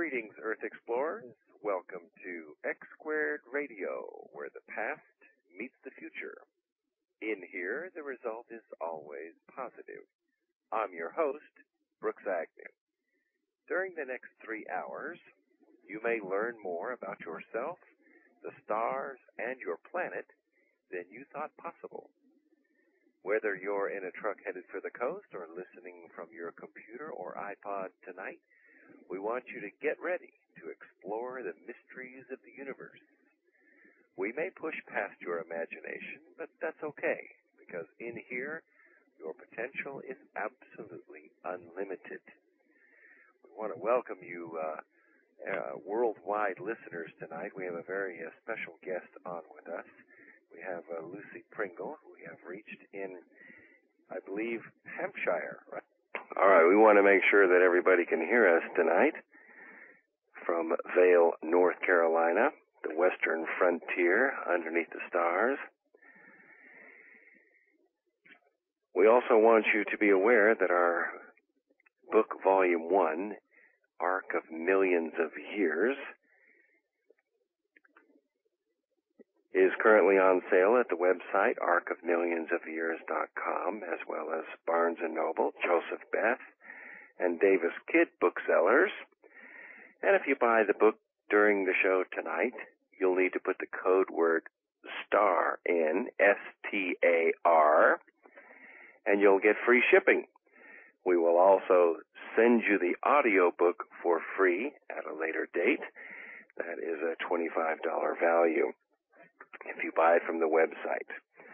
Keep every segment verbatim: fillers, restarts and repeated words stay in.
Greetings, Earth Explorers. Welcome to X Squared Radio, where the past meets the future. In here, the result is always positive. I'm your host, Brooks Agnew. During the next three hours, you may learn more about yourself, the stars, and your planet than you thought possible. Whether you're in a truck headed for the coast or listening from your computer or iPod tonight, we want you to get ready to explore the mysteries of the universe. We may push past your imagination, but that's okay, because in here, your potential is absolutely unlimited. We want to welcome you, uh, uh, worldwide listeners tonight. We have a very uh, special guest on with us. We have uh, Lucy Pringle, who we have reached in, I believe, Hampshire, right? All right, we want to make sure that everybody can hear us tonight from Vail, North Carolina, the western frontier underneath the stars. We also want you to be aware that our book, Volume one, Arc of Millions of Years, is currently on sale at the website arc of millions of years dot com, as well as Barnes and Noble, Joseph Beth, and Davis Kidd booksellers. And if you buy the book during the show tonight, you'll need to put the code word STAR in, S T A R, and you'll get free shipping. We will also send you the audio book for free at a later date. That is a twenty-five dollars value if you buy it from the website.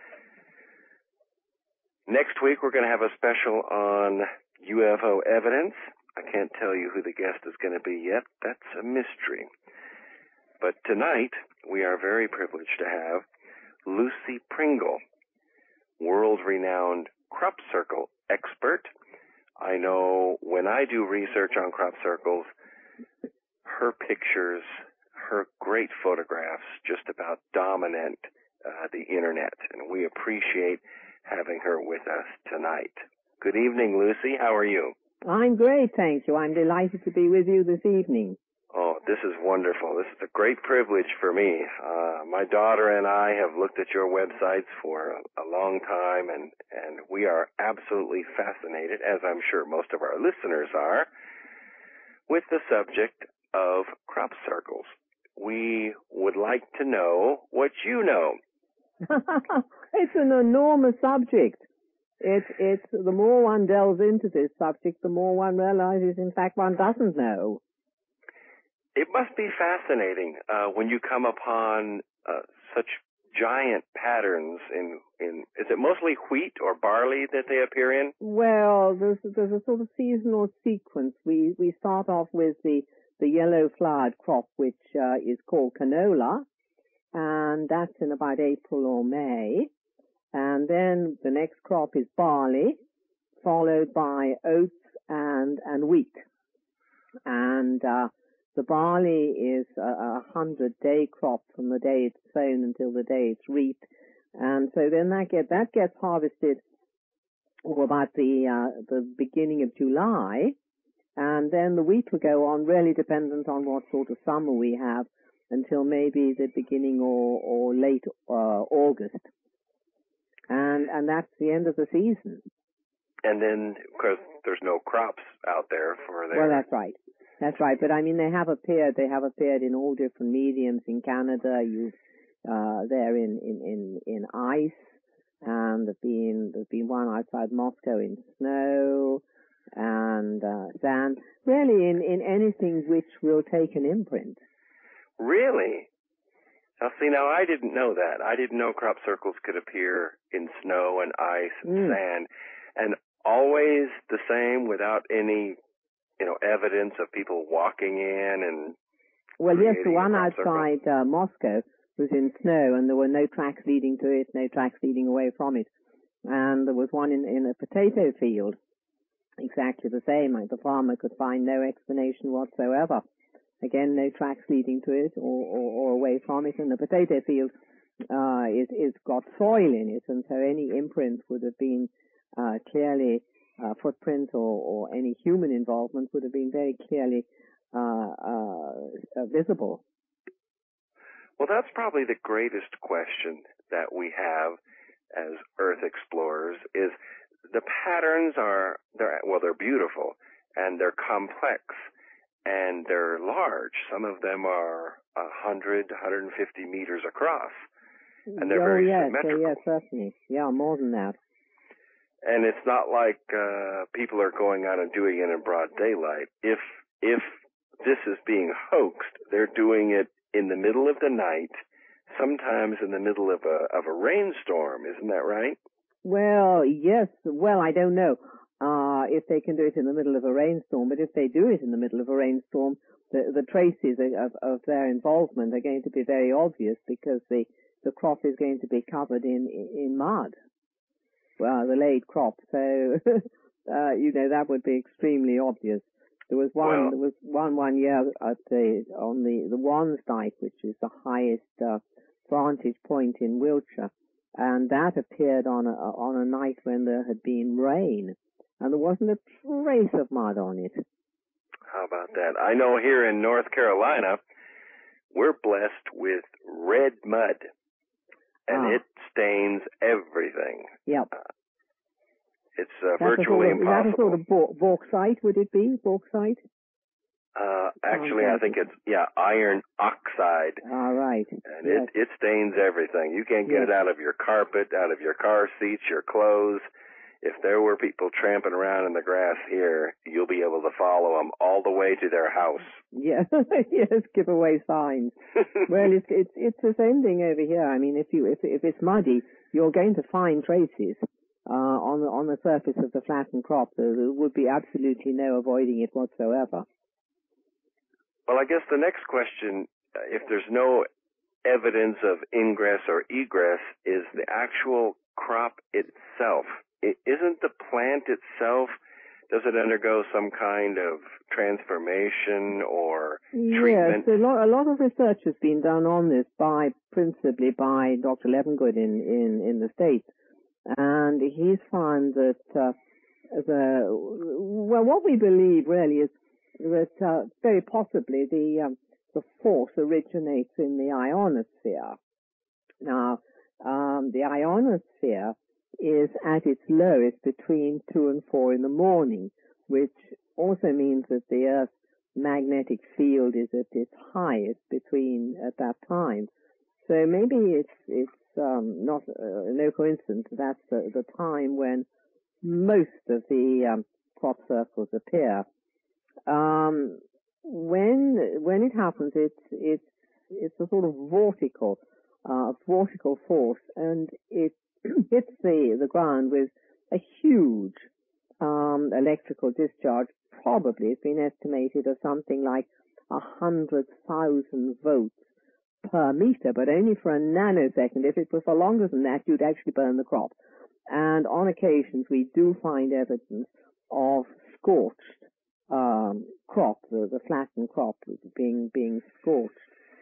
Next week, we're going to have a special on U F O evidence. I can't tell you who the guest is going to be yet. That's a mystery. But tonight, we are very privileged to have Lucy Pringle, world-renowned crop circle expert. I know when I do research on crop circles, her pictures, her great photographs just about dominate uh, the internet, and we appreciate having her with us tonight. Good evening, Lucy. How are you? I'm great, thank you. I'm delighted to be with you this evening. Oh, this is wonderful. This is a great privilege for me. Uh, my daughter and I have looked at your websites for a, a long time, and, and we are absolutely fascinated, as I'm sure most of our listeners are, with the subject of crop circles. We would like to know what you know. It's an enormous subject. It's, it's, the more one delves into this subject, the more one realizes, in fact, one doesn't know. It must be fascinating uh, when you come upon uh, such giant patterns in, in, is it mostly wheat or barley that they appear in? Well, there's, there's a sort of seasonal sequence. We, we start off with the the yellow flowered crop, which uh, is called canola, and that's in about April or May. And then the next crop is barley, followed by oats and, and wheat. And uh, the barley is a, a hundred-day crop from the day it's sown until the day it's reaped. And so then that, get, that gets harvested or about the, uh, the beginning of July. And then the wheat will go on, really dependent on what sort of summer we have, until maybe the beginning or, or late uh, August. And and that's the end of the season. And then, because there's no crops out there for their... Well, that's right. That's right. But, I mean, they have appeared. They have appeared in all different mediums. In Canada, you uh, they're in, in, in, in ice. And there's been, there's been one outside Moscow in snow and uh, sand, really in, in anything which will take an imprint. Really? Now, see, now I didn't know that. I didn't know crop circles could appear in snow and ice and mm. sand, and always the same without any, you know, evidence of people walking in and... Well, yes, the one outside uh, Moscow was in snow, and there were no tracks leading to it, no tracks leading away from it. And there was one in, in a potato field, exactly the same. Like the farmer could find no explanation whatsoever. Again, no tracks leading to it or, or, or away from it. And the potato field uh, is, is got soil in it, and so any imprint would have been uh, clearly uh, footprint or, or any human involvement would have been very clearly uh, uh, visible. Well, that's probably the greatest question that we have as Earth explorers is the patterns are, they're, well, they're beautiful and they're complex and they're large. Some of them are one hundred, one hundred fifty meters across. And they're oh, very yes, symmetrical. yes, certainly. Yeah, more than that. And it's not like uh, people are going out and doing it in broad daylight. If if this is being hoaxed, they're doing it in the middle of the night, sometimes in the middle of a of a rainstorm. Isn't that right? Well, yes. Well, I don't know uh, if they can do it in the middle of a rainstorm, but if they do it in the middle of a rainstorm, the, the traces of, of their involvement are going to be very obvious because the the crop is going to be covered in in mud. Well, the laid crop. So, uh, you know, that would be extremely obvious. There was one, well, there was one, one year at the, on the, the Wansdyke, which is the highest, uh, vantage point in Wiltshire. And that appeared on a, on a night when there had been rain. And there wasn't a trace of mud on it. How about that? I know here in North Carolina, we're blessed with red mud. And ah. it stains everything. Yep. Uh, it's uh, That's virtually a sort of, impossible. Is that a sort of ba- bauxite, would it be? Bauxite? Uh, actually, I think it's, yeah, iron oxide. All right. And yes. it, it stains everything. You can't get yes. it out of your carpet, out of your car seats, your clothes. If there were people tramping around in the grass here, you'll be able to follow them all the way to their house. Yes, yes, give away signs. Well, it's it's it's the same thing over here. I mean, if you if if it's muddy, you're going to find traces uh, on the on the surface of the flattened crop. There, there would be absolutely no avoiding it whatsoever. Well, I guess the next question, if there's no evidence of ingress or egress, is the actual crop itself. It isn't the plant itself. Does it undergo some kind of transformation or treatment? Yes, a lot, a lot of research has been done on this by, principally by Doctor Levengood in, in, in the States. And he's found that, uh, the, well, what we believe really is that, uh, very possibly the, um, the force originates in the ionosphere. Now, um, the ionosphere is at its lowest between two and four in the morning, which also means that the Earth's magnetic field is at its highest between at that time. So maybe it's it's um, not uh, no coincidence that's the, the time when most of the um, crop circles appear. Um, when when it happens, it's it's it's a sort of vortical uh, vortical force, and it hits the, the ground with a huge um, electrical discharge. Probably it's been estimated of something like a hundred thousand volts per meter, but only for a nanosecond. If it was for longer than that, you'd actually burn the crop. And on occasions, we do find evidence of scorched um, crop, the, the flattened crop being being scorched.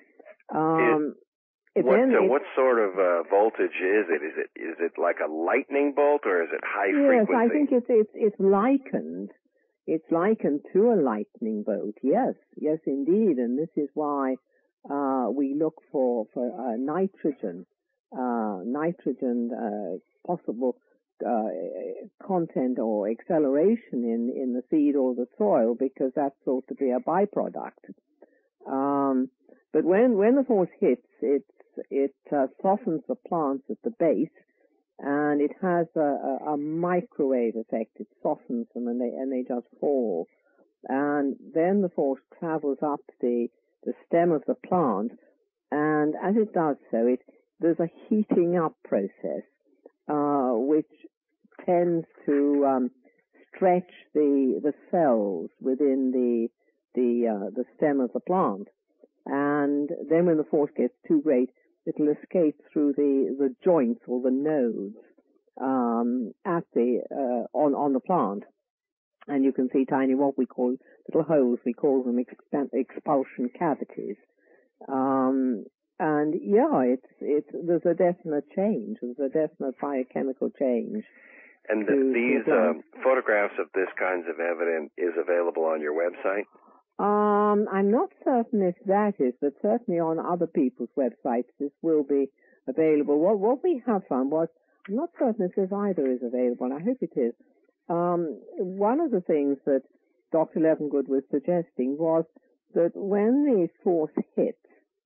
Um, it, what so what sort of uh, voltage is it? Is it is it like a lightning bolt or is it high yes, frequency? Yes, I think it's it's it's likened. It's likened to a lightning bolt. Yes, yes, indeed, and this is why uh, we look for for uh, nitrogen, uh, nitrogen uh, possible uh, content or acceleration in in the seed or the soil, because that's thought to be a byproduct. Um, but when when the force hits, it it uh, softens the plants at the base. And it has a, a, a microwave effect. It softens them, and they and they just fall. And then the force travels up the the stem of the plant, and as it does so, it there's a heating up process, uh, which tends to um, stretch the the cells within the the uh, the stem of the plant. And then, when the force gets too great, it'll escape through the, the joints or the nodes um, at the uh, on on the plant, and you can see tiny what we call little holes. We call them exp- expulsion cavities. Um, and yeah, it's it's there's a definite change. There's a definite biochemical change. And to, these to um, photographs of this kinds of evidence is available on your website? Um, I'm not certain if that is, but certainly on other people's websites this will be available. What, what we have found was, I'm not certain if this either is available, and I hope it is. Um, one of the things that Doctor Levengood was suggesting was that when the force hits,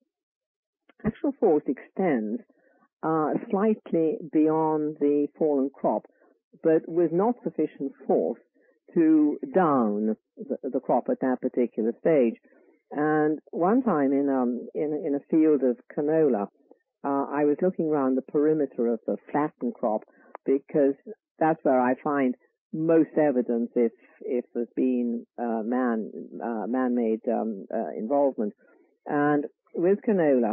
actual force extends uh, slightly beyond the fallen crop, but with not sufficient force to down the, the crop at that particular stage. And one time in um in in a field of canola, uh, I was looking around the perimeter of the flattened crop because that's where I find most evidence if if there's been uh, man uh, man-made um, uh, involvement. And with canola,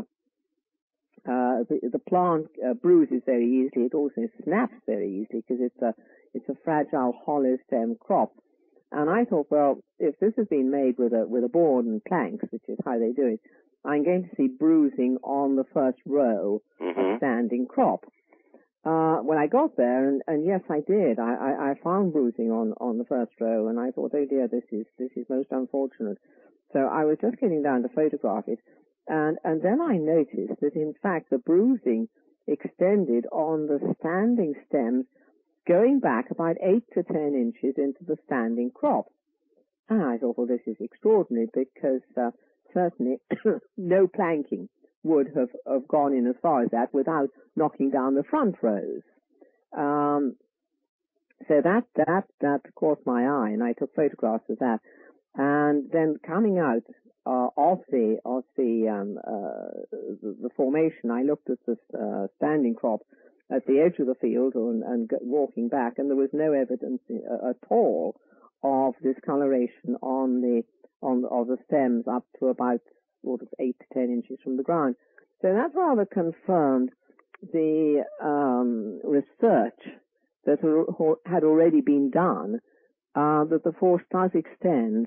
uh, the, the plant uh, bruises very easily. It also snaps very easily because it's a it's a fragile hollow stem crop. And I thought, well, if this has been made with a with a board and planks, which is how they do it, I'm going to see bruising on the first row mm-hmm. of standing crop. Uh, when I got there, and, and yes, I did. I, I, I found bruising on, on the first row, and I thought, oh dear, this is this is most unfortunate. So I was just getting down to photograph it, and and then I noticed that in fact the bruising extended on the standing stems, going back about eight to ten inches into the standing crop. And I thought, well, this is extraordinary because uh, certainly no planking would have, have gone in as far as that without knocking down the front rows. Um, so that, that, that caught my eye, and I took photographs of that. And then coming out uh, of the, of the, um, uh, the, the formation, I looked at the uh, standing crop at the edge of the field and, and walking back, and there was no evidence uh, at all of discoloration on the, on of the stems up to about sort of eight to ten inches from the ground. So that rather confirmed the um, research that had already been done, uh, that the force does extend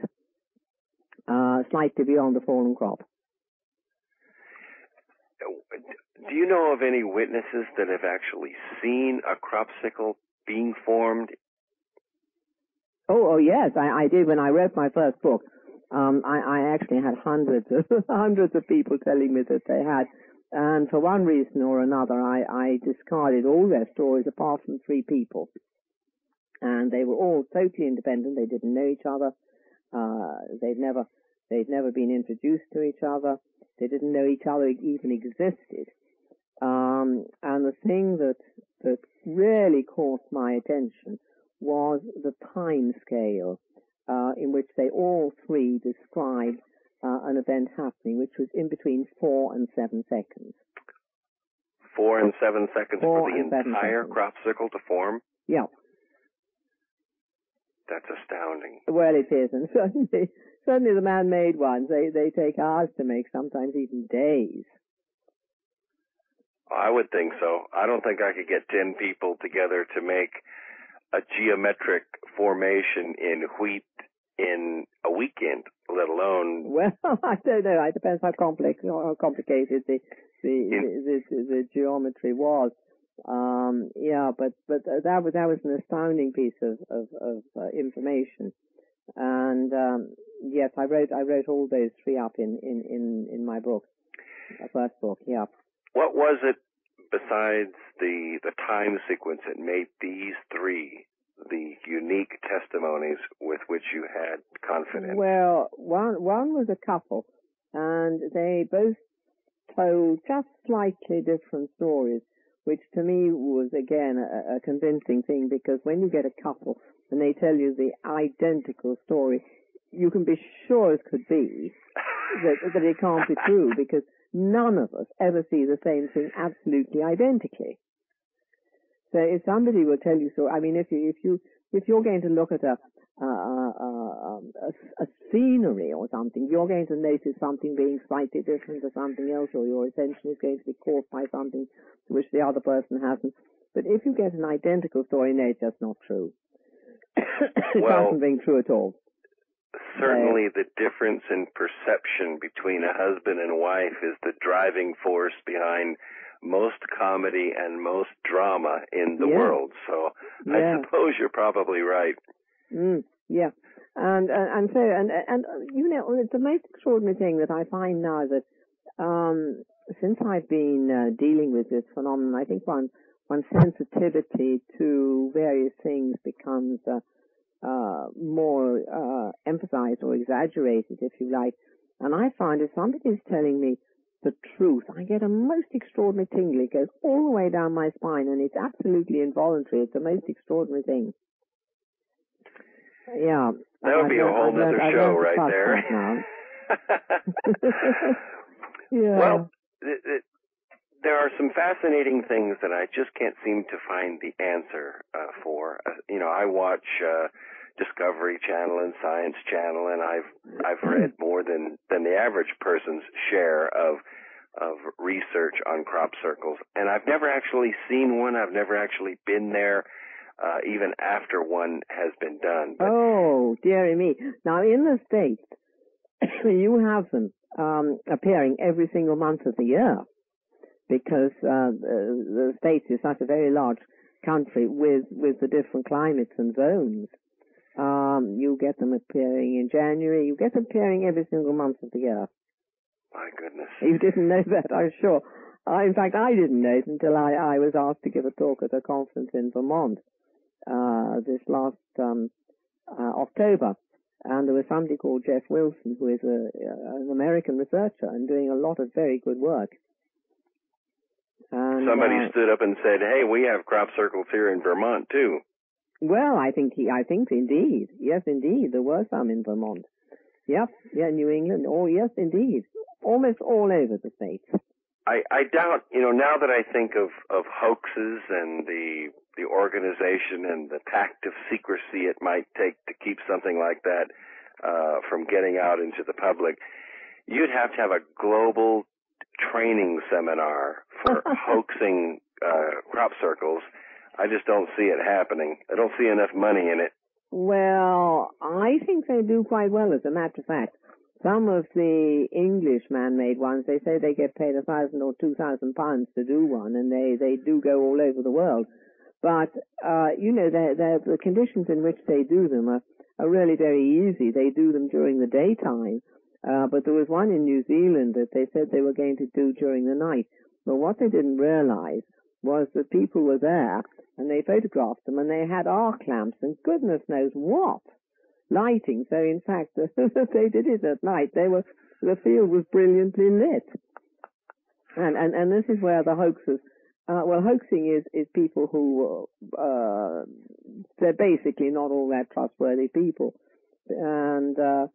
uh, slightly beyond the fallen crop. Do you know of any witnesses that have actually seen a cropsicle being formed? Oh, oh yes, I, I did when I wrote my first book. Um, I, I actually had hundreds of hundreds of people telling me that they had, and for one reason or another, I, I discarded all their stories apart from three people, and they were all totally independent. They didn't know each other. Uh, they'd never they'd never been introduced to each other. They didn't know each other even existed. Um, and the thing that that really caught my attention was the time scale uh, in which they all three described uh, an event happening, which was in between four and seven seconds. Four and seven seconds four for the entire cropsicle to form? Yeah. That's astounding. Well, it is, and certainly, certainly the man-made ones, they, they take hours to make, sometimes even days. I would think so. I don't think I could get ten people together to make a geometric formation in wheat in a weekend, let alone... Well, I don't know. It depends how complex, how complicated the the, in... the, the, the geometry was. Um, yeah, but but that was that was an astounding piece of of, of uh, information. And um, yes, I wrote I wrote all those three up in in in, in my book, my first book. Yeah. What was it besides the the time sequence that made these three the unique testimonies with which you had confidence? Well, one one was a couple, and they both told just slightly different stories, which to me was again a, a convincing thing, because when you get a couple and they tell you the identical story, you can be sure as could be that, that it can't be true, because none of us ever see the same thing absolutely identically. So if somebody will tell you so, I mean, if you if you if you're going to look at a a, a, a, a scenery or something, you're going to notice something being slightly different to something else, or your attention is going to be caught by something to which the other person hasn't. But if you get an identical story, no, it's just not true. It well, hasn't been true at all. Certainly, the difference in perception between a husband and wife is the driving force behind most comedy and most drama in the yeah. world. So yeah. I suppose you're probably right. Mm, yeah. And, and, and so, and, and, you know, it's the most extraordinary thing that I find now that, um, since I've been uh, dealing with this phenomenon, I think one, one sensitivity to various things becomes, uh, uh, more, uh, emphasized or exaggerated, if you like. And I find if somebody is telling me the truth, I get a most extraordinary tingle. It goes all the way down my spine, and it's absolutely involuntary. It's the most extraordinary thing. Yeah. That would be a whole other show right there. Yeah. Well, th- th- there are some fascinating things that I just can't seem to find the answer uh, for. Uh, you know, I watch uh, Discovery Channel and Science Channel, and I've I've read more than than the average person's share of of research on crop circles, and I've never actually seen one. I've never actually been there. Uh, even after one has been done. But oh, dearie me. Now, in the States, you have them um, appearing every single month of the year because uh, the, the States is such a very large country with, with the different climates and zones. Um, you get them appearing in January. You get them appearing every single month of the year. My goodness. You didn't know that, I'm sure. Uh, in fact, I didn't know it until I, I was asked to give a talk at a conference in Vermont. Uh, this last um, uh, October, and there was somebody called Jeff Wilson, who is a, uh, an American researcher and doing a lot of very good work. And, somebody uh, stood up and said, "Hey, we have crop circles here in Vermont too." Well, I think he, I think indeed, yes, indeed, there were some in Vermont. Yep, yeah, New England. Oh, yes, indeed, almost all over the states. I, I doubt, you know, now that I think of, of hoaxes and the the organization and the tact of secrecy it might take to keep something like that uh, from getting out into the public, you'd have to have a global training seminar for hoaxing uh, crop circles. I just don't see it happening. I don't see enough money in it. Well, I think they do quite well, as a matter of fact. Some of the English man-made ones, they say they get paid a thousand or two thousand pounds to do one, and they, they do go all over the world. But, uh, you know, they're, they're, the conditions in which they do them are, are really very easy. They do them during the daytime. Uh, but there was one in New Zealand that they said they were going to do during the night. But what they didn't realize was that people were there, and they photographed them, and they had arc lamps, and goodness knows what lighting. So, in fact, they did it at night. They were, the field was brilliantly lit. And, and, and this is where the hoaxes, uh, well, hoaxing is, is people who, uh, they're basically not all that trustworthy people. And, uh,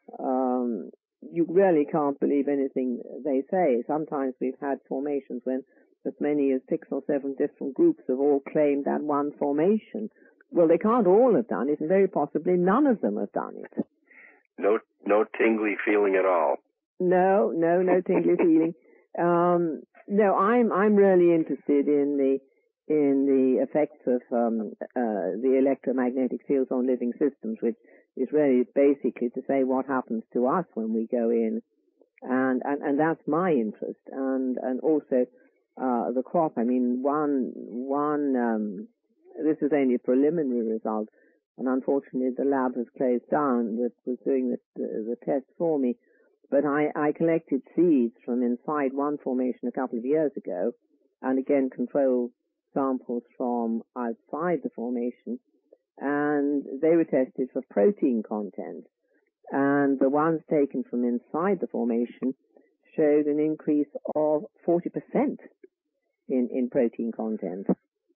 um, you really can't believe anything they say. Sometimes we've had formations when as many as six or seven different groups have all claimed that one formation. Well, they can't all have done it, and very possibly none of them have done it. No, no tingly feeling at all. No, no, no tingly feeling. Um, no, I'm I'm really interested in the in the effects of um, uh, the electromagnetic fields on living systems, which is really basically to say what happens to us when we go in, and and, and that's my interest, and and also uh, the crop. I mean, one one. Um, This is only a preliminary result, and unfortunately the lab has closed down that was doing the, the, the test for me. But I, I collected seeds from inside one formation a couple of years ago, and again control samples from outside the formation, and they were tested for protein content. And the ones taken from inside the formation showed an increase of forty percent in, in protein content.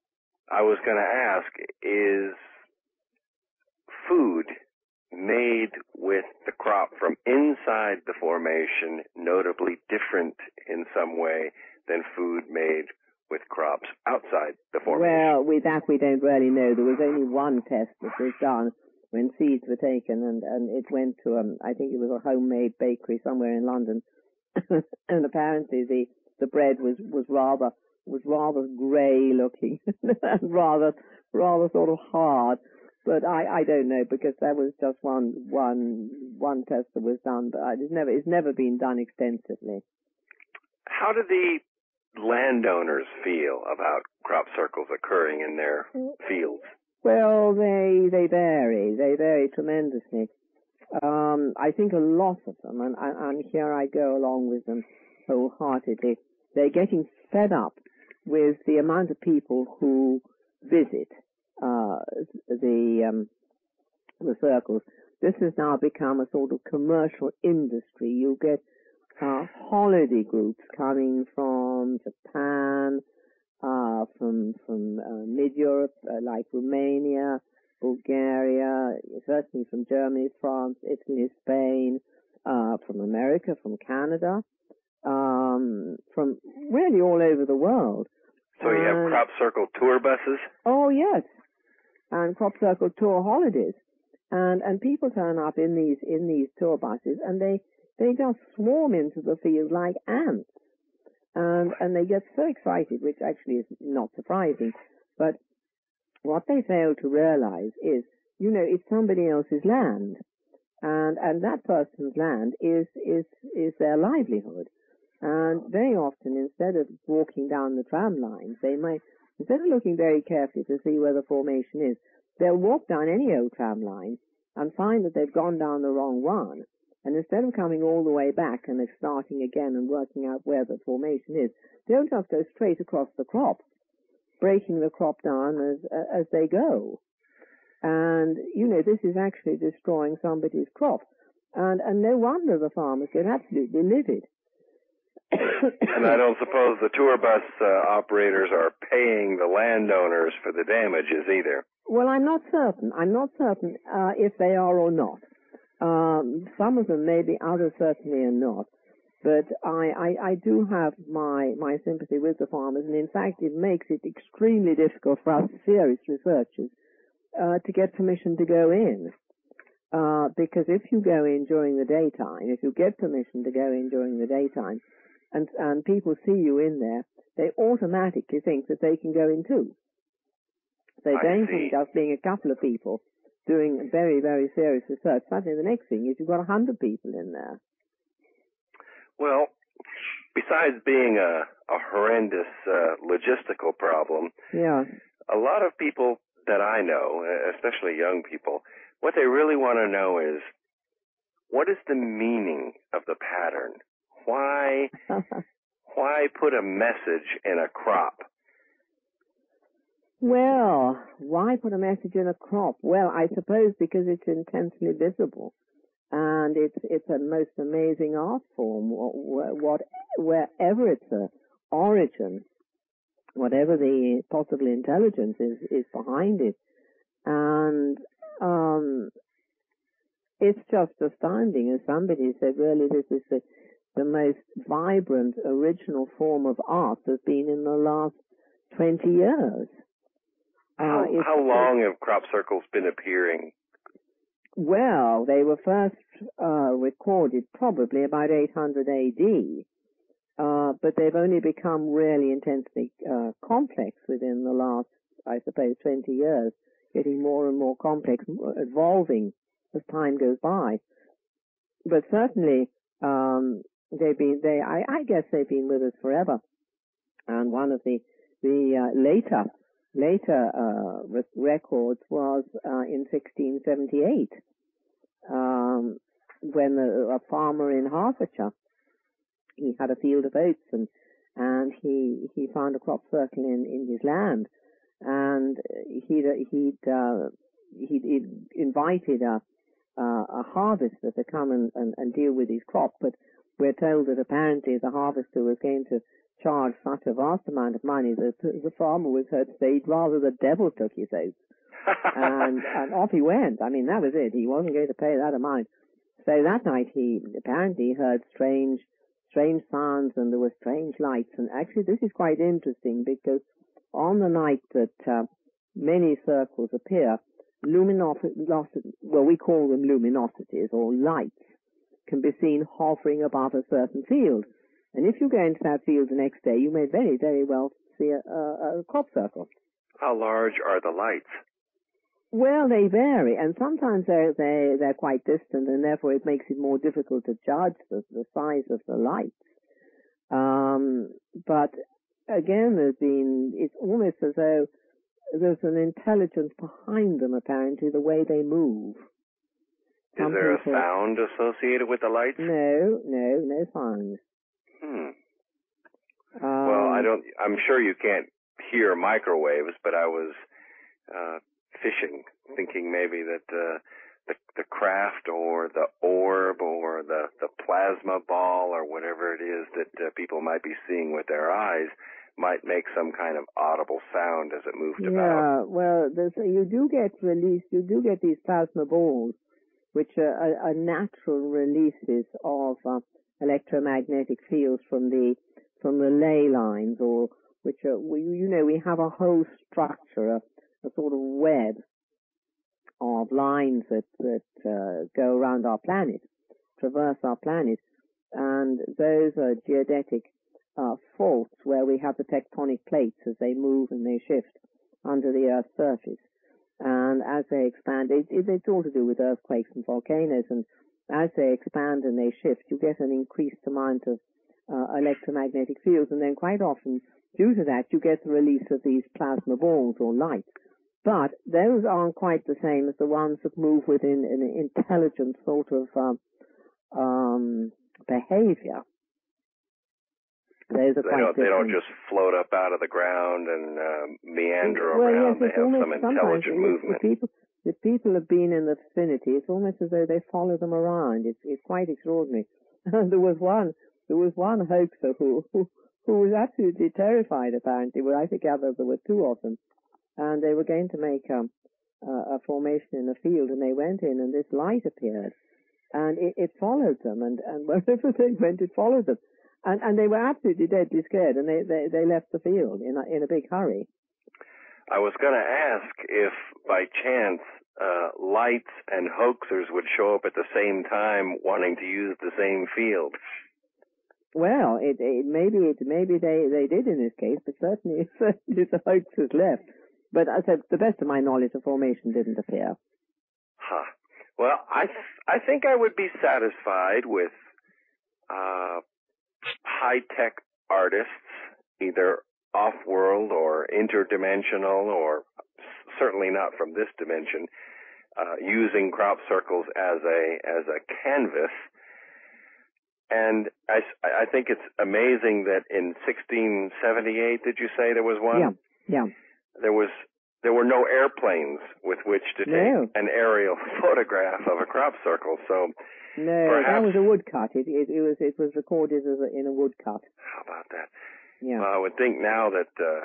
I was going to ask, is food made with the crop from inside the formation notably different in some way than food made with crops outside the formation? Well, with that we don't really know. There was only one test that was done when seeds were taken, and, and it went to, um, I think it was a homemade bakery somewhere in London, and apparently the, the bread was, was rather was rather grey looking, rather rather sort of hard. But I, I don't know, because that was just one one one test that was done, but it's never it's never been done extensively. How do the landowners feel about crop circles occurring in their fields? Well, they they vary. They vary tremendously. Um, I think a lot of them, and, and here I go along with them wholeheartedly, they're getting fed up with the amount of people who visit uh, the um, the circles. This has now become a sort of commercial industry. You get uh, holiday groups coming from Japan, uh, from from uh, mid-Europe, uh, like Romania, Bulgaria, certainly from Germany, France, Italy, Spain, uh, from America, from Canada, um, from really all over the world. So you have And, crop circle tour buses? Oh, yes. And crop circle tour holidays. And, and people turn up in these, in these tour buses and they, they just swarm into the field like ants. And, and they get so excited, which actually is not surprising. But what they fail to realize is, you know, it's somebody else's land. And, and that person's land is, is, is their livelihood. And very often, instead of walking down the tram lines, they may, instead of looking very carefully to see where the formation is, they'll walk down any old tram line and find that they've gone down the wrong one. And instead of coming all the way back and starting again and working out where the formation is, they'll just go straight across the crop, breaking the crop down as, as they go. And, you know, this is actually destroying somebody's crop. And, and no wonder the farmers get absolutely livid. And I don't suppose the tour bus uh, operators are paying the landowners for the damages either. Well, I'm not certain. I'm not certain uh, if they are or not. Um, some of them may be, others certainly are not. But I, I, I do have my, my sympathy with the farmers, and in fact it makes it extremely difficult for us serious researchers uh, to get permission to go in. Uh, because if you go in during the daytime, if you get permission to go in during the daytime, and, and people see you in there, they automatically think that they can go in too. They I don't see. think just being a couple of people doing very, very serious research. Suddenly the next thing is you've got a hundred people in there. Well, besides being a, a horrendous uh, logistical problem, Yeah. a lot of people that I know, especially young people, what they really want to know is, what is the meaning of the pattern? Why, why put a message in a crop? Well, why put a message in a crop? Well, I suppose because it's intensely visible. And it's it's a most amazing art form. What, wherever its a origin, whatever the possible intelligence is, is behind it, and um, it's just astounding. As somebody said, really, this is the the most vibrant, original form of art that's been in the last twenty years. How, uh, how long have crop circles been appearing? Well, they were first uh, recorded probably about eight hundred A D, uh, but they've only become really intensely uh, complex within the last, I suppose, twenty years, getting more and more complex, evolving as time goes by. But certainly, um, they've been, they, I, I guess they've been with us forever. And one of the, the uh, later, later uh, re- records was uh, in sixteen seventy-eight. Um, when the, a farmer in Hertfordshire, he had a field of oats and, and he, he found a crop circle in, in his land, and he'd, he'd, uh, he'd, he'd invited a, uh, a harvester to come and, and, and deal with his crop, but we're told that apparently the harvester was going to charge such a vast amount of money that the farmer was heard to say he'd rather the devil took his oats. and, and off he went. I mean, that was it. He wasn't going to pay that amount. So that night he apparently heard strange, strange sounds, and there were strange lights. And actually this is quite interesting because on the night that uh, many circles appear, luminosity, well, we call them luminosities or lights, can be seen hovering above a certain field. And if you go into that field the next day, you may very, very well see a, a, a crop circle. How large are the lights? Well, they vary, and sometimes they're, they, they're quite distant, and therefore it makes it more difficult to judge the, the size of the lights. Um, but again, there's been, it's almost as though there's an intelligence behind them, apparently, the way they move. Is Some there people, a sound associated with the lights? No, no, no sound. Hmm. Um, well, I don't. I'm sure you can't hear microwaves, but I was uh, fishing, thinking maybe that uh, the the craft or the orb or the the plasma ball or whatever it is that uh, people might be seeing with their eyes might make some kind of audible sound as it moved yeah, about. Yeah, well, there's, you do get released. You do get these plasma balls, which are, are, are natural releases of uh, electromagnetic fields from the from the ley lines, or which are, we, you know, we have a whole structure, a, a sort of web of lines that that uh, go around our planet, traverse our planet, and those are geodetic uh, faults where we have the tectonic plates as they move and they shift under the Earth's surface. And as they expand, it, it, it's all to do with earthquakes and volcanoes, and as they expand and they shift, you get an increased amount of uh, electromagnetic fields, and then quite often, due to that, you get the release of these plasma balls or light. But those aren't quite the same as the ones that move within an intelligent sort of um, um, behavior. Those are they quite don't. different. They don't just float up out of the ground and uh, meander well, around. Yes, they have some intelligent movement. If people, if people have been in the vicinity, it's almost as though they follow them around. It's, it's quite extraordinary. And there was one, there was one hoaxer who, who, who was absolutely terrified. Apparently, well, I think gather there were two of them, and they were going to make um, uh, a formation in a field, and they went in, and this light appeared, and it, it followed them, and, and wherever they went, it followed them. And, and they were absolutely deadly scared, and they, they, they left the field in a, in a big hurry. I was going to ask if, by chance, uh, lights and hoaxers would show up at the same time wanting to use the same field. Well, it, it maybe it maybe they, they did in this case, but certainly certainly the hoaxers left. But I said, to the best of my knowledge, the formation didn't appear. Huh. Well, I th- I think I would be satisfied with uh, high-tech artists, either off-world or interdimensional, or certainly not from this dimension, uh, using crop circles as a as a canvas. And I, I think it's amazing that in sixteen seventy-eight, did you say there was one? Yeah, yeah. There was there were no airplanes with which to take no. an aerial photograph of a crop circle. So no, perhaps, that was a woodcut. It, it, it was it was recorded as a, in a woodcut. How about that? Yeah. Well, I would think now that uh,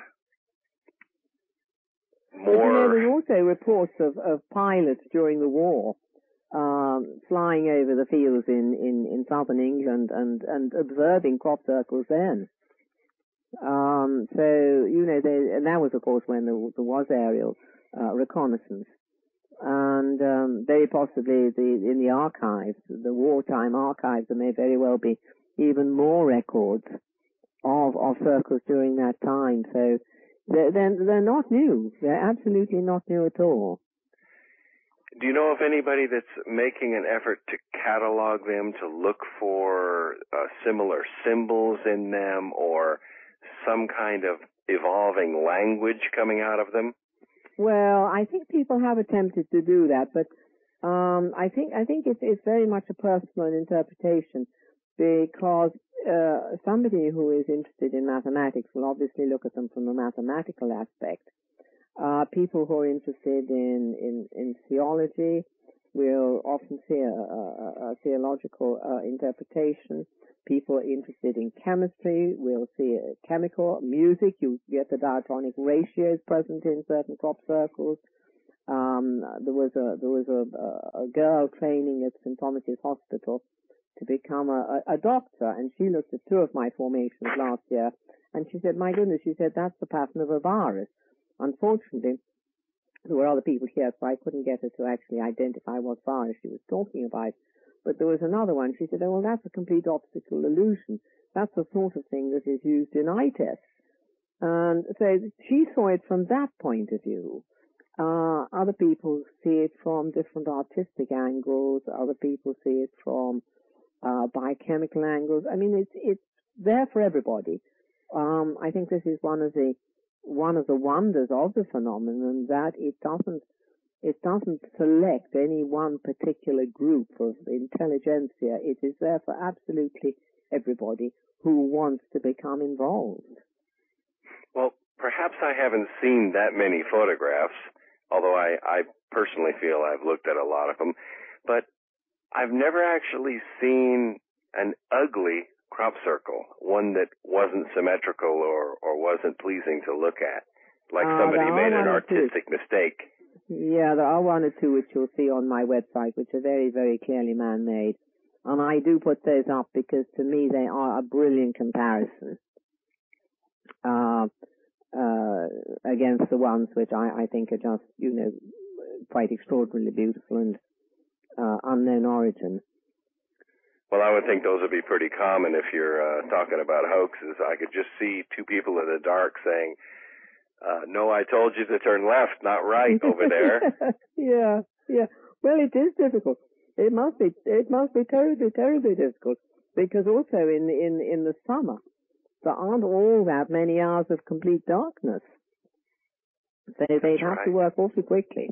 more. But, you know, there's also reports of, of pilots during the war um, flying over the fields in, in, in southern England and, and observing crop circles then. Um, so, you know, they, and that was, of course, when there, there was aerial uh, reconnaissance. And um, very possibly the, in the archives, the wartime archives, there may very well be even more records of, of circles during that time. So they're, they're, they're not new. They're absolutely not new at all. Do you know of anybody that's making an effort to catalog them, to look for uh, similar symbols in them, or some kind of evolving language coming out of them? Well, I think people have attempted to do that, but um, I think I think it's, it's very much a personal interpretation, because uh, somebody who is interested in mathematics will obviously look at them from a mathematical aspect. Uh, people who are interested in, in, in theology will often see a, a, a theological uh, interpretation. People interested in chemistry will see a chemical. Music, you get the diatonic ratios present in certain crop circles. Um, there was a there was a, a girl training at Saint Thomas's Hospital to become a, a, a doctor, and she looked at two of my formations last year, and she said, "My goodness," she said, "that's the pattern of a virus." Unfortunately, there were other people here, so I couldn't get her to actually identify what virus she was talking about. But there was another one. She said, "Oh, well, that's a complete optical illusion. That's the sort of thing that is used in eye tests." And so she saw it from that point of view. Uh, other people see it from different artistic angles. Other people see it from uh, biochemical angles. I mean, it's it's there for everybody. Um, I think this is one of the one of the wonders of the phenomenon that it doesn't it doesn't select any one particular group of intelligentsia. It is there for absolutely everybody who wants to become involved. Well, perhaps I haven't seen that many photographs, although I, I personally feel I've looked at a lot of them, but I've never actually seen an ugly crop circle, one that wasn't symmetrical or, or wasn't pleasing to look at, like uh, somebody made an artistic mistake. Yeah, there are one or two which you'll see on my website, which are very, very clearly man-made. And I do put those up because to me they are a brilliant comparison uh, uh, against the ones which I, I think are just, you know, quite extraordinarily beautiful and uh, unknown origin. Well, I would think those would be pretty common if you're uh, talking about hoaxes. I could just see two people in the dark saying, uh, no, I told you to turn left, not right over there. yeah, yeah. Well, it is difficult. It must be, it must be terribly, terribly difficult because also in, in, in the summer, there aren't all that many hours of complete darkness. So they'd That's have right. to work awfully quickly.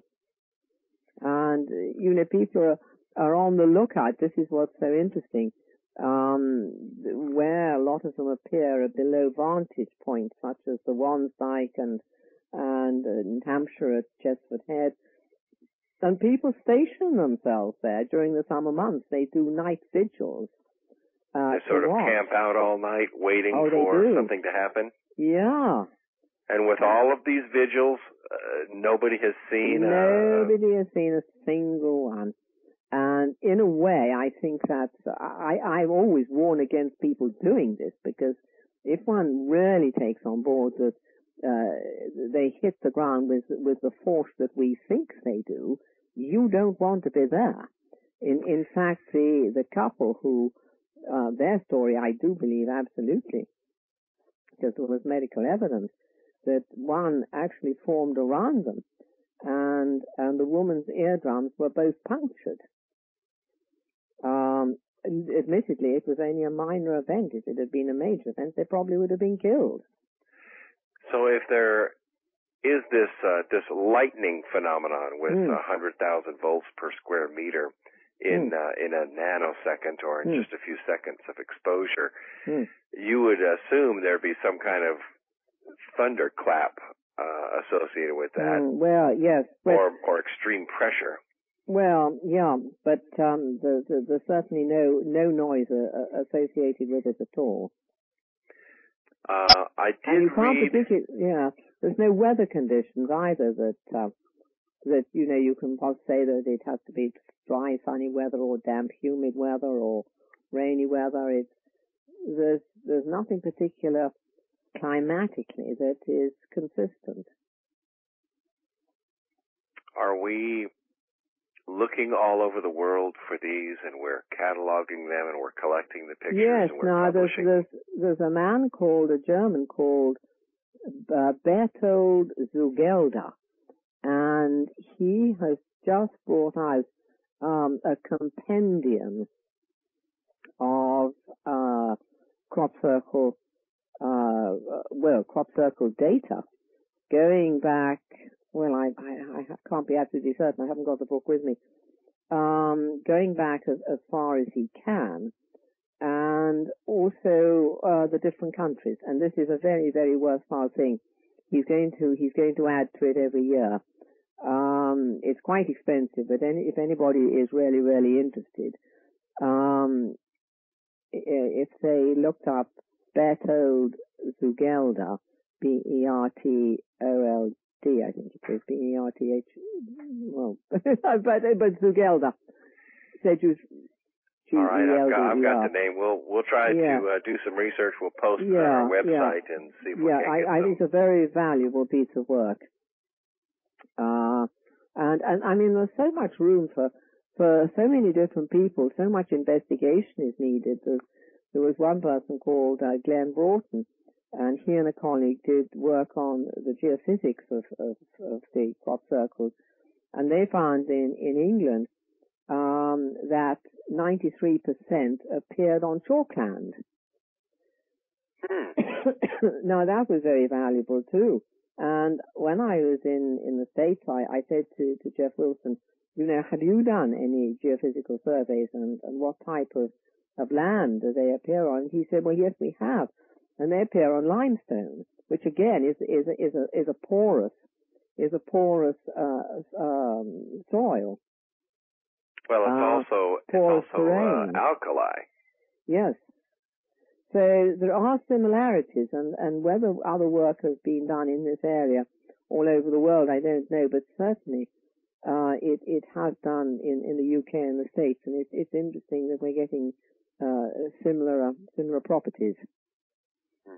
And, you know, people are, are on the lookout. This is what's so interesting. Um, where a lot of them appear are below vantage points, such as the Wansdyke and, and uh, in Hampshire at Chesford Head. And people station themselves there during the summer months. They do night vigils. Uh, they sort of watch. camp out all night waiting oh, for something to happen. Yeah. And with all of these vigils, uh, nobody has seen Nobody a... has seen a single one. And in a way, I think that I, I always warn against people doing this because if one really takes on board that uh, they hit the ground with with the force that we think they do, you don't want to be there. In in fact, the the couple who uh, their story, I do believe absolutely, because there was medical evidence that one actually formed around them, and and the woman's eardrums were both punctured. Um, admittedly, it was only a minor event. If it had been a major event, they probably would have been killed. So if there is this uh, this lightning phenomenon with a mm. hundred thousand volts per square meter in mm. uh, in a nanosecond or in mm. just a few seconds of exposure, mm. you would assume there'd be some kind of thunderclap uh, associated with that. Mm, well, yes, but, or or extreme pressure. Well, yeah, but um, there's, there's certainly no no noise uh, associated with it at all. Uh, I did and you can't read. Particular, yeah, there's no weather conditions either that uh, that you know you can say that it has to be dry, sunny weather or damp, humid weather or rainy weather. It's there's there's nothing particular climatically that is consistent. Are we looking all over the world for these, and we're cataloging them, and we're collecting the pictures, yes, and we're now there's, publishing? there's there's a man called a German called uh, Berthold Zugelder, and he has just brought out um, a compendium of uh, crop circle, uh, well, crop circle data going back. Well, I, I, I can't be absolutely certain. I haven't got the book with me. Um, going back as, as far as he can, and also uh, the different countries. And this is a very, very worthwhile thing. He's going to he's going to add to it every year. Um, it's quite expensive, but any, if anybody is really, really interested, um, if they looked up Berthold Zugelder, B E R T O L D, I think it is, B E R T H, well, but, but Zugelder. All right, I've got, I've got the name. We'll we'll try yeah. to uh, do some research. We'll post yeah, it on our website yeah. and see if yeah, we can I, get I some. think it's a very valuable piece of work. Uh, and, and I mean, there's so much room for, for so many different people, so much investigation is needed. There's, there was one person called uh, Glenn Broughton, and he and a colleague did work on the geophysics of, of, of the crop circles, and they found in, in England um, that ninety-three percent appeared on chalkland. Hmm. Now, that was very valuable, too. And when I was in, in the States, I, I said to, to Jeff Wilson, you know, have you done any geophysical surveys and, and what type of, of land do they appear on? He said, well, yes, we have. And they appear on limestone, which again is, is, a, is, a, is a porous, is a porous, uh, um, soil. Well, it's uh, also, it's porous also terrain. Uh, alkali. Yes. So there are similarities, and, and whether other work has been done in this area all over the world, I don't know, but certainly uh, it, it has done in, in the U K and the States, and it, it's interesting that we're getting uh, similar similar properties. Hmm.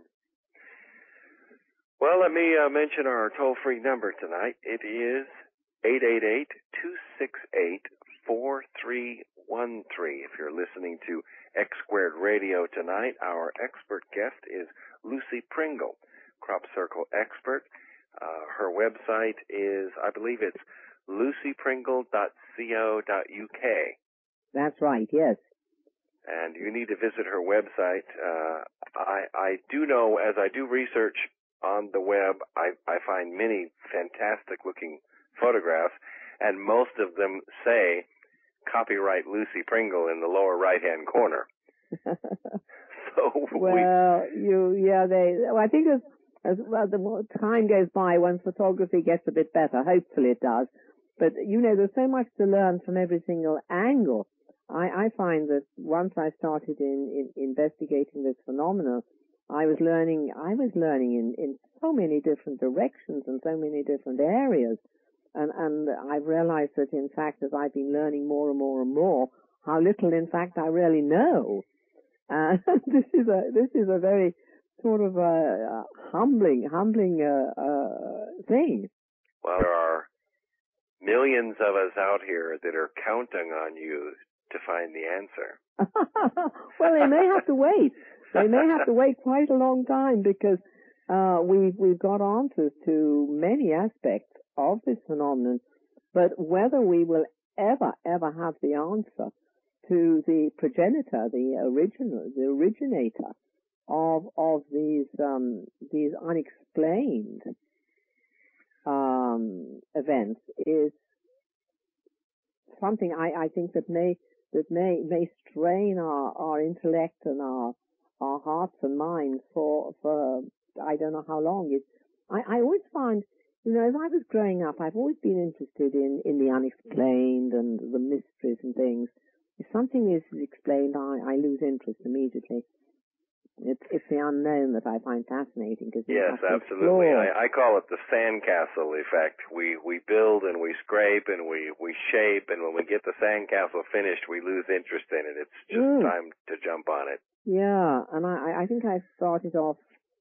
Well, let me uh, mention our toll-free number tonight. It is eight eight eight, two six eight, four three one three. If you're listening to X Squared Radio tonight, our expert guest is Lucy Pringle, Crop Circle expert. Uh, her website is, I believe it's lucy pringle dot co dot u k. That's right, yes. And you need to visit her website. Uh, I, I do know, as I do research on the web, I, I find many fantastic-looking photographs, and most of them say copyright Lucy Pringle in the lower right-hand corner. So well, we, you, yeah, they. Well, I think as as well, the more time goes by, when photography gets a bit better, hopefully it does. But you know, there's so much to learn from every single angle. I, I find that once I started in, in investigating this phenomenon, I was learning. I was learning in in so many different directions and so many different areas. And, and I've realized that, in fact, as I've been learning more and more and more, how little, in fact, I really know. And uh, this is a this is a very sort of a, a humbling, humbling uh, uh, thing. Well, there are millions of us out here that are counting on you to find the answer. Well, they may have to wait. They may have to wait quite a long time because uh, we've we've got answers to many aspects of this phenomenon, but whether we will ever, ever have the answer to the progenitor, the original, the originator of of these um, these unexplained um, events is something I, I think that may that may may strain our, our intellect and our our hearts and minds for for I don't know how long. It I, I always find. You know, as I was growing up, I've always been interested in, in the unexplained and the mysteries and things. If something is explained, I, I lose interest immediately. It's, it's the unknown that I find fascinating. Cause yes, absolutely. I, I call it the sandcastle effect. We we build and we scrape and we, we shape, and when we get the sandcastle finished, we lose interest in it. It's just mm. time to jump on it. Yeah, and I, I think I started off...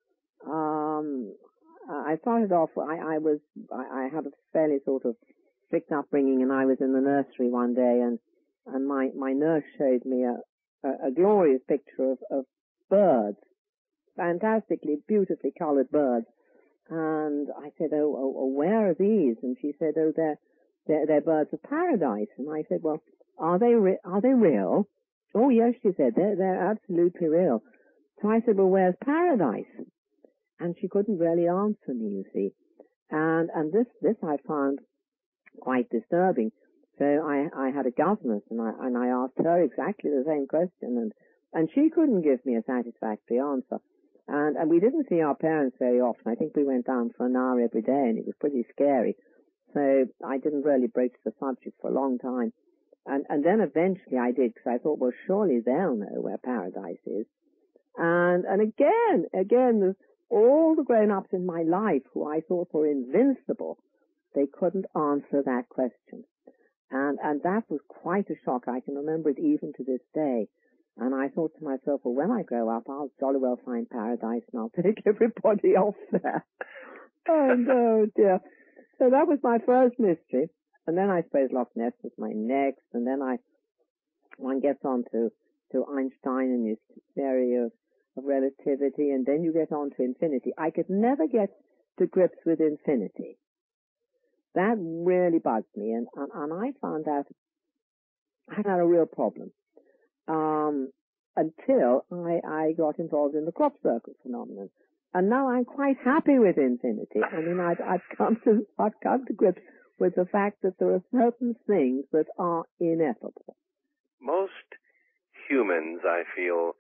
Um, I started off, I, I was, I, I had a fairly sort of strict upbringing, and I was in the nursery one day, and, and my, my nurse showed me a, a, a glorious picture of, of birds, fantastically, beautifully colored birds. And I said, oh, oh, oh, where are these? And she said, oh, they're, they're, they're birds of paradise. And I said, well, are they, re- are they real? Oh, yes, she said, they're, they're absolutely real. So I said, well, where's paradise? And she couldn't really answer me, you see. And, and this, this I found quite disturbing. So I, I had a governess and I, and I asked her exactly the same question, and, and she couldn't give me a satisfactory answer. And, and we didn't see our parents very often. I think we went down for an hour every day, and it was pretty scary. So I didn't really broach the subject for a long time. And, and then eventually I did, because I thought, well, surely they'll know where paradise is. And, and again, again, the, all the grown-ups in my life who I thought were invincible, they couldn't answer that question. And, and that was quite a shock. I can remember it even to this day. And I thought to myself, well, when I grow up, I'll jolly well find paradise and I'll take everybody off there. And oh dear. So that was my first mystery. And then I suppose Loch Ness was my next. And then I, one gets on to, to Einstein and his theory of of relativity, and then you get on to infinity. I could never get to grips with infinity. That really bugged me, and, and, and I found that I had a real problem um, until I, I got involved in the crop circle phenomenon. And now I'm quite happy with infinity. I mean, I've, I've come to, I've come to grips with the fact that there are certain things that are ineffable. Most humans, I feel,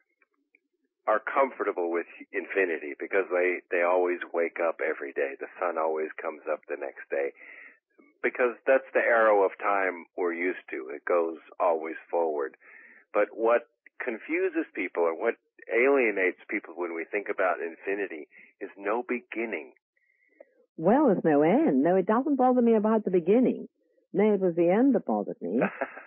are comfortable with infinity because they, they always wake up every day. The sun always comes up the next day. Because that's the arrow of time we're used to. It goes always forward. But what confuses people, or what alienates people when we think about infinity, is no beginning. Well, there's no end. No, it doesn't bother me about the beginning. No, it was the end that bothered me.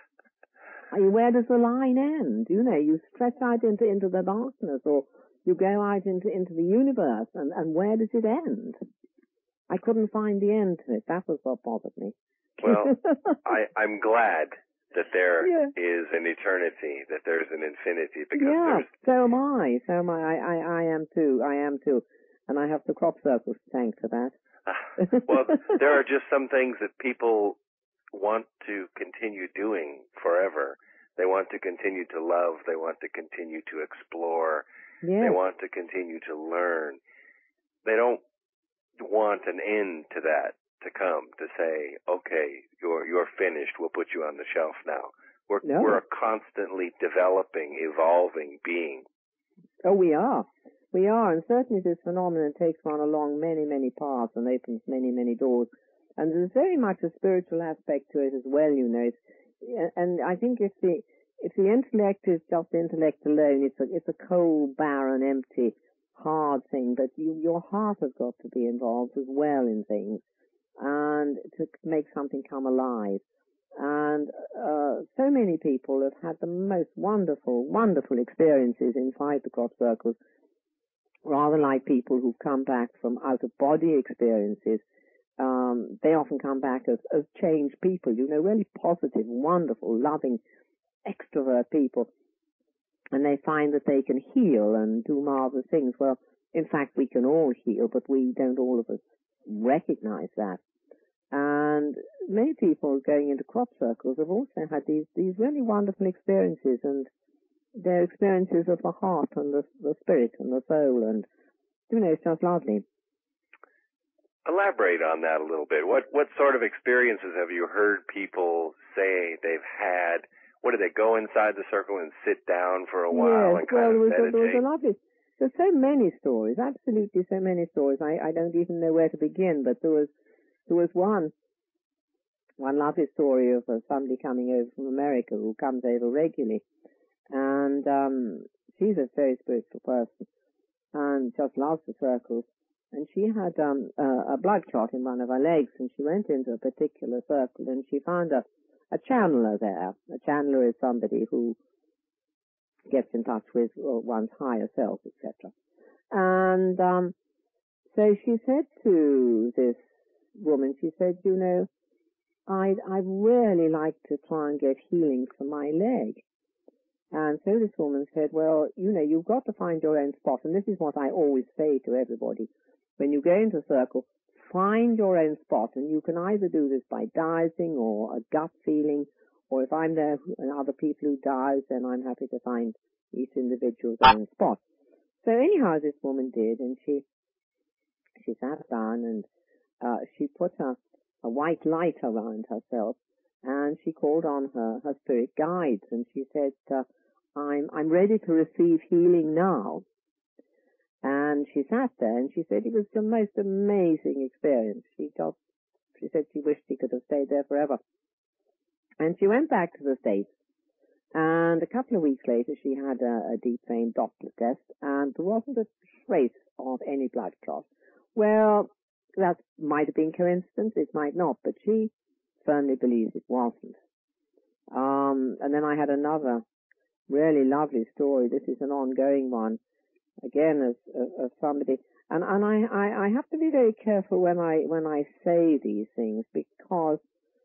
I mean, where does the line end? You know, you stretch out into, into the darkness, or you go out into, into the universe, and, and where does it end? I couldn't find the end to it. That was what bothered me. Well, I, I'm glad that there yeah. is an eternity, that there's an infinity, because yeah, there's... so am I. So am I. I, I. I am too. I am too. And I have the crop circles to thank for that. Well, there are just some things that people want to continue doing forever. They want to continue to love. They want to continue to explore. Yes. They want to continue to learn. They don't want an end to that to come, to say, okay, you're you're finished, we'll put you on the shelf now. We're no. we're a constantly developing, evolving being. Oh, we are. We are, and certainly this phenomenon takes one along many, many paths and opens many, many doors. And there's very much a spiritual aspect to it as well, you know. It's, and I think if the if the intellect is just intellect alone, it's a it's a cold, barren, empty, hard thing, but you, your heart has got to be involved as well in things, and to make something come alive. And uh, so many people have had the most wonderful, wonderful experiences inside the crop circles, rather like people who've come back from out-of-body experiences. Um, they often come back as, as changed people, you know, really positive, wonderful, loving, extrovert people. And they find that they can heal and do marvelous things. Well, in fact, we can all heal, but we don't all of us recognize that. And many people going into crop circles have also had these, these really wonderful experiences, and they're experiences of the heart and the, the spirit and the soul, and, you know, it's just lovely. Elaborate on that a little bit. What, what sort of experiences have you heard people say they've had? What, do they go inside the circle and sit down for a while yes, and kind well, of there was meditate? A, there was a lovely, there's so many stories, absolutely so many stories. I, I don't even know where to begin, but there was, there was one, one lovely story of uh, somebody coming over from America who comes over regularly. And, um, she's a very spiritual person and just loves the circles. And she had, um, a, a blood clot in one of her legs, and she went into a particular circle and she found a, a channeler there. A channeler is somebody who gets in touch with one's higher self, et cetera. And um, so she said to this woman, she said, you know, I'd, I'd really like to try and get healing for my leg. And so this woman said, well, you know, you've got to find your own spot. And this is what I always say to everybody. When you go into a circle, find your own spot. And you can either do this by dowsing or a gut feeling, or if I'm there and other people who douse, then I'm happy to find each individual's own spot. So anyhow, this woman did, and she she sat down and uh, she put a, a white light around herself, and she called on her, her spirit guides, and she said, uh, I'm, I'm ready to receive healing now. And she sat there, and she said it was the most amazing experience. She just, she said she wished she could have stayed there forever. And she went back to the States, and a couple of weeks later she had a, a deep vein Doppler test, and there wasn't a trace of any blood clot. Well, that might have been coincidence, it might not, but she firmly believes it wasn't. Um, and then I had another really lovely story. This is an ongoing one, again, as, as, as somebody, and, and I, I, I have to be very careful when I, when I say these things, because,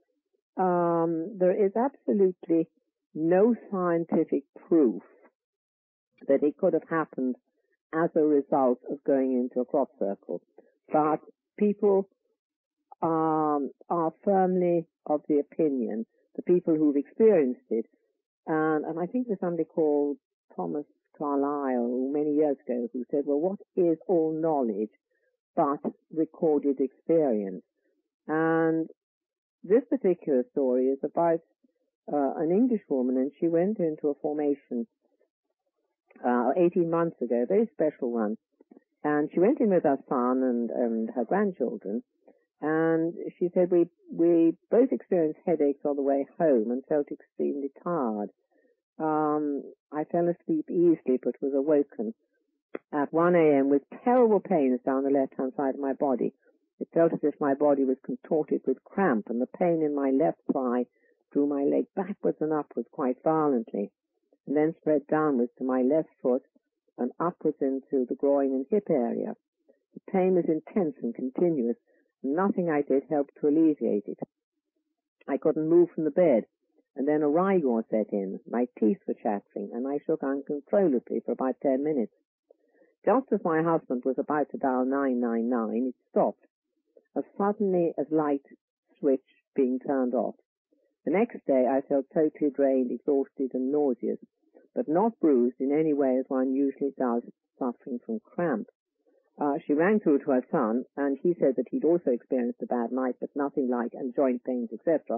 um, there is absolutely no scientific proof that it could have happened as a result of going into a crop circle. But people, um, are firmly of the opinion, the people who've experienced it, and, and I think there's somebody called Thomas Carlyle many years ago, who said, well, what is all knowledge but recorded experience? And this particular story is about uh, an English woman, and she went into a formation uh, eighteen months ago, a very special one. And she went in with her son and, and her grandchildren, and she said, we, we both experienced headaches on the way home and felt extremely tired. Um, I fell asleep easily, but was awoken at one a.m. with terrible pains down the left-hand side of my body. It felt as if my body was contorted with cramp, and the pain in my left thigh drew my leg backwards and upwards quite violently, and then spread downwards to my left foot and upwards into the groin and hip area. The pain was intense and continuous, and nothing I did helped to alleviate it. I couldn't move from the bed, and then a rigor set in. My teeth were chattering, and I shook uncontrollably for about ten minutes. Just as my husband was about to dial nine nine nine, it stopped, as suddenly as light switch being turned off. The next day I felt totally drained, exhausted, and nauseous, but not bruised in any way as one usually does, suffering from cramp. Uh, she rang through to her son, and he said that he'd also experienced a bad night, but nothing like, and joint pains, et cetera,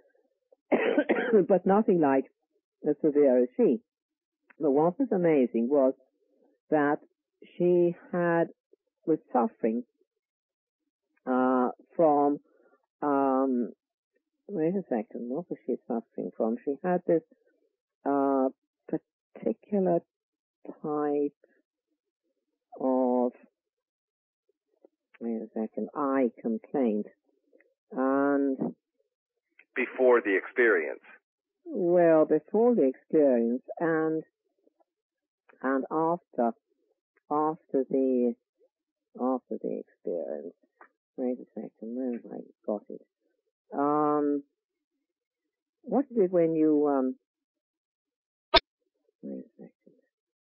but nothing like as severe as she. But what was amazing was that she had, was suffering uh, from, um, wait a second, what was she suffering from? She had this uh, particular type of, wait a second, eye complaint. And before the experience? Well, before the experience and and after after the after the experience. Wait a second, where have I got it? Um, what is it when you um? Wait a second.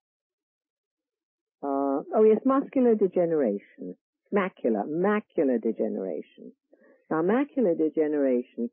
Uh, oh yes, muscular degeneration, macular macular degeneration. Now, macular degeneration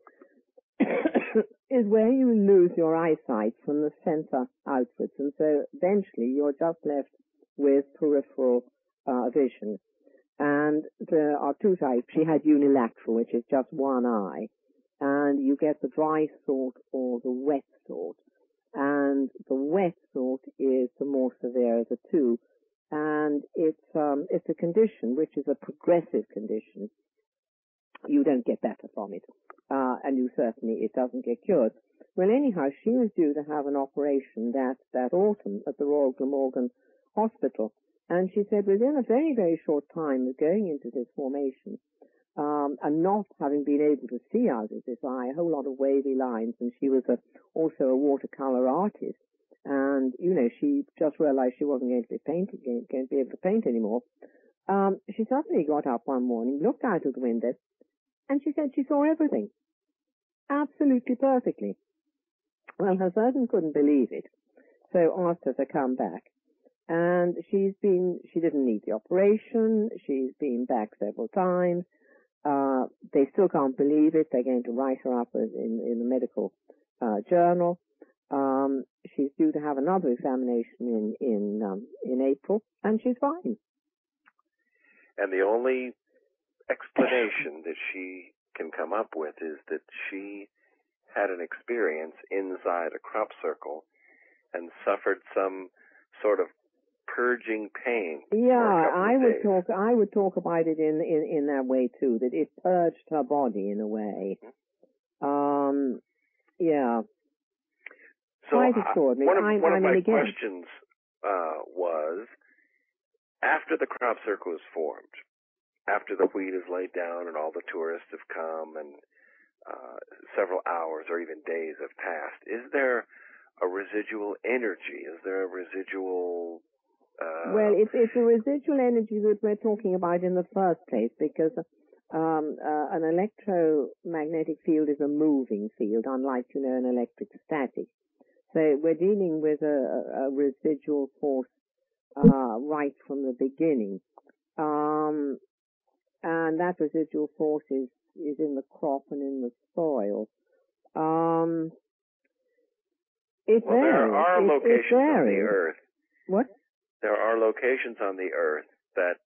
is where you lose your eyesight from the center outwards, and so eventually you're just left with peripheral uh, vision. And there are two types. She had unilateral, which is just one eye, and you get the dry sort or the wet sort. And the wet sort is the more severe of the two, and it's um, it's a condition which is a progressive condition. You don't get better from it, uh, and you certainly, it doesn't get cured. Well, anyhow, she was due to have an operation that, that autumn at the Royal Glamorgan Hospital, and she said within a very, very short time of going into this formation, um, and not having been able to see out of this eye, a whole lot of wavy lines, and she was a, also a watercolor artist, and, you know, she just realized she wasn't going to be painting, going to be able to paint anymore. Um, she suddenly got up one morning, looked out of the window, and she said she saw everything. Absolutely perfectly. Well, her surgeon couldn't believe it, so asked her to come back. And she's been, she didn't need the operation, she's been back several times. Uh, they still can't believe it. They're going to write her up in, in the medical uh, journal. Um, she's due to have another examination in, in, um, in April, and she's fine. And the only explanation that she can come up with is that she had an experience inside a crop circle and suffered some sort of purging pain. Yeah, I would days. talk. I would talk about it in, in in that way too. That it purged her body in a way. Mm-hmm. Um, yeah. So quite extraordinary. one of, I, one I of mean, my again, questions uh, was, after the crop circle is formed, after the wheat is laid down and all the tourists have come and uh, several hours or even days have passed, is there a residual energy? Is there a residual... Uh, well, it's, it's a residual energy that we're talking about in the first place, because um, uh, an electromagnetic field is a moving field, unlike, you know, an electric static. So we're dealing with a, a residual force uh, right from the beginning. Um, and that residual force is, is in the crop and in the soil. Um, it well, varies. there are it, locations it on the earth What? There are locations on the Earth that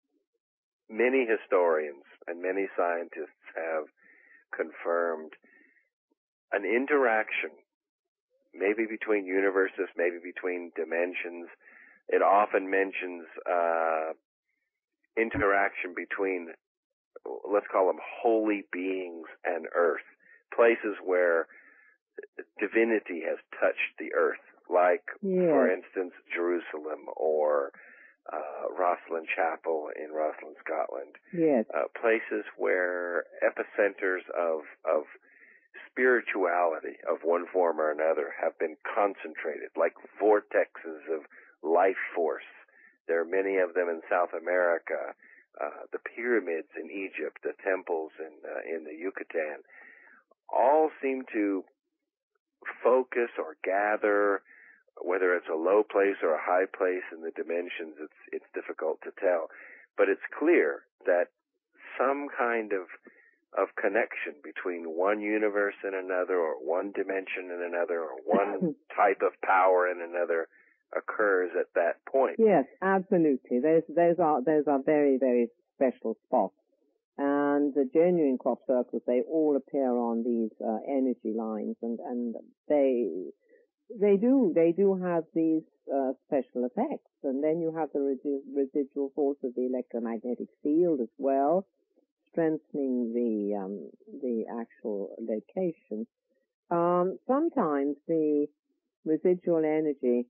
many historians and many scientists have confirmed an interaction, maybe between universes, maybe between dimensions. It often mentions uh, interaction between, let's call them holy beings and Earth, places where divinity has touched the Earth, like, yes. for instance, Jerusalem or uh, Rosslyn Chapel in Rosslyn, Scotland. Yes. Uh, places where epicenters of of spirituality of one form or another have been concentrated, like vortexes of life force. There are many of them in South America, uh, the pyramids in Egypt, the temples in uh, in the Yucatan, all seem to focus or gather, whether it's a low place or a high place in the dimensions, it's it's difficult to tell. But it's clear that some kind of of connection between one universe and another, or one dimension and another, or one type of power and another occurs at that point. Yes, absolutely. Those those are those are very, very special spots. And the genuine crop circles, they all appear on these uh, energy lines, and and they they do they do have these uh, special effects. And then you have the resi- residual force of the electromagnetic field as well, strengthening the um, the actual location. Um, sometimes the residual energy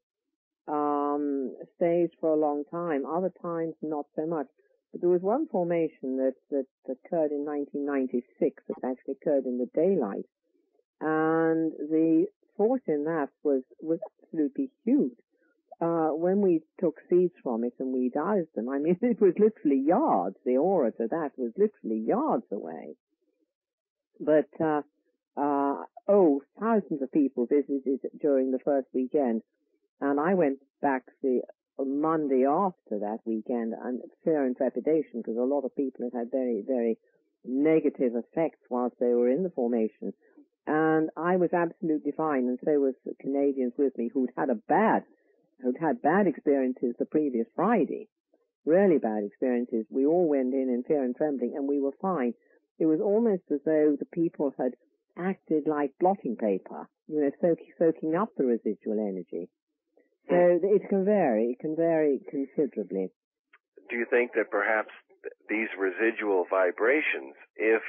um, stays for a long time. Other times, not so much. But there was one formation that, that occurred in nineteen ninety-six that actually occurred in the daylight, and the force in that was was absolutely huge. Uh, when we took seeds from it and we dosed them, I mean, it was literally yards. The aura to that was literally yards away. But uh, uh, oh, thousands of people visited during the first weekend, and I went back the Monday after that weekend, and fear and trepidation, because a lot of people had had very, very negative effects whilst they were in the formation. And I was absolutely fine, and so was the Canadians with me who'd had a bad, who'd had bad experiences the previous Friday, really bad experiences. We all went in in fear and trembling, and we were fine. It was almost as though the people had acted like blotting paper, you know, soaking, soaking up the residual energy. So it can vary. It can vary considerably. Do you think that perhaps these residual vibrations, if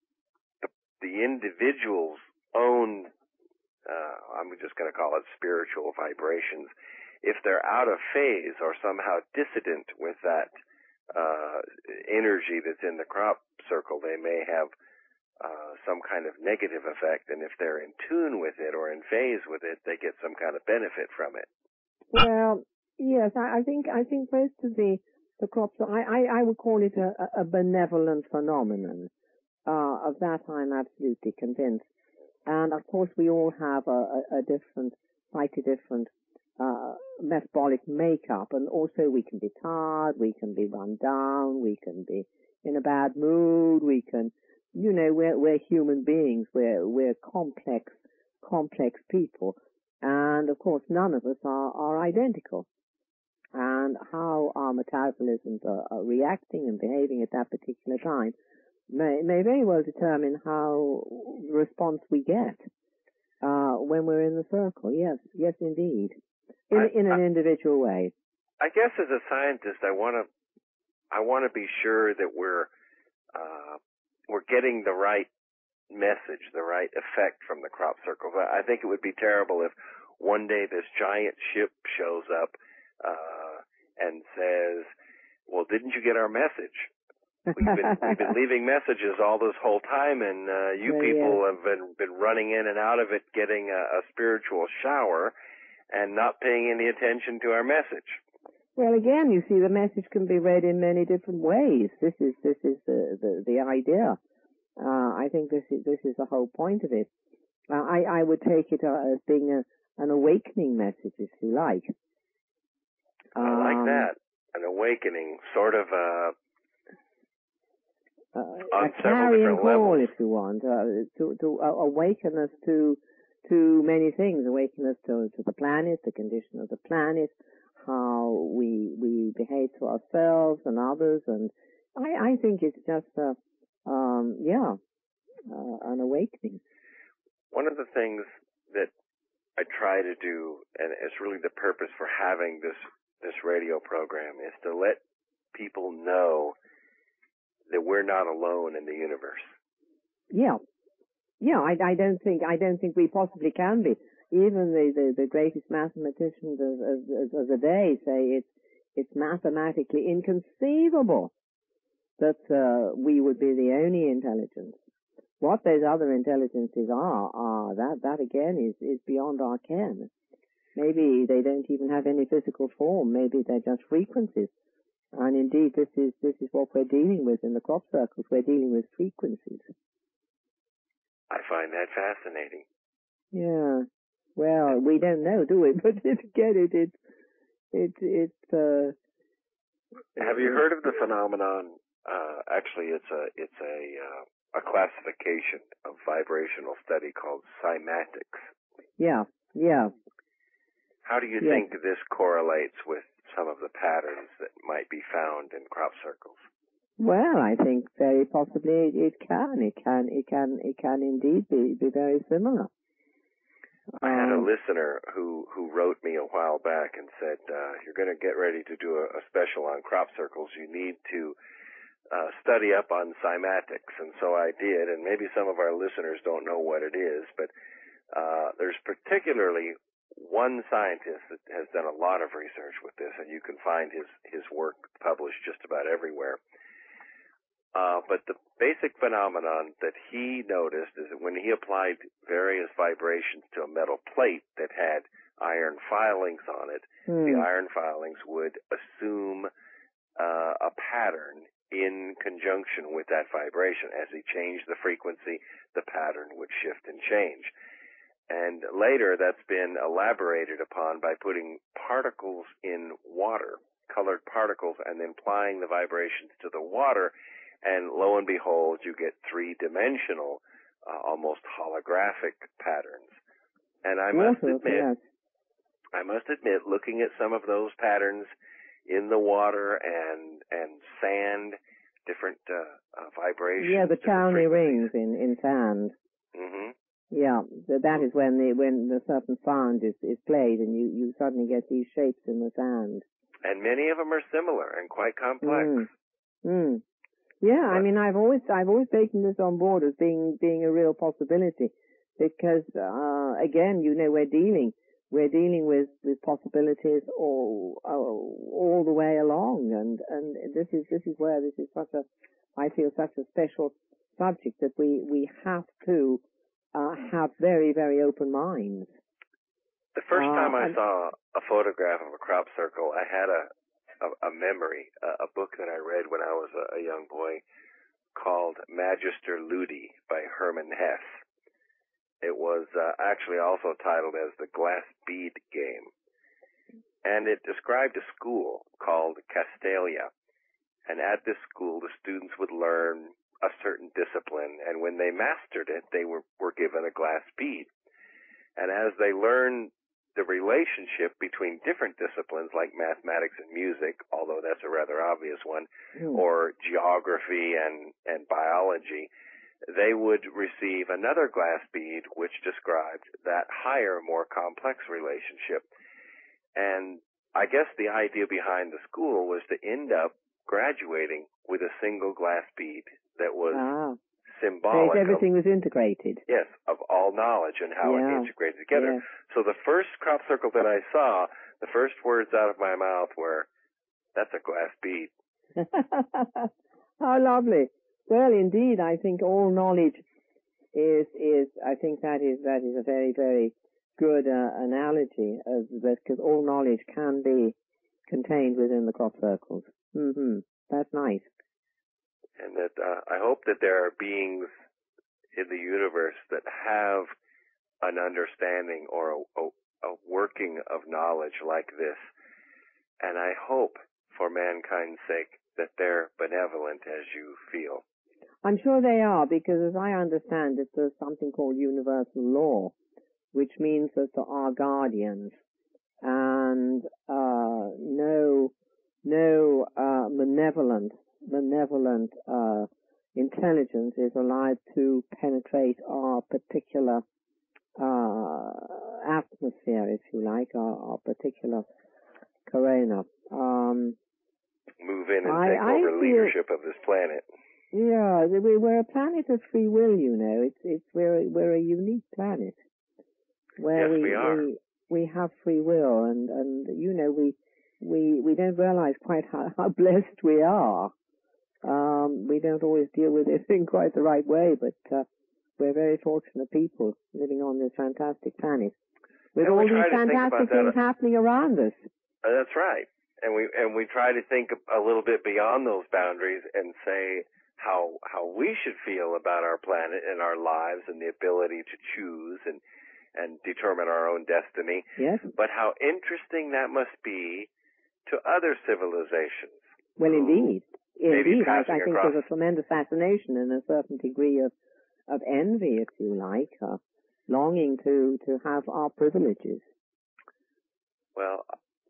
the individual's own, uh, I'm just going to call it spiritual vibrations, if they're out of phase or somehow dissident with that uh, energy that's in the crop circle, they may have uh, some kind of negative effect, and if they're in tune with it or in phase with it, they get some kind of benefit from it. Well, yes, I, I think I think most of the the crops, I I, I would call it a, a benevolent phenomenon. Uh, of that, I'm absolutely convinced. And of course, we all have a, a, a different, slightly different uh, metabolic makeup, and also we can be tired, we can be run down, we can be in a bad mood, we can, you know, we're we're human beings, we're we're complex, complex people. And of course, none of us are, are identical. And how our metabolisms are, are reacting and behaving at that particular time may, may very well determine how the response we get uh, when we're in the circle. Yes, yes, indeed, in I, in an I, individual way. I guess as a scientist, I want to I want to be sure that we're uh, we're getting the right message, the right effect from the crop circles. I think it would be terrible if one day this giant ship shows up uh, and says, "Well, didn't you get our message? We've been, we've been leaving messages all this whole time, and uh, you Yeah, people yeah. have been been running in and out of it, getting a, a spiritual shower, and not paying any attention to our message." Well, again, you see, the message can be read in many different ways. This is this is the the, the idea. Uh, I think this is this is the whole point of it. Uh, I I would take it uh, as being a, an awakening message, if you like. I like Um, that, an awakening, sort of a uh, on a several carrying different call, levels. if you want, uh, to to uh, awaken us to to many things. Awaken us to to the planet, the condition of the planet, how we we behave to ourselves and others, and I, I think it's just a um, yeah uh, an awakening. One of the things that I try to do, and it's really the purpose for having this this radio program, is to let people know that we're not alone in the universe. Yeah, yeah. I, I don't think I don't think we possibly can be. Even the, the, the greatest mathematicians of, of, of the day say it's it's mathematically inconceivable that uh, we would be the only intelligence. What those other intelligences are, are that that again is is beyond our ken. Maybe they don't even have any physical form. Maybe they're just frequencies. And indeed, this is this is what we're dealing with in the crop circles. We're dealing with frequencies. I find that fascinating. Yeah. Well, we don't know, do we? But again, it it it it. Uh, Have you heard of the phenomenon? Uh, actually, it's a it's a uh, a classification of vibrational study called cymatics. Yeah. Yeah. How do you yes. think this correlates with some of the patterns that might be found in crop circles? Well, I think very possibly it can. It can. It can. It can indeed be be very similar. I had a Um, listener who, who wrote me a while back and said, uh, you're going to get ready to do a, a special on crop circles. You need to uh, study up on cymatics. And so I did, and maybe some of our listeners don't know what it is, but uh, there's particularly one scientist that has done a lot of research with this, and you can find his, his work published just about everywhere. Uh, but the basic phenomenon that he noticed is that when he applied various vibrations to a metal plate that had iron filings on it, hmm. the iron filings would assume uh, a pattern in conjunction with that vibration. As he changed the frequency, the pattern would shift and change. And later that's been elaborated upon by putting particles in water, colored particles, and then applying the vibrations to the water. And lo and behold, you get three-dimensional, uh, almost holographic patterns. And I must Water, admit, yes. I must admit, looking at some of those patterns in the water and and sand, different uh, uh, vibrations. Yeah, the Townley rings in in sand. Mm-hmm. Yeah, that is when the when the certain sound is is played, and you you suddenly get these shapes in the sand. And many of them are similar and quite complex. Mm. Mm. Yeah, I mean, I've always I've always taken this on board as being being a real possibility, because uh, again, you know, we're dealing we're dealing with, with possibilities all all all the way along, and and this is this is where this is such a I feel such a special subject that we we have to uh, have very very open minds. The first uh, time I and, saw a photograph of a crop circle, I had a A, a memory, a, a book that I read when I was a, a young boy called Magister Ludi by Hermann Hesse. It was uh, actually also titled as The Glass Bead Game. And it described a school called Castalia. And at this school, the students would learn a certain discipline, and when they mastered it, they were, were given a glass bead. And as they learned the relationship between different disciplines like mathematics and music, although that's a rather obvious one, mm. or geography and, and biology, they would receive another glass bead which described that higher, more complex relationship. And I guess the idea behind the school was to end up graduating with a single glass bead that was ah. symbolic. So everything of, was integrated. Yes, of all knowledge and how yeah. it integrated together. Yeah. So the first crop circle that I saw, the first words out of my mouth were, "That's a glass bead." How lovely. Well, indeed, I think all knowledge is, is, I think that is, that is a very, very good uh, analogy of that, because all knowledge can be contained within the crop circles. Mm-hmm. That's nice. And that, uh, I hope that there are beings in the universe that have an understanding or a, a, a working of knowledge like this. And I hope, for mankind's sake, that they're benevolent as you feel. I'm sure they are, because as I understand it, there's something called universal law, which means that there are guardians. And uh, no, no uh, malevolent, malevolent uh, intelligence is allowed to penetrate our particular uh, atmosphere, if you like, our, our particular corona. Um, Move in and I, take I over feel, leadership of this planet. Yeah, we, we're a planet of free will, you know. It's it's we're we're a unique planet where Yes, we, we are. we we have free will, and and you know we we we don't realize quite how, how blessed we are. Um, we don't always deal with it in quite the right way, but uh, we're very fortunate people living on this fantastic planet with And all we try these to think fantastic about that. things happening around us. Uh, that's right. And we and we try to think a little bit beyond those boundaries and say how how we should feel about our planet and our lives and the ability to choose and and determine our own destiny. Yes. But how interesting that must be to other civilizations. Well, indeed. Indeed. I, I think across. there's a tremendous fascination and a certain degree of, of envy, if you like, uh, longing to, to have our privileges. Well,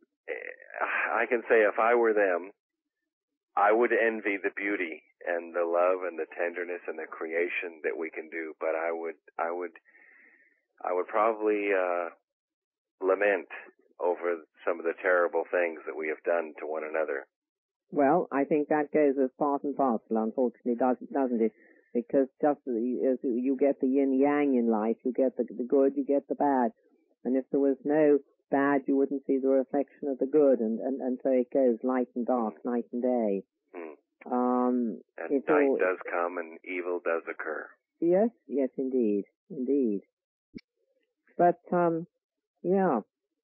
I can say if I were them, I would envy the beauty and the love and the tenderness and the creation that we can do, but I would, I would, I would probably uh, lament over some of the terrible things that we have done to one another. Well, I think that goes as part and parcel, unfortunately, doesn't doesn't it? Because just as you get the yin-yang in life, you get the, the good, you get the bad. And if there was no bad, you wouldn't see the reflection of the good. And, and, and so it goes light and dark, mm. night and day. Mm. Um, and night all, does come and evil does occur. Yes, yes, indeed, indeed. But, um, yeah.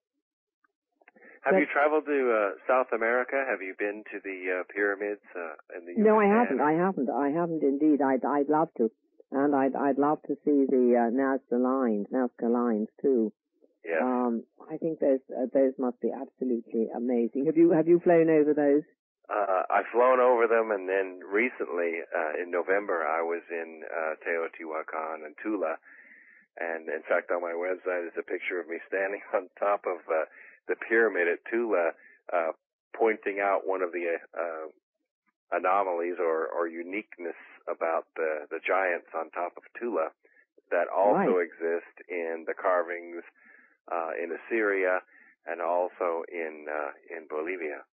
Have but, you traveled to uh, South America? Have you been to the uh, pyramids uh, in the No, Yucatan? I haven't. I haven't. I haven't indeed. I'd I'd love to, and I'd I'd love to see the uh, Nazca lines, Nazca lines too. Yes. Um, I think those uh, those must be absolutely amazing. Have you have you flown over those? Uh, I've flown over them, and then recently uh, in November I was in uh, Teotihuacan and Tula, and in fact on my website is a picture of me standing on top of uh, the pyramid at Tula, uh, pointing out one of the uh, anomalies or, or uniqueness about the, the giants on top of Tula that also right. exist in the carvings uh, in Assyria and also in uh, in Bolivia.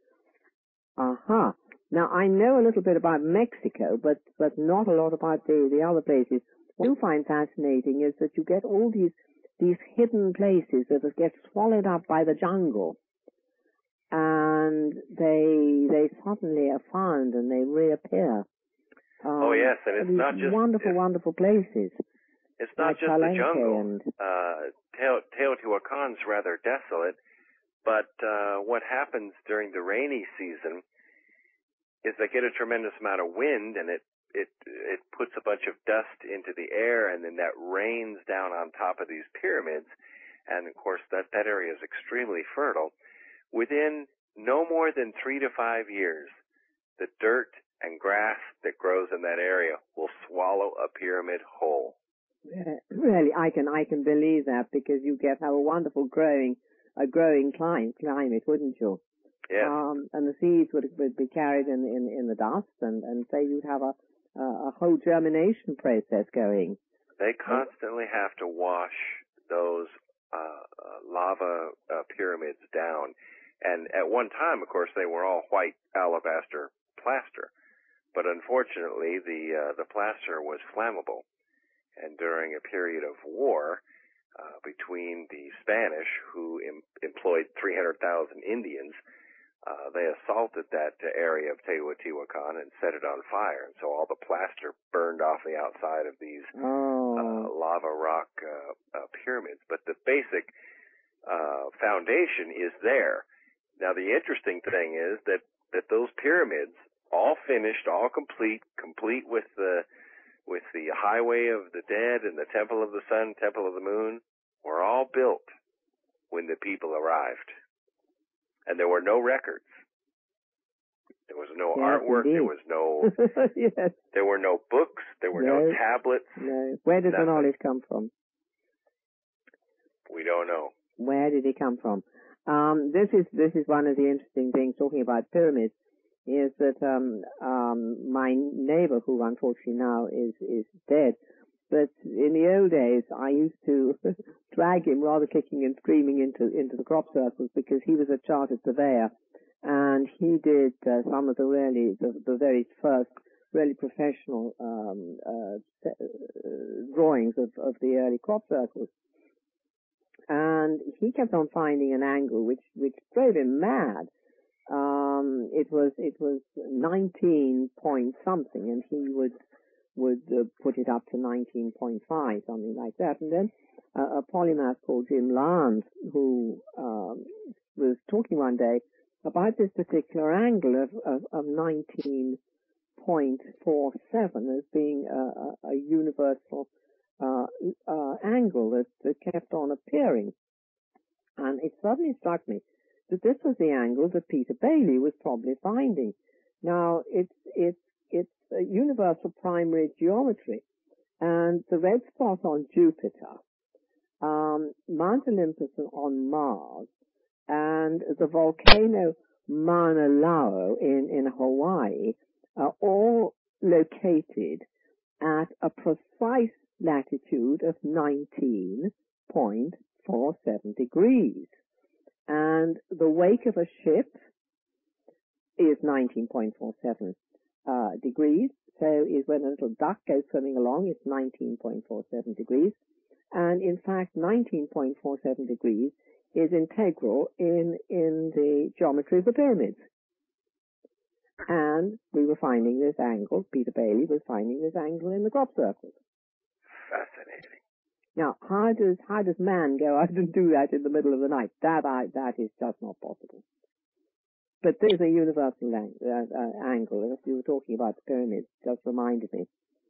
Uh-huh. Now, I know a little bit about Mexico, but, but not a lot about the, the other places. What I do find fascinating is that you get all these these hidden places that get swallowed up by the jungle, and they they suddenly are found and they reappear. Um, oh yes, and it's not just wonderful, it's, wonderful places. It's not like just Palenque the jungle. And, uh, Teo- Teotihuacan's rather desolate, but uh, what happens during the rainy season is they get a tremendous amount of wind, and it it it puts a bunch of dust into the air, and then that rains down on top of these pyramids, and of course that that area is extremely fertile. Within no more than three to five years, the dirt and grass that grows in that area will swallow a pyramid whole. Uh, really, I can I can believe that, because you get have a wonderful growing a growing climate, climate, wouldn't you? Yes. Um, and the seeds would, would be carried in, in in the dust, and and so you'd have a a whole germination process going. They constantly have to wash those uh, uh, lava uh, pyramids down, and at one time, of course, they were all white alabaster plaster, but unfortunately, the uh, the plaster was flammable. And during a period of war uh, between the Spanish, who em- employed three hundred thousand Indians, uh, they assaulted that uh, area of Teotihuacan and set it on fire. And so all the plaster burned off the outside of these oh. uh, lava rock uh, uh, pyramids. But the basic uh, foundation is there. Now, the interesting thing is that, that those pyramids, all finished, all complete, complete with the with the highway of the dead and the temple of the sun, temple of the moon, were all built when the people arrived. And there were no records. There was no yes, artwork. Indeed. There was no, yes. There were no books. There were no, no tablets. No. Where did nothing. the knowledge come from? We don't know. Where did he come from? Um, this is this is one of the interesting things talking about pyramids, is that um, um, my neighbor, who unfortunately now is is dead, but in the old days I used to drag him rather kicking and screaming into into the crop circles, because he was a chartered surveyor, and he did uh, some of the really the, the very first really professional um, uh, drawings of, of the early crop circles. And he kept on finding an angle which, which drove him mad. Um, it was, it was nineteen point something, and he would, would uh, put it up to nineteen point five, something like that. And then uh, a polymath called Jim Lance, who, um, was talking one day about this particular angle of, of, of nineteen point four seven as being a, a, a universal Uh, uh, angle that, that kept on appearing. And it suddenly struck me that this was the angle that Peter Bailey was probably finding. Now, it's, it's, it's a universal primary geometry, and the red spot on Jupiter, um, Mount Olympus on Mars, and the volcano Mauna Loa in, in Hawaii are all located at a precise latitude of nineteen point four seven degrees. And the wake of a ship is nineteen point four seven uh, degrees. So is when a little duck goes swimming along, it's nineteen point four seven degrees. And in fact, nineteen point four seven degrees is integral in, in the geometry of the pyramids. And we were finding this angle, Peter Bailey was finding this angle in the crop circles. Fascinating. Now, how does, how does man go out and do that in the middle of the night? That, I, that is just not possible. But there's a universal lang- uh, uh, angle, as you were talking about the pyramids, just reminded me.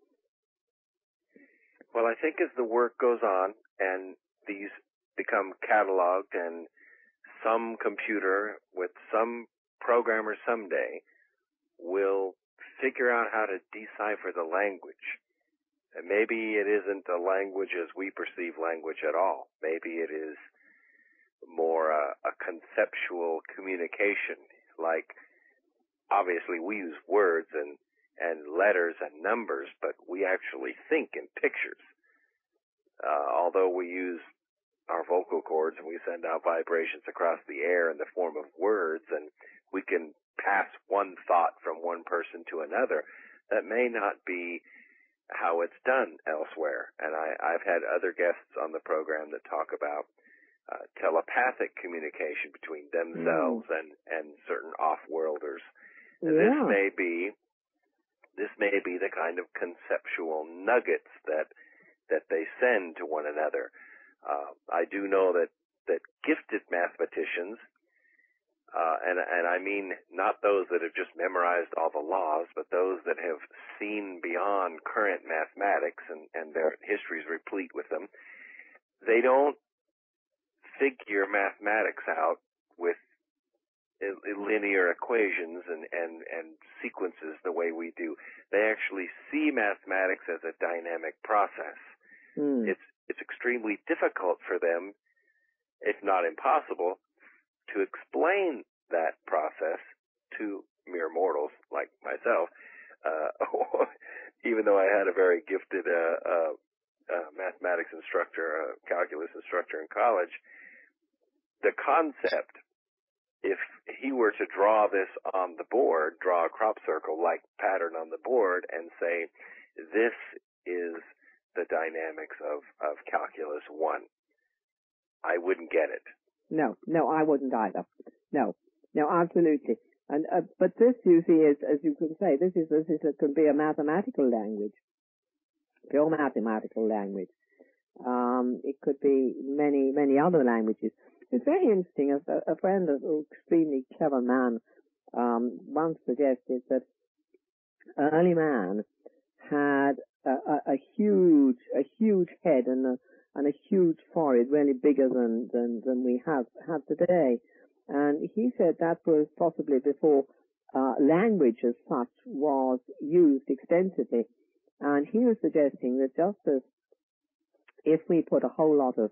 Well, I think as the work goes on and these become cataloged, and some computer with some programmer someday will figure out how to decipher the language. And maybe it isn't a language as we perceive language at all. Maybe it is more a, a conceptual communication. Like, obviously we use words and, and letters and numbers, but we actually think in pictures. Uh, although we use our vocal cords and we send out vibrations across the air in the form of words, and we can pass one thought from one person to another, that may not be how it's done elsewhere. And I, I've had other guests on the program that talk about uh, telepathic communication between themselves mm. and, and certain off-worlders. Yeah. This may be, this may be the kind of conceptual nuggets that, that they send to one another. Uh, I do know that, that gifted mathematicians, Uh, and, and I mean not those that have just memorized all the laws, but those that have seen beyond current mathematics, and, and their history is replete with them. They don't figure mathematics out with linear equations and, and, and sequences the way we do. They actually see mathematics as a dynamic process. Mm. It's, it's extremely difficult for them, if not impossible, to explain that process to mere mortals like myself, uh, even though I had a very gifted uh, uh, uh, mathematics instructor, uh, calculus instructor in college, the concept, if he were to draw this on the board, draw a crop circle-like pattern on the board and say, this is the dynamics of, of calculus one, I wouldn't get it. No, no, I wouldn't either. No, no, absolutely. And uh, but this, you see, is, as you can say, this is this is it can be a mathematical language, pure mathematical language. Um, it could be many many other languages. It's very interesting. A, a friend, an extremely clever man, um, once suggested that early man had a, a, a huge a huge head and a and a huge forehead, really bigger than, than, than we have, have today. And he said that was possibly before uh, language as such was used extensively. And he was suggesting that just as if we put a whole lot of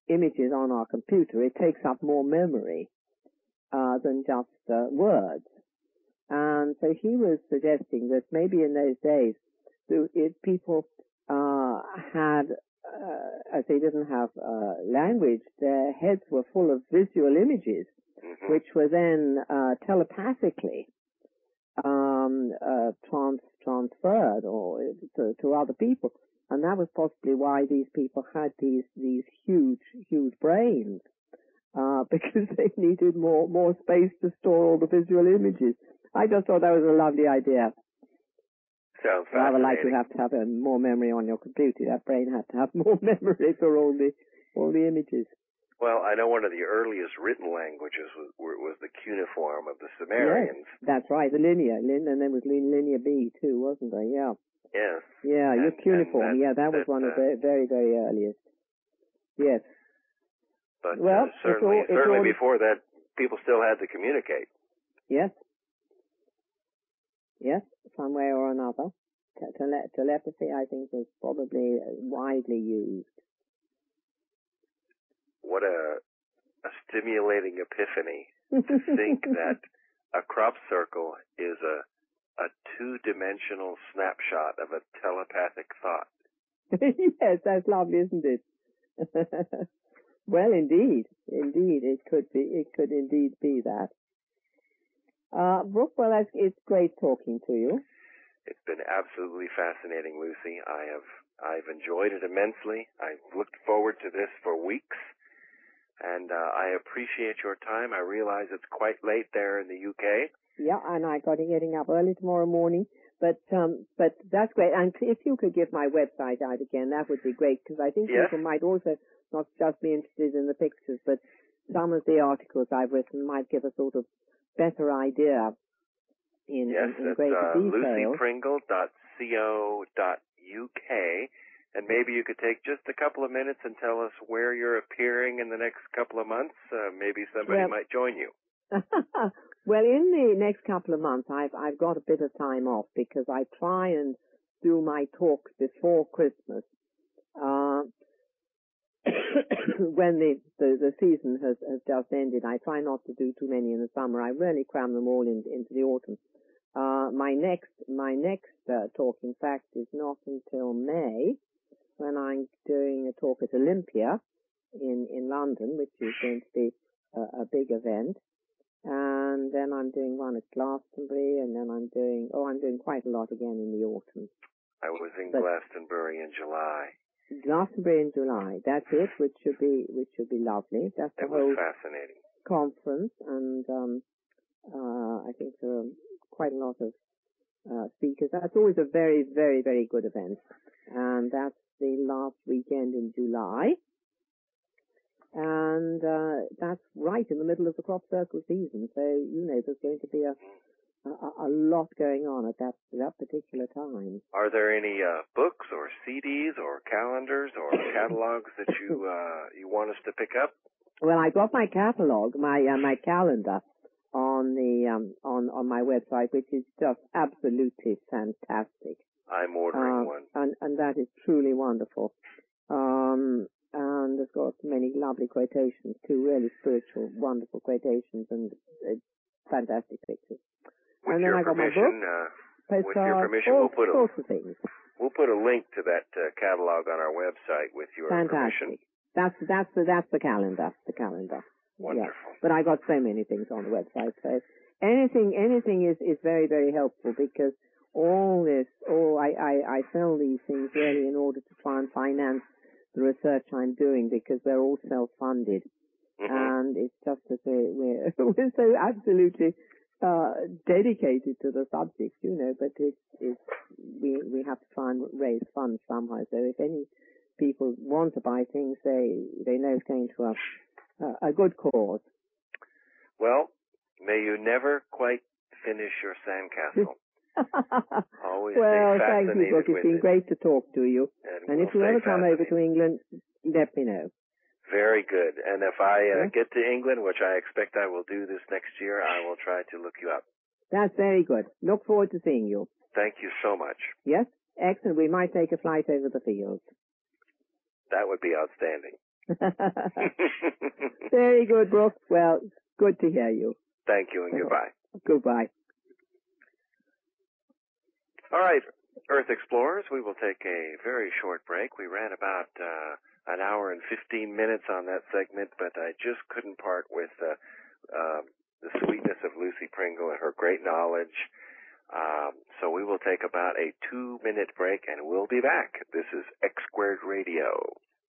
images on our computer, it takes up more memory uh, than just uh, words. And so he was suggesting that maybe in those days, if people uh, had, uh, as they didn't have uh, language, their heads were full of visual images, mm-hmm. which were then uh, telepathically um, uh, trans- transferred or to, to other people. And that was possibly why these people had these these huge, huge brains, uh, because they needed more more space to store all the visual images. I just thought that was a lovely idea. Sounds fascinating. Rather like you have to have uh, more memory on your computer. That brain had to have more memory for all the all the images. Well, I know one of the earliest written languages was, was the cuneiform of the Sumerians. Yes, that's right, the linear, and then there was linear B too, wasn't there? Yeah. Yes. Yeah, and, your cuneiform. That, yeah, that was that, one uh, of the very, very earliest. Yes. But well, uh, certainly, all, certainly all, before that, people still had to communicate. Yes. Yes, some way or another. Tele- telepathy, I think, was probably widely used. What a, a stimulating epiphany to think that a crop circle is a a two-dimensional snapshot of a telepathic thought. Yes, that's lovely, isn't it? Well, indeed, indeed, it could be. It could indeed be that. Uh, Brooke, well, it's, it's great talking to you. It's been absolutely fascinating, Lucy. I have, I've enjoyed it immensely. I've looked forward to this for weeks, and uh, I appreciate your time. I realize it's quite late there in the U K. Yeah, and I got to getting up early tomorrow morning, but um, but that's great. And if you could give my website out again, that would be great, because I think yes. people might also not just be interested in the pictures, but some of the articles I've written might give a sort of better idea in, yes, in, in it's, greater uh, detail. lucy pringle dot co dot U K, and maybe you could take just a couple of minutes and tell us where you're appearing in the next couple of months. Uh, maybe somebody well, might join you. Well, in the next couple of months, I've I've got a bit of time off because I try and do my talks before Christmas. Uh, when the, the, the season has, has just ended, I try not to do too many in the summer. I really cram them all in, into the autumn. Uh, my next my next uh, talk, in fact, is not until May, when I'm doing a talk at Olympia in in London, which is going to be a, a big event. And then I'm doing one at Glastonbury, and then I'm doing, oh, I'm doing quite a lot again in the autumn. I was in but Glastonbury in July. Glastonbury in July, that's it, which should be, which should be lovely. That's the it whole was fascinating. conference, and um, uh, I think there are quite a lot of uh, speakers. That's always a very, very, very good event. And that's the last weekend in July. And uh, that's right in the middle of the crop circle season, so you know there's going to be a a, a lot going on at that that particular time. Are there any uh, books or C Ds or calendars or catalogs that you uh, you want us to pick up? Well, I got my catalog, my uh, my calendar on the um, on on my website, which is just absolutely fantastic. I'm ordering uh, one, and and that is truly wonderful. Um, and it's got many lovely quotations too, really spiritual, wonderful quotations, and uh, fantastic pictures. With and then your I got permission, my book, uh, with your permission, all we'll put a sorts of things. we'll put a link to that uh, catalog on our website with your Fantastic. permission. That's that's the that's the calendar, the calendar. Wonderful. Yeah. But I got so many things on the website, so anything anything is is very very helpful, because all this, oh, I I, I sell these things really in order to try and finance the research I'm doing, because they're all self-funded. Mm-hmm. And it's just to say we're, we're so absolutely uh, dedicated to the subject, you know, but it's, it's, we, we have to try and raise funds somehow. So if any people want to buy things, they, they know it's going to a, a good cause. Well, may you never quite finish your sandcastle. Always well, stay thank you, Brooke. It's been it. great to talk to you. And, and we'll if you ever come over fascinated. to England, let me know. Very good. And if I uh, yes? get to England, which I expect I will do this next year, I will try to look you up. That's very good. Look forward to seeing you. Thank you so much. Yes? Excellent. We might take a flight over the fields. That would be outstanding. Very good, Brooks. Well, good to hear you. Thank you, and goodbye. Goodbye. All right, Earth Explorers, we will take a very short break. We ran about uh, an hour and fifteen minutes on that segment, but I just couldn't part with uh, uh, the sweetness of Lucy Pringle and her great knowledge. Um, so we will take about a two-minute break, and we'll be back. This is X Squared Radio.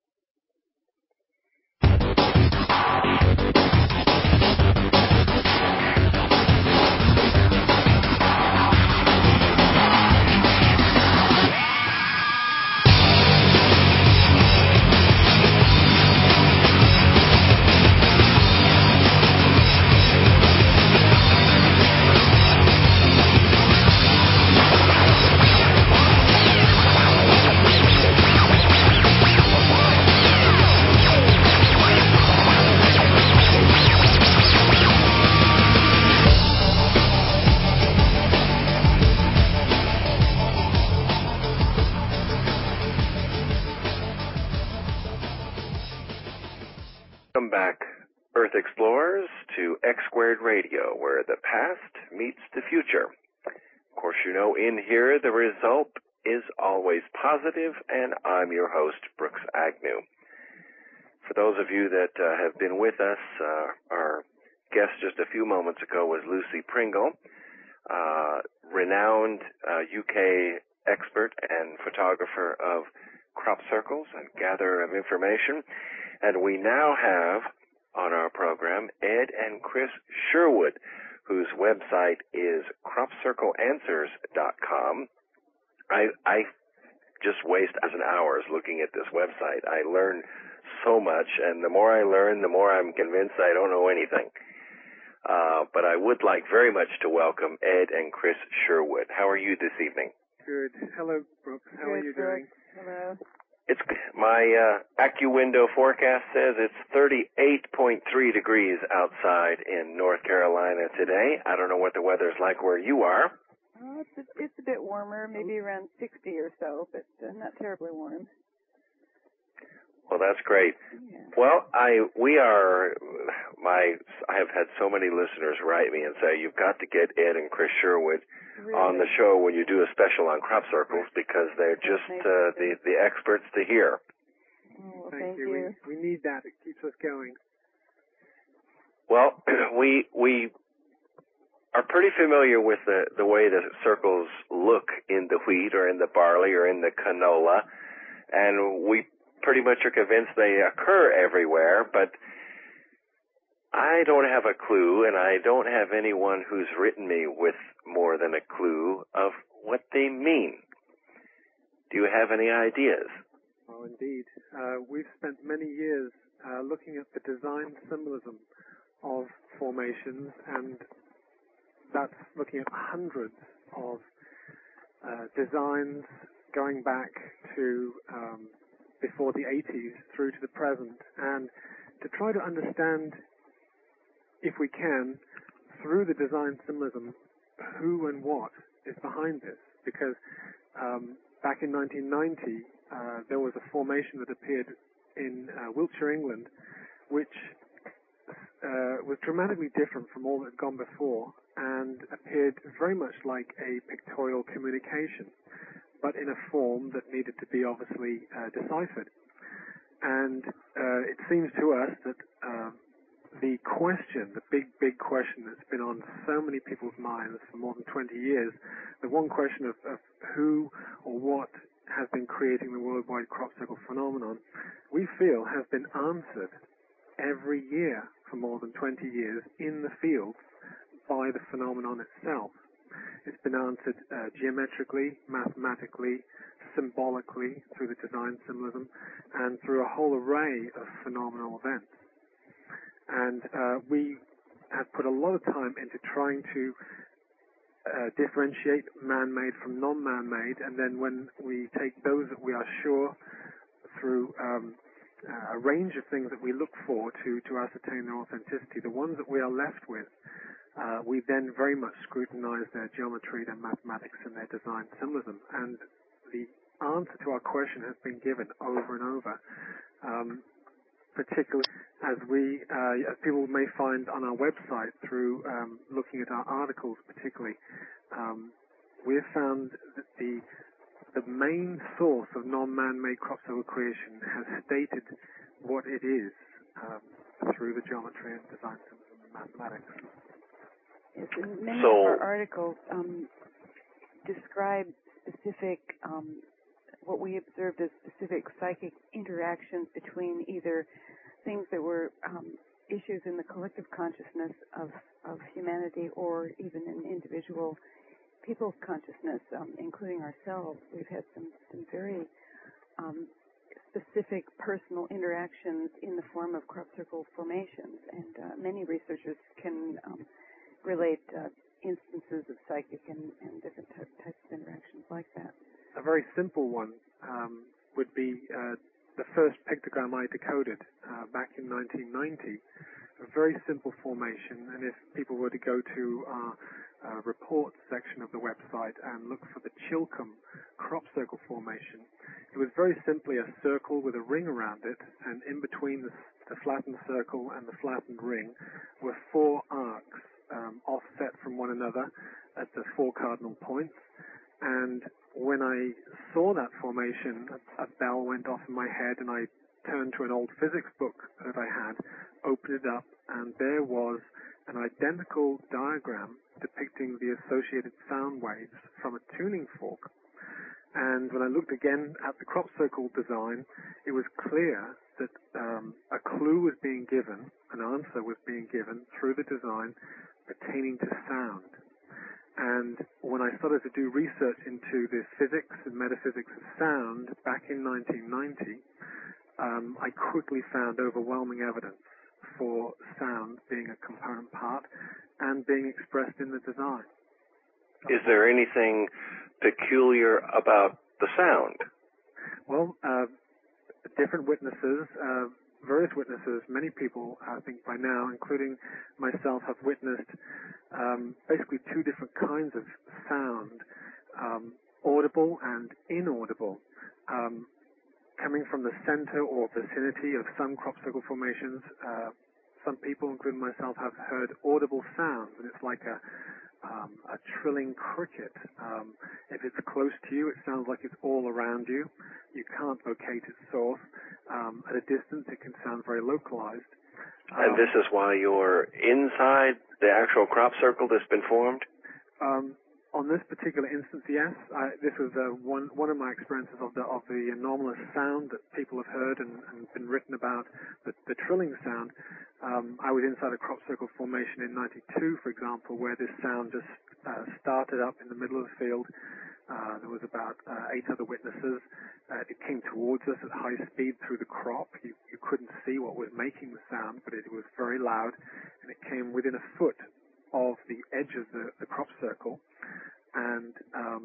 Welcome back, Earth Explorers, to X Squared Radio, where the past meets the future. Of course, you know, in here, the result is always positive, and I'm your host, Brooks Agnew. For those of you that uh, have been with us, uh, our guest just a few moments ago was Lucy Pringle, uh, renowned uh, U K expert and photographer of crop circles and gatherer of information. And we now have on our program Ed and Chris Sherwood, whose website is crop circle answers dot com. I, I just waste hours looking at this website. I learn so much, and the more I learn, the more I'm convinced I don't know anything. Uh, but I would like very much to welcome Ed and Chris Sherwood. How are you this evening? Good. Hello, Brooks. How Good, are you doing? Brooks. Hello. It's my uh, AccuWindow forecast says it's thirty-eight point three degrees outside in North Carolina today. I don't know what the weather's like where you are. Oh, it's a, it's a bit warmer, maybe around sixty or so, but uh, not terribly warm. Well, that's great. Yeah. Well, I we are my I have had so many listeners write me and say you've got to get Ed and Chris Sherwood Really? on the show when you do a special on crop circles because they're just uh, the the experts to hear. Oh, well, Thank, thank you. you. We, we need that. It keeps us going. Well, we we are pretty familiar with the the way the circles look in the wheat or in the barley or in the canola, and we pretty much are convinced they occur everywhere, but I don't have a clue, and I don't have anyone who's written me with more than a clue of what they mean. Do you have any ideas? Oh, indeed. Uh, we've spent many years uh, looking at the design symbolism of formations, and that's looking at hundreds of uh, designs going back to um, before the eighties through to the present, and to try to understand, if we can, through the design symbolism, who and what is behind this. Because um, back in nineteen ninety, uh, there was a formation that appeared in uh, Wiltshire, England, which uh, was dramatically different from all that had gone before and appeared very much like a pictorial communication, but in a form that needed to be obviously uh, deciphered. And uh, it seems to us that uh, the question, the big, big question that's been on so many people's minds for more than twenty years, the one question of, of who or what has been creating the worldwide crop circle phenomenon, we feel has been answered every year for more than twenty years in the field by the phenomenon itself. It's been answered uh, geometrically, mathematically, symbolically, through the design symbolism, and through a whole array of phenomenal events. And uh, we have put a lot of time into trying to uh, differentiate man-made from non-man-made, and then when we take those that we are sure through um, uh, a range of things that we look for to, to ascertain their authenticity, the ones that we are left with, uh, we then very much scrutinize their geometry, their mathematics, and their design symbolism. And the answer to our question has been given over and over. Um, particularly as we, uh, as people may find on our website through um, looking at our articles particularly, um, we have found that the the main source of non-man-made crop circle creation has stated what it is um, through the geometry and design symbolism and mathematics. Yes, and many So, of our articles um, describe specific, um, what we observed as specific psychic interactions between either things that were um, issues in the collective consciousness of, of humanity or even in individual people's consciousness, um, including ourselves. We've had some, some very um, specific personal interactions in the form of crop circle formations, and uh, many researchers can um, relate uh, instances of psychic and, and different type, types of interactions like that. A very simple one um, would be uh, the first pictogram I decoded uh, back in nineteen ninety. A very simple formation, and if people were to go to our uh, reports section of the website and look for the Chilcomb crop circle formation, it was very simply a circle with a ring around it, and in between the, the flattened circle and the flattened ring were four arcs um, offset from one another at the four cardinal points. And when I saw that formation, a, a bell went off in my head, and I turned to an old physics book that I had, opened it up, and there was an identical diagram depicting the associated sound waves from a tuning fork. And when I looked again at the crop circle design, it was clear that um, a clue was being given, an answer was being given through the design pertaining to sound. And when I started to do research into the physics and metaphysics of sound back in nineteen ninety, um, I quickly found overwhelming evidence for sound being a component part and being expressed in the design. is there anything peculiar about the sound? Well, uh, different witnesses, uh, various witnesses, many people, I think by now, including myself, have witnessed um, basically two different kinds of sound, um, audible and inaudible, um, coming from the center or vicinity of some crop circle formations. Uh, some people, including myself, have heard audible sounds, and it's like a Um, a trilling cricket. Um, if it's close to you, it sounds like it's all around you. You can't locate its source. Um, at a distance, it can sound very localized. Um, And this is why you're inside the actual crop circle that's been formed? Um, on this particular instance, yes. I, this was uh, one one of my experiences of the of the anomalous sound that people have heard and, and been written about, the, the trilling sound. Um, I was inside a crop circle formation in ninety-two, for example, where this sound just uh, started up in the middle of the field. Uh, there was about uh, eight other witnesses. Uh, it came towards us at high speed through the crop. You, you couldn't see what was making the sound, but it was very loud, and it came within a foot of the edge of the, the crop circle. And um,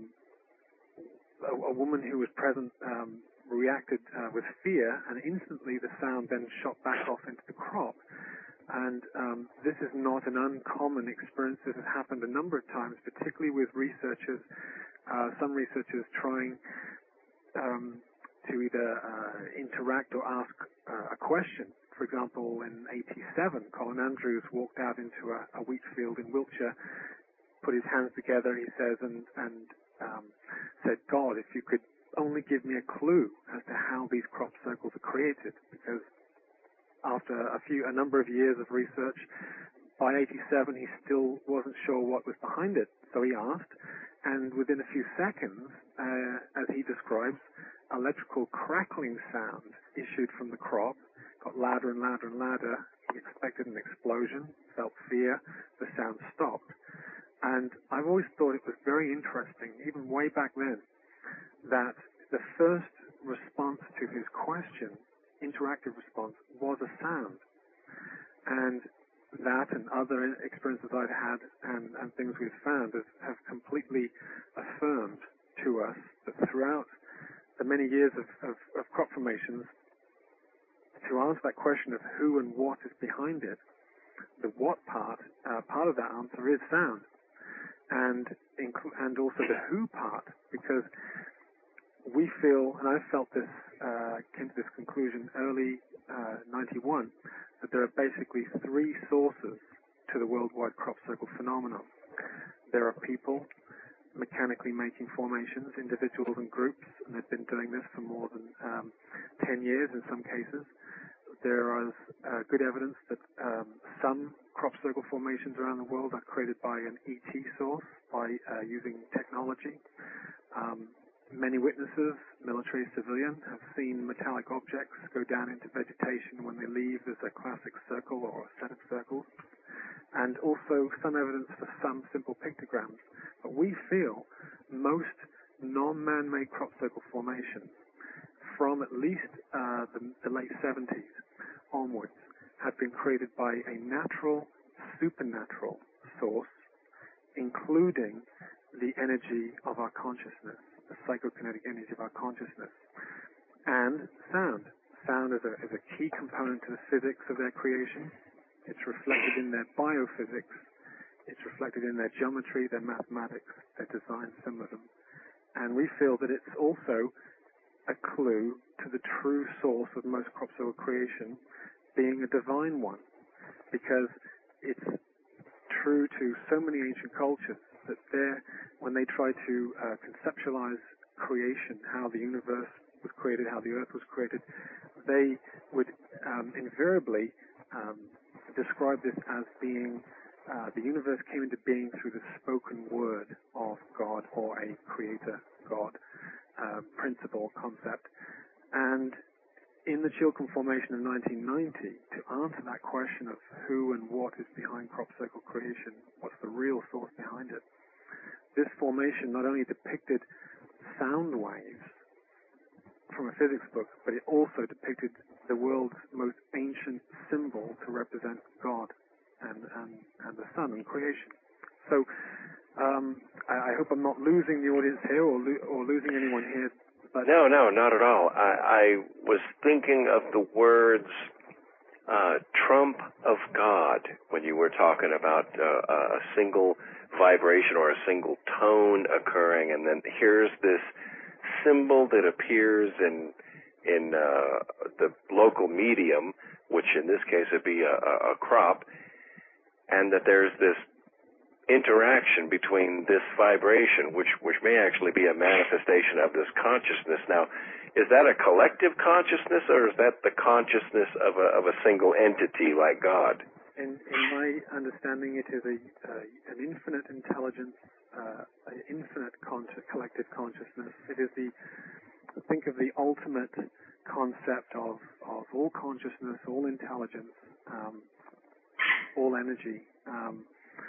a, a woman who was present um, reacted uh, with fear, and instantly the sound then shot back off into the crop. And um, this is not an uncommon experience. This has happened a number of times, particularly with researchers, uh, some researchers trying um, to either uh, interact or ask uh, a question. For example, in eighty-seven, Colin Andrews walked out into a, a wheat field in Wiltshire, put his hands together, he says, and, and um, said, God, if you could only give me a clue as to how these crop circles are created, because after a few, a number of years of research, by eighty-seven he still wasn't sure what was behind it. So he asked, and within a few seconds, uh, as he describes, electrical crackling sound issued from the crop, got louder and louder and louder. He expected an explosion, felt fear, the sound stopped. And I've always thought it was very interesting, even way back then, that the first response to his question, interactive response, was a sound. And that and other experiences I've had and, and things we've found have, have completely affirmed to us that throughout the many years of, of, of crop formations, to answer that question of who and what is behind it, the what part, uh, part of that answer is sound. And inc- and also the who part, because we feel, and I've felt this uh, came to this conclusion early uh, ninety-one, that there are basically three sources to the worldwide crop circle phenomenon. There are people mechanically making formations, individuals and groups, and they've been doing this for more than um, ten years in some cases. There is uh, good evidence that um, some crop circle formations around the world are created by an E T source, by uh, using technology. Um, many witnesses, military, civilian, have seen metallic objects go down into vegetation. When they leave, there's a classic circle or a set of circles. And also some evidence for some simple pictograms. But we feel most non-man-made crop circle formations from at least uh, the, the late seventies onwards have been created by a natural, supernatural source, including the energy of our consciousness, the psychokinetic energy of our consciousness, and sound. Sound is a, is a key component to the physics of their creation. It's reflected in their biophysics. It's reflected in their geometry, their mathematics, their design symbolism. And we feel that it's also a clue to the true source of most crop circle creation being a divine one, because it's true to so many ancient cultures that they're, when they try to uh, conceptualize creation, how the universe was created, how the earth was created, they would um, invariably um, describe this as being uh, the universe came into being through the spoken word of God, or a creator God, uh, principle, concept. And in the Chilcot formation of nineteen ninety, to answer that question of who and what is behind crop circle creation, what's the real source behind it, this formation not only depicted sound waves from a physics book, but it also depicted the world's most ancient symbol to represent God and, and, and the sun and creation. So um, I, I hope I'm not losing the audience here or, lo- or losing anyone here. But no, no, not at all. I, I was thinking of the words uh, trump of God when you were talking about uh, a single vibration or a single tone occurring, and then here's this symbol that appears in in uh, the local medium, which in this case would be a, a crop, and that there's this interaction between this vibration, which which may actually be a manifestation of this consciousness. Now, is that a collective consciousness, or is that the consciousness of a of a single entity like God? In, in my understanding, it is a uh, an infinite intelligence, uh, an infinite con- collective consciousness. It is the think of the ultimate concept of of all consciousness, all intelligence, um, all energy. Um,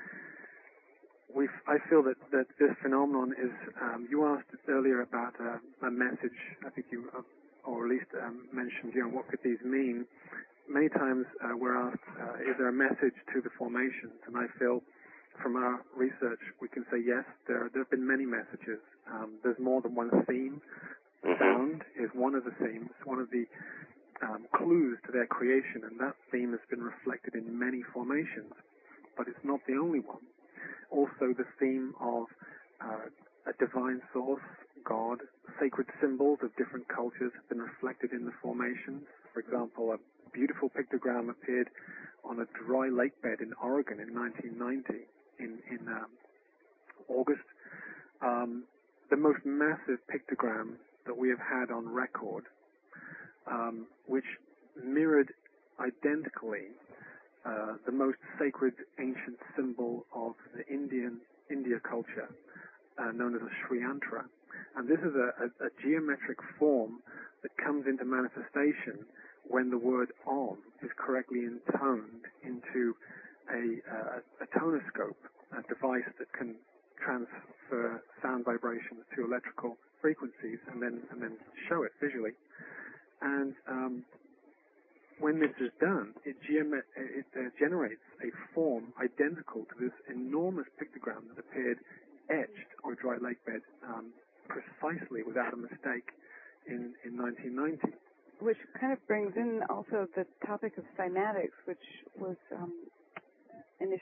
We, I feel that, that this phenomenon is, um, you asked earlier about uh, a message, I think you, uh, or at least um, mentioned, you know, what could these mean? Many times uh, we're asked, uh, is there a message to the formations? And I feel from our research we can say yes, there, there have been many messages. Um, there's more than one theme. Mm-hmm. Sound is one of the themes, one of the um, clues to their creation, and that theme has been reflected in many formations, but it's not the only one. Also, the theme of uh, a divine source, God, sacred symbols of different cultures have been reflected in the formations. For example, a beautiful pictogram appeared on a dry lake bed in Oregon in nineteen ninety, in, in um, August. Um, the most massive pictogram that we have had on record, um, which mirrored identically Uh, the most sacred ancient symbol of the Indian India culture, uh, known as a Sri Yantra. And this is a, a, a geometric form that comes into manifestation when the word Om is correctly intoned into a, uh, a tonoscope, a device that can transfer sound vibrations to electrical frequencies and then and then show it visually. And um, when this is done, it, geome- it uh, generates a form identical to this enormous pictogram that appeared etched on a dry lake bed um, precisely without a mistake in, in nineteen ninety. Which kind of brings in also the topic of cymatics, which was um, initially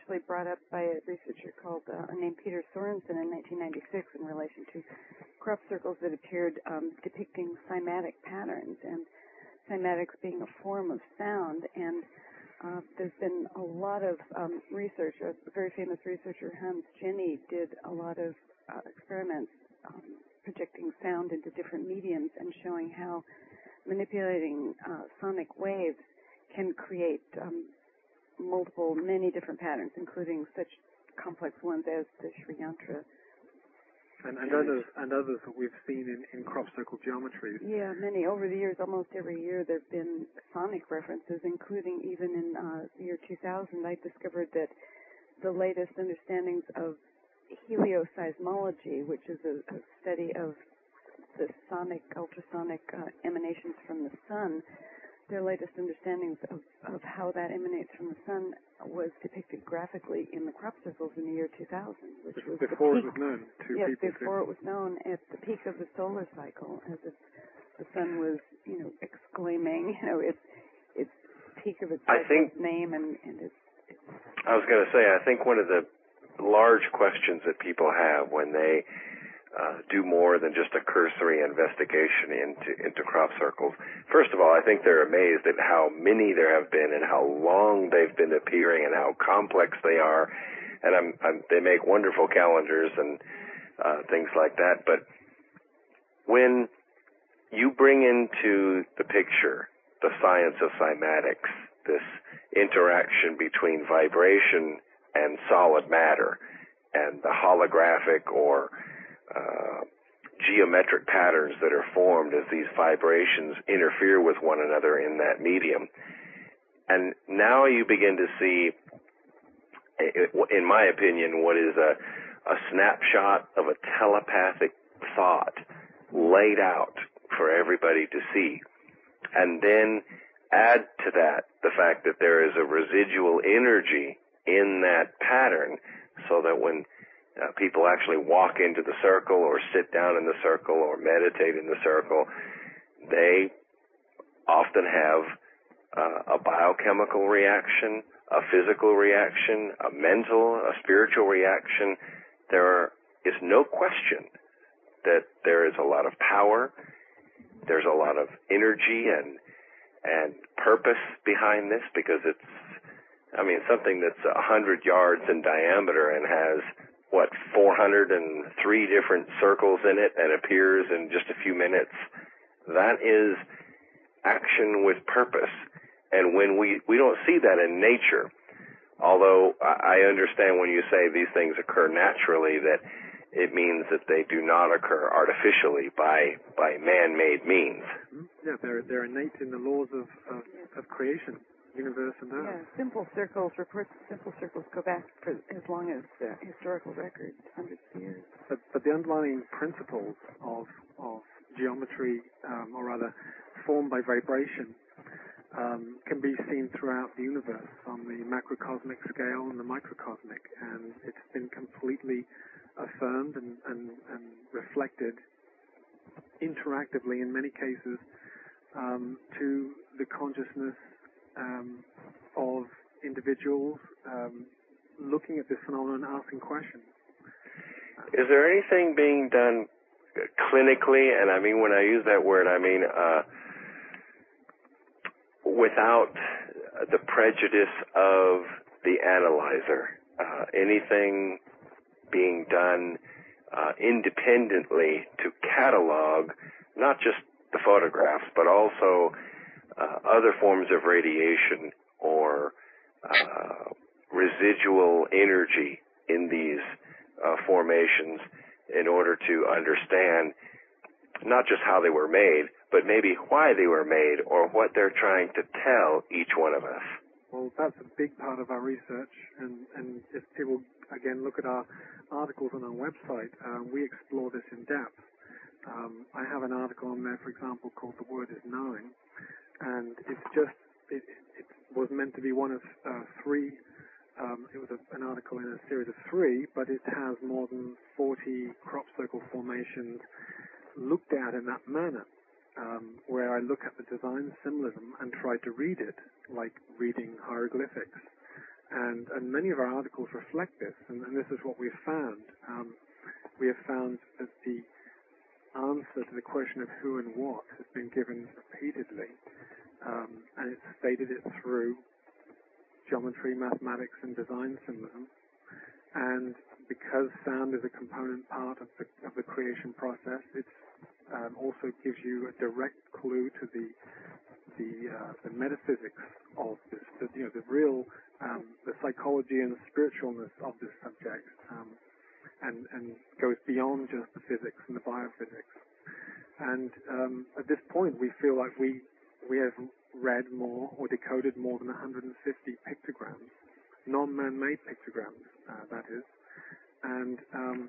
initially brought up by a researcher called uh, named Peter Sorensen in nineteen ninety-six in relation to crop circles that appeared um, depicting cymatic patterns, and cymatics being a form of sound. And uh, there's been a lot of um, research. A very famous researcher, Hans Jenny, did a lot of uh, experiments um, projecting sound into different mediums and showing how manipulating uh, sonic waves can create um, multiple, many different patterns, including such complex ones as the Sri Yantra. And, and others, and others that we've seen in, in crop circle geometries. Yeah, many. Over the years, almost every year, there have been sonic references, including even in uh, the year two thousand, I discovered that the latest understandings of helioseismology, which is a, a study of the sonic, ultrasonic uh, emanations from the sun, their latest understandings of, of how that emanates from the sun was depicted graphically in the crop circles in the year two thousand, which was before the it was known to yes, people. before it was known at the peak of the solar cycle, as if the sun was, you know, exclaiming, you know, its its peak of its I think, name and, and its, its. I was going to say, I think one of the large questions that people have when they Uh, do more than just a cursory investigation into into crop circles. First of all, I think they're amazed at how many there have been and how long they've been appearing and how complex they are. And I'm, I'm, they make wonderful calendars and uh, things like that. But when you bring into the picture the science of cymatics, this interaction between vibration and solid matter, and the holographic or Uh, geometric patterns that are formed as these vibrations interfere with one another in that medium. And now you begin to see, in my opinion, what is a, a snapshot of a telepathic thought laid out for everybody to see. And then add to that the fact that there is a residual energy in that pattern, so that when Uh, people actually walk into the circle or sit down in the circle or meditate in the circle, they often have uh, a biochemical reaction, a physical reaction, a mental, a spiritual reaction. There is no question that there is a lot of power, there's a lot of energy and and purpose behind this, because it's, I mean, something that's a hundred yards in diameter and has what, four hundred three different circles in it and appears in just a few minutes. That is action with purpose. And when we, we don't see that in nature, although I understand when you say these things occur naturally, that it means that they do not occur artificially by, by man-made means. Yeah, they're, they're innate in the laws of, of, of creation. Universe and Earth. Yeah, simple circles, reports of simple circles go back for as long as uh, historical records, hundreds of years. But, but the underlying principles of, of geometry, um, or rather formed by vibration, um, can be seen throughout the universe on the macrocosmic scale and the microcosmic, and it's been completely affirmed and, and, and reflected interactively in many cases um, to the consciousness Um, of individuals um, looking at this phenomenon and asking questions. Is there anything being done clinically, and I mean, when I use that word, I mean uh, without the prejudice of the analyzer, uh, anything being done uh, independently to catalog not just the photographs, but also Uh, other forms of radiation or uh, residual energy in these uh, formations, in order to understand not just how they were made, but maybe why they were made or what they're trying to tell each one of us. Well, that's a big part of our research, and, and if people, again, look at our articles on our website, uh, we explore this in depth. Um, I have an article on there, for example, called The Word is Nine, and it's just, it, it was meant to be one of uh, three, um, it was a, an article in a series of three, but it has more than forty crop circle formations looked at in that manner, um, where I look at the design symbolism and try to read it, like reading hieroglyphics. And, and many of our articles reflect this, and, and this is what we've found. Um, we have found that the answer to the question of who and what has been given repeatedly, um, and it's stated it through geometry, mathematics, and design symbolism. And because sound is a component part of the, of the creation process, it um, also gives you a direct clue to the the, uh, the metaphysics of this, the, you know, the real, um, the psychology and the spiritualness of this subject, um, and, and goes beyond just the physics and the biophysics. And um, at this point, we feel like we we have read more or decoded more than one hundred fifty pictograms, non-man-made pictograms, uh, that is. And um,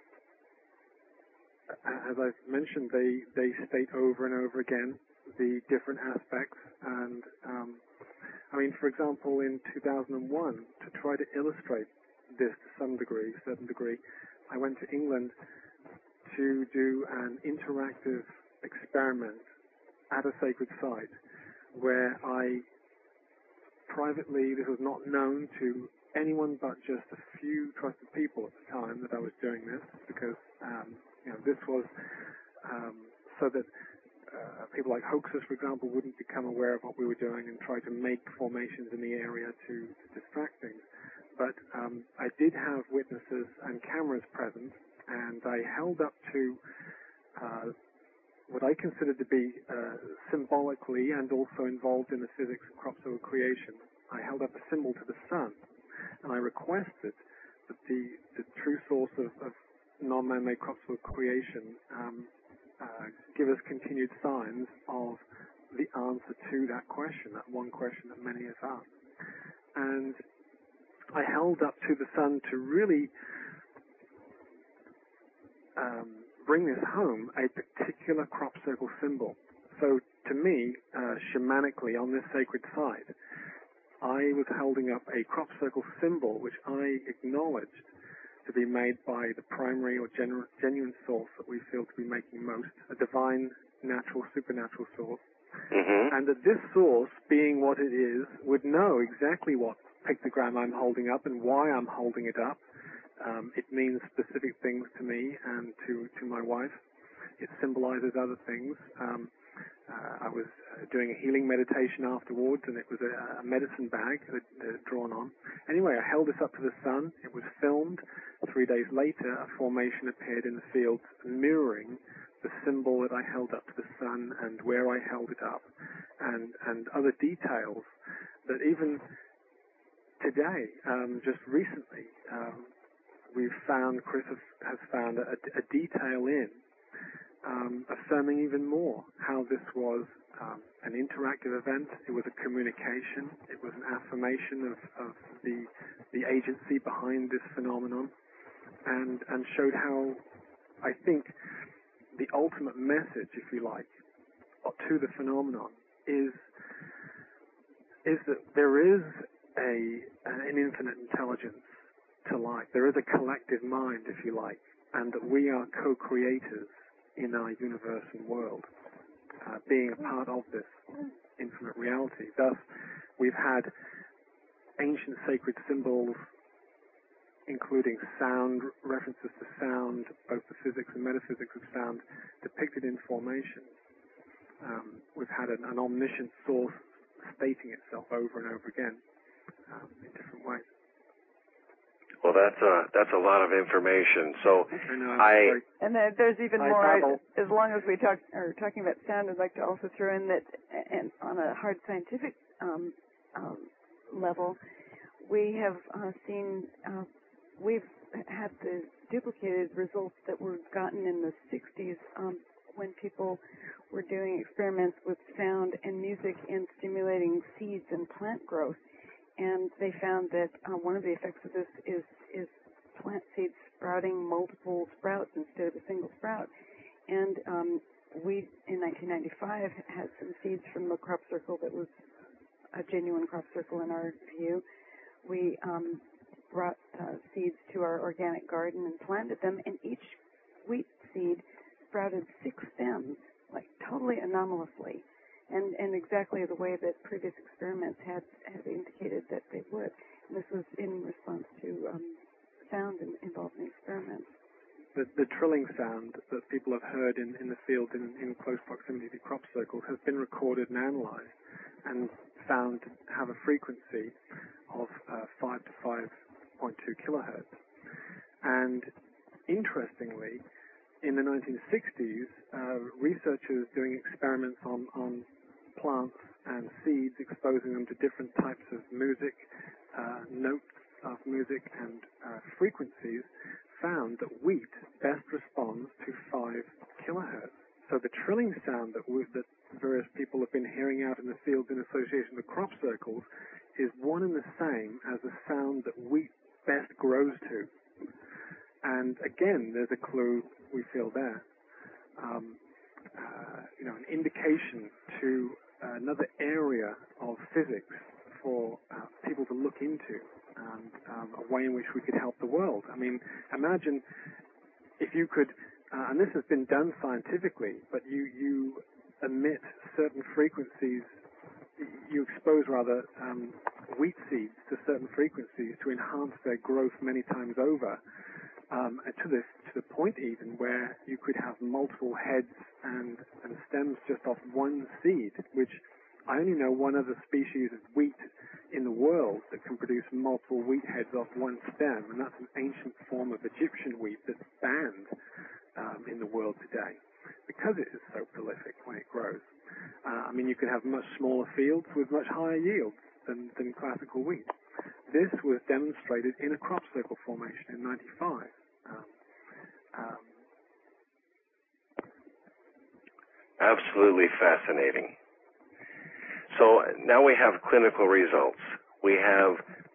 as I've mentioned, they, they state over and over again the different aspects. And um, I mean, for example, in two thousand one, to try to illustrate this to some degree, certain degree, I went to England to do an interactive experiment at a sacred site where I privately, this was not known to anyone but just a few trusted people at the time that I was doing this, because um, you know, this was um, so that uh, people like hoaxers, for example, wouldn't become aware of what we were doing and try to make formations in the area to, to distract things. But um, I did have witnesses and cameras present, and I held up to uh, what I considered to be uh, symbolically and also involved in the physics of crop circle creation. I held up a symbol to the sun, and I requested that the, the true source of, of non-man-made crop circle creation um, uh, give us continued signs of the answer to that question, that one question that many have asked. And I held up to the sun to really um, bring this home, a particular crop circle symbol. So to me, uh, shamanically on this sacred site, I was holding up a crop circle symbol which I acknowledged to be made by the primary or genu- genuine source that we feel to be making most, a divine, natural, supernatural source. Mm-hmm. And that this source, being what it is, would know exactly what pictogram I'm holding up and why I'm holding it up. Um, it means specific things to me and to, to my wife. It symbolizes other things. Um, uh, I was uh, doing a healing meditation afterwards, and it was a, a medicine bag that, that drawn on. Anyway, I held this up to the sun. It was filmed. Three days later, a formation appeared in the field mirroring the symbol that I held up to the sun and where I held it up, and, and other details that even today, um, just recently, um, we've found, Chris has, has found a, a detail in um, affirming even more how this was um, an interactive event. It was a communication. It was an affirmation of, of the the agency behind this phenomenon, and and showed how, I think, the ultimate message, if you like, to the phenomenon is is that there is a an infinite intelligence to life. There is a collective mind, if you like, and that we are co-creators in our universe and world, uh, being a part of this infinite reality. Thus, we've had ancient sacred symbols, including sound, references to sound, both the physics and metaphysics of sound, depicted in formation. Um, we've had an, an omniscient source stating itself over and over again um, in different ways. Well, that's a that's a lot of information. So I, know, I and then there's even I more. I, babble. as long as we talk are talking about sound, I'd like to also throw in that, and on a hard scientific um, um, level, we have uh, seen uh, we've had the duplicated results that were gotten in the sixties um, when people were doing experiments with sound and music in stimulating seeds and plant growth. And they found that uh, one of the effects of this is is plant seeds sprouting multiple sprouts instead of a single sprout. And um, we, in nineteen ninety-five, had some seeds from the crop circle that was a genuine crop circle in our view. We um, brought uh, seeds to our organic garden and planted them, and each wheat seed sprouted six stems, like totally anomalously. And, and exactly the way that previous experiments had, had indicated that they would. This was in response to um, sound in, involved in the experiment. The, the trilling sound that people have heard in, in the field in, in close proximity to crop circles has been recorded and analyzed and found to have a frequency of uh, five to five point two kilohertz. And interestingly, in the nineteen sixties, uh, researchers doing experiments on, on plants and seeds, exposing them to different types of music, uh, notes of music and uh, frequencies, found that wheat best responds to five kilohertz. So the trilling sound that, we, that various people have been hearing out in the fields in association with crop circles is one and the same as the sound that wheat best grows to. And again, there's a clue we feel there. Um, uh, you know, an indication to another area of physics for uh, people to look into. And um, a way in which we could help the world. I mean, imagine if you could, uh, and this has been done scientifically, but you, you emit certain frequencies, you expose rather um, wheat seeds to certain frequencies to enhance their growth many times over, um, and to the to the point even where you could have multiple heads and, and stems just off one seed, which I only know one other species of wheat in the world that can produce multiple wheat heads off one stem, and that's an ancient form of Egyptian wheat that's banned um, in the world today because it is so prolific when it grows. Uh, I mean, you can have much smaller fields with much higher yields than, than classical wheat. This was demonstrated in a crop circle formation in ninety-five. Um, um, Absolutely fascinating. So now we have clinical results. We have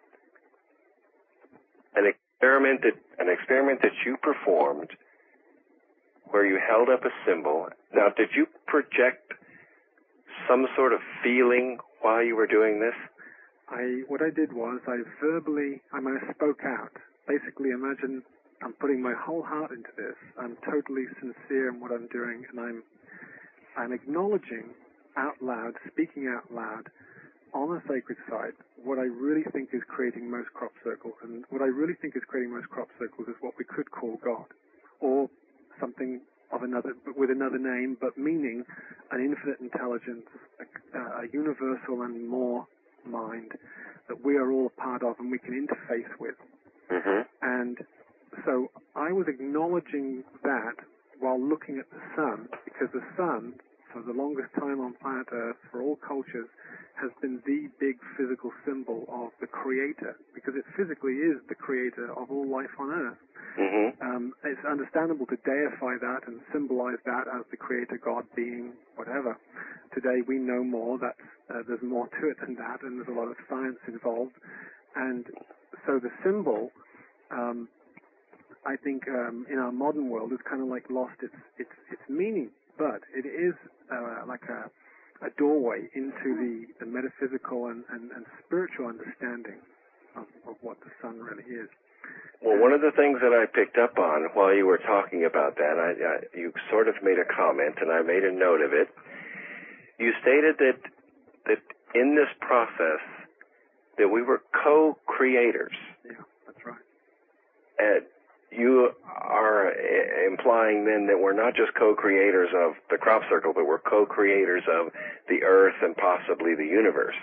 an experiment that an experiment that you performed where you held up a symbol. Now, did you project some sort of feeling while you were doing this? I what I did was I verbally, I mean, I spoke out. Basically, imagine I'm putting my whole heart into this. I'm totally sincere in what I'm doing, and I'm I'm acknowledging out loud, speaking out loud on a sacred site, what I really think is creating most crop circles. And what I really think is creating most crop circles is what we could call God, or something of another, but with another name, but meaning an infinite intelligence, a, a universal and more mind that we are all a part of and we can interface with. Mm-hmm. And so I was acknowledging that while looking at the sun, because the sun, for the longest time on planet Earth, for all cultures, has been the big physical symbol of the Creator, because it physically is the Creator of all life on Earth. Mm-hmm. Um, it's understandable to deify that and symbolize that as the Creator, God, being, whatever. Today we know more, that uh, there's more to it than that, and there's a lot of science involved. And so the symbol, um, I think, um, in our modern world has kind of like lost its its its meaning, but it is uh, like a a doorway into the, the metaphysical and, and, and spiritual understanding of, of what the sun really is. Well, one of the things that I picked up on while you were talking about that, I, I, you sort of made a comment, and I made a note of it. You stated that that in this process that we were co-creators. Yeah, that's right. And you are implying then that we're not just co-creators of the crop circle, but we're co-creators of the earth and possibly the universe.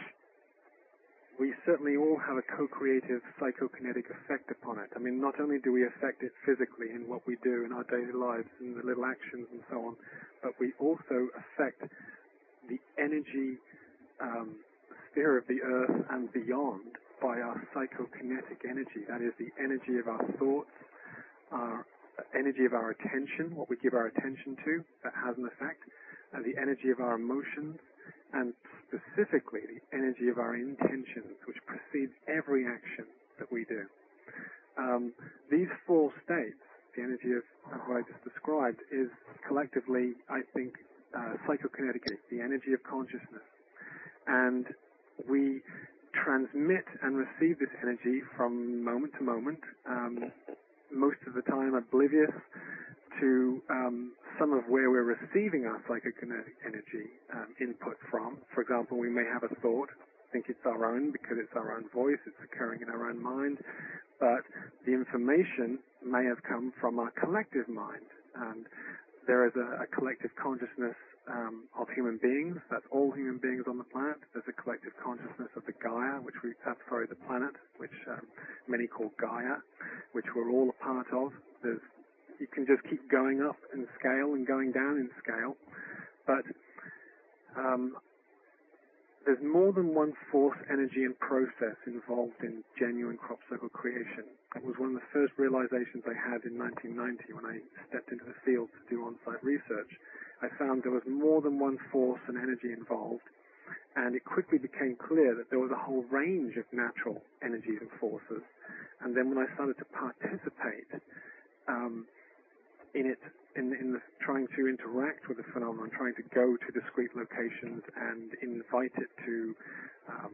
We certainly all have a co-creative psychokinetic effect upon it. I mean, not only do we affect it physically in what we do in our daily lives and the little actions and so on, but we also affect the energy um, sphere of the earth and beyond by our psychokinetic energy. That is the energy of our thoughts, our energy of our attention, what we give our attention to, that has an effect, and the energy of our emotions, and specifically the energy of our intentions, which precedes every action that we do. Um, these four states, the energy of, of what I just described, is collectively, I think, uh, psychokinetic, the energy of consciousness. And we transmit and receive this energy from moment to moment, um, most of the time oblivious to um, some of where we're receiving our psychokinetic energy um, input from. For example, we may have a thought, think it's our own because it's our own voice, it's occurring in our own mind, but the information may have come from our collective mind. And there is a, a collective consciousness um, of human beings. That's all human beings on the planet. There's a collective consciousness of the Gaia, which we, uh, sorry, the planet, which um, many call Gaia, which we're all a part of. There's, you can just keep going up in scale and going down in scale, but um, there's more than one force, energy, and process involved in genuine crop circle creation. It was one of the first realizations I had in nineteen ninety when I stepped into the field to do on-site research. I found there was more than one force and energy involved, and it quickly became clear that there was a whole range of natural energies and forces. And then when I started to participate um, in it, in, in the, trying to interact with the phenomenon, trying to go to discrete locations and invite it to um,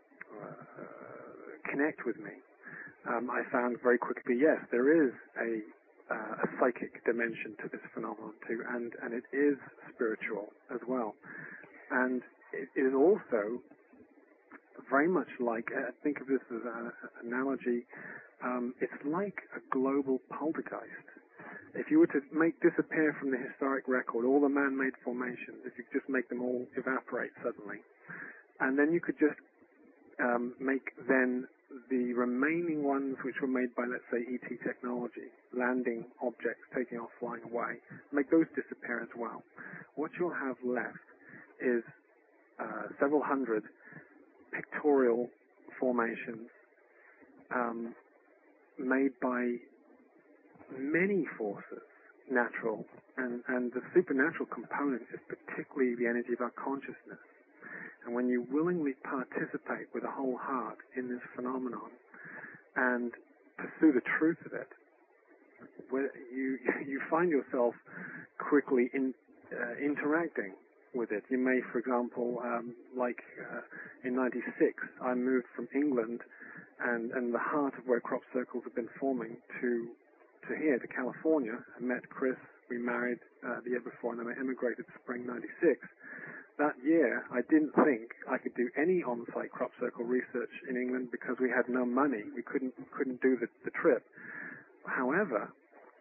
uh, connect with me, um, I found very quickly, yes, there is a, uh, a psychic dimension to this phenomenon too, and, and it is spiritual as well. And it is also very much like, uh, think of this as an analogy, um, it's like a global poltergeist. If you were to make disappear from the historic record all the man-made formations, if you could just make them all evaporate suddenly, and then you could just um, make then the remaining ones which were made by, let's say, E T technology, landing objects taking off, flying away, make those disappear as well. What you'll have left is uh, several hundred pictorial formations um, made by many forces, natural, and, and the supernatural component is particularly the energy of our consciousness. And when you willingly participate with a whole heart in this phenomenon and pursue the truth of it, where you you find yourself quickly in, uh, interacting with it. You may, for example, um, like uh, in ninety-six, I moved from England and, and the heart of where crop circles have been forming to to here, to California. I met Chris, we married uh, the year before, and then I emigrated spring ninety-six. That year, I didn't think I could do any on-site crop circle research in England because we had no money. We couldn't couldn't do the, the trip. However,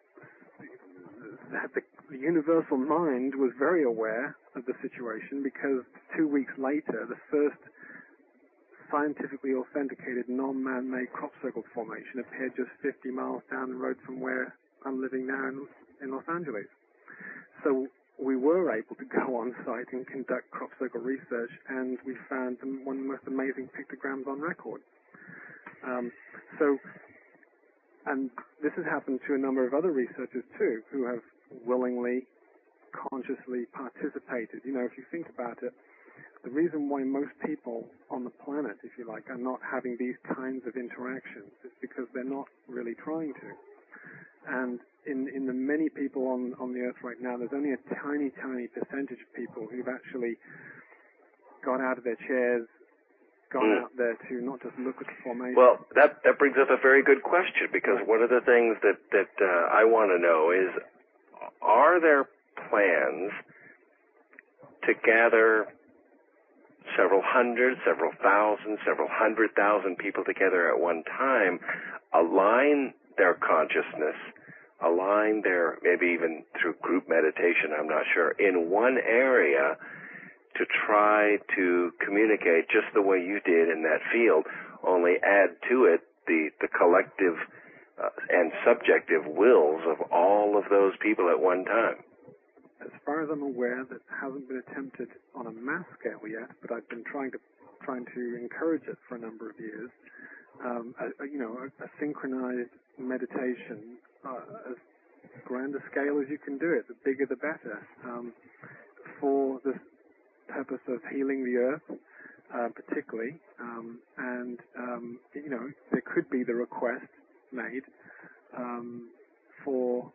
the, the universal mind was very aware of the situation because two weeks later, the first scientifically authenticated non-man-made crop circle formation appeared just fifty miles down the road from where I'm living now in, in Los Angeles. So we were able to go on site and conduct crop circle research, and we found one of the most amazing pictograms on record. Um, so, and this has happened to a number of other researchers too, who have willingly, consciously participated. You know, if you think about it, the reason why most people on the planet, if you like, are not having these kinds of interactions is because they're not really trying to. And in, in the many people on, on the Earth right now, there's only a tiny, tiny percentage of people who've actually got out of their chairs, gone mm. out there to not just look at the formation. Well, that, that brings up a very good question, because one of the things that, that uh, I want to know is, are there plans to gather several hundred, several thousand, several hundred thousand people together at one time, align their consciousness, align their, maybe even through group meditation, I'm not sure, in one area to try to communicate just the way you did in that field, only add to it the, the collective uh, and subjective wills of all of those people at one time? As far as I'm aware, that hasn't been attempted on a mass scale yet, but I've been trying to trying to encourage it for a number of years. Um, a, a, you know, a, a synchronized meditation, uh, as grand a scale as you can do it, the bigger the better, um, for the purpose of healing the earth, uh, particularly. Um, and um, you know, there could be the request made um, for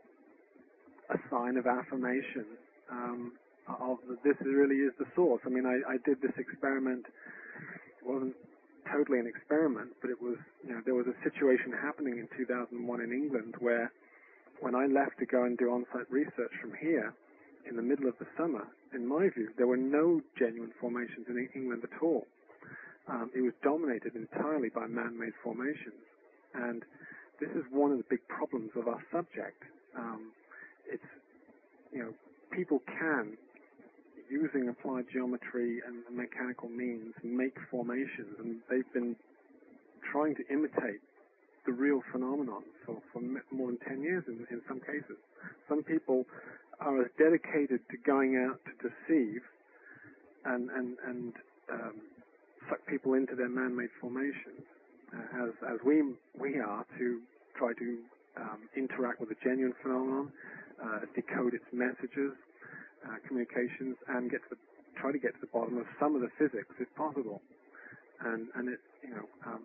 a sign of affirmation um, of that this really is the source. I mean, I, I did this experiment. It wasn't totally an experiment, but it was, you know, there was a situation happening in two thousand one in England where when I left to go and do on-site research from here in the middle of the summer, in my view, there were no genuine formations in England at all. um, it was dominated entirely by man-made formations. And this is one of the big problems of our subject. Um, it's, you know, people can, using applied geometry and mechanical means, make formations, and they've been trying to imitate the real phenomenon for, for more than ten years in, in some cases. Some people are as dedicated to going out to deceive and, and, and um, suck people into their man-made formations uh, as, as we, we are to try to um, interact with a genuine phenomenon, uh, decode its messages, uh, communications, and get to the, try to get to the bottom of some of the physics, if possible. And, and it, you know, um,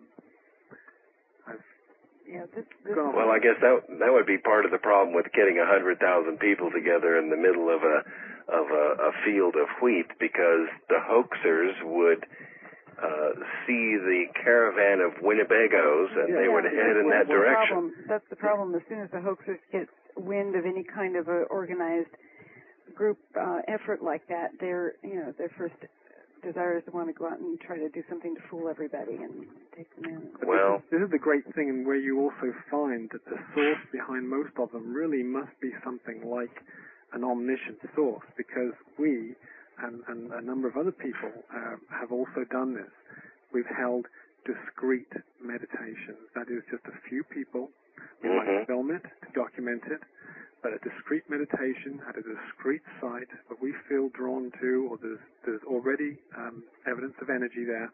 I've Yeah, this, this Well, I guess that that would be part of the problem with getting a hundred thousand people together in the middle of a of a, a field of wheat, because the hoaxers would uh, see the caravan of Winnebagos and Yeah, they would yeah, head in well, that well, direction. Problem. That's the problem. As soon as the hoaxers get wind of any kind of a organized group uh, effort like that, their you know their first desire is to want to go out and try to do something to fool everybody and take them in. Well, this is the great thing, and where you also find that the source behind most of them really must be something like an omniscient source, because we and, and a number of other people uh, have also done this. We've held discrete meditations. That is, just a few people. We mm-hmm. might film it to document it, but a discrete meditation at a discrete site that we feel drawn to, or there's, there's already um, evidence of energy there,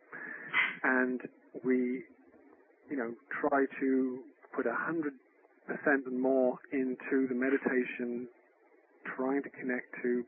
and we, you know, try to put a hundred percent and more into the meditation, trying to connect to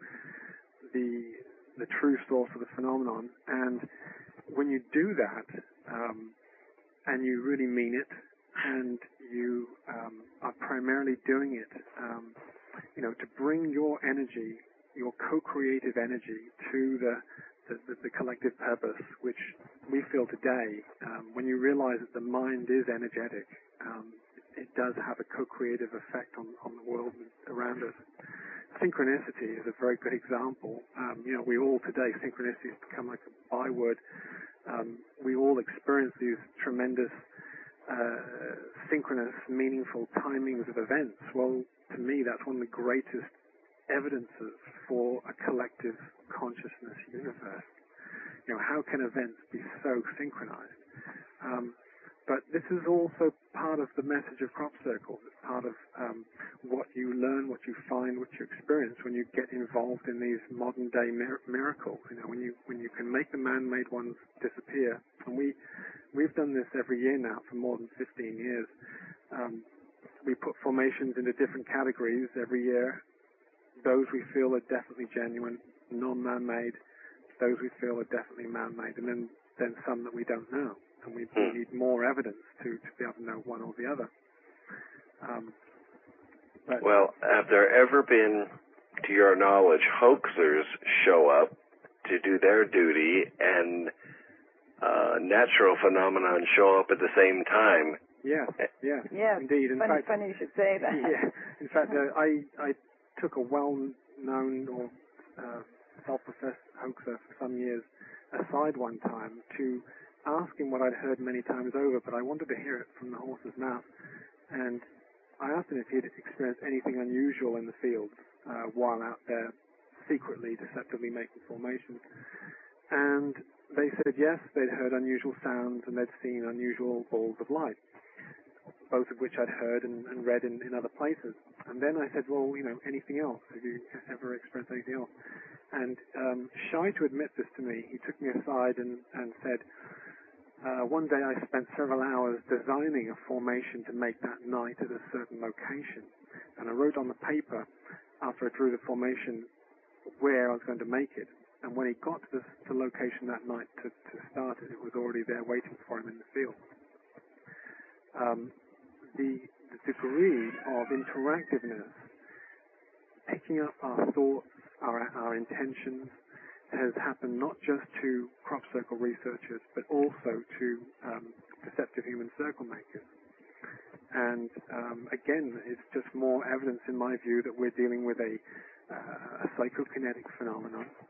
the the true source of the phenomenon. And when you do that, um, and you really mean it, and you um, are primarily doing it, um, you know, to bring your energy, your co-creative energy, to the the, the, the collective purpose, which we feel today, um, when you realize that the mind is energetic, um, it does have a co-creative effect on, on the world around us. Synchronicity is a very good example. Um, you know, we all today, synchronicity has become like a byword. Um, we all experience these tremendous uh, synchronous, meaningful timings of events. Well, to me, that's one of the greatest evidences for a collective consciousness universe. You know, how can events be so synchronized? Um, but this is also part of the message of crop circles. It's part of um, what you learn, what you find, what you experience when you get involved in these modern-day mir- miracles. You know, when you when you can make the man-made ones disappear. And we we've done this every year now for more than fifteen years. Um, we put formations into different categories every year. Those we feel are definitely genuine, non-man-made. Those we feel are definitely man-made, and then then some that we don't know. And we, we need more evidence to, to be able to know one or the other. Um, but well, have there ever been, to your knowledge, hoaxers show up to do their duty and uh, natural phenomenon show up at the same time? Yes, yes, yes. indeed. In funny, fact, funny you should say that. Yeah, in fact, uh, I I took a well-known or uh, self-professed hoaxer for some years aside one time to ask him what I'd heard many times over, but I wanted to hear it from the horse's mouth. And I asked him if he'd experienced anything unusual in the field uh, while out there secretly, deceptively making formations. And they said yes, they'd heard unusual sounds and they'd seen unusual balls of light, both of which I'd heard and, and read in, in other places. And then I said, well, you know, anything else? Have you ever experienced anything else? And um, shy to admit this to me, he took me aside and, and said, uh, one day I spent several hours designing a formation to make that night at a certain location. And I wrote on the paper, after I drew the formation, where I was going to make it. And when he got to the, the location that night to, to start it, it was already there waiting for him in the field. Um, the, the degree of interactiveness, picking up our thoughts, our, our intentions, has happened not just to crop circle researchers, but also to um, deceptive human circle makers. And um, again, it's just more evidence, in my view, that we're dealing with a, uh, a psychokinetic phenomenon.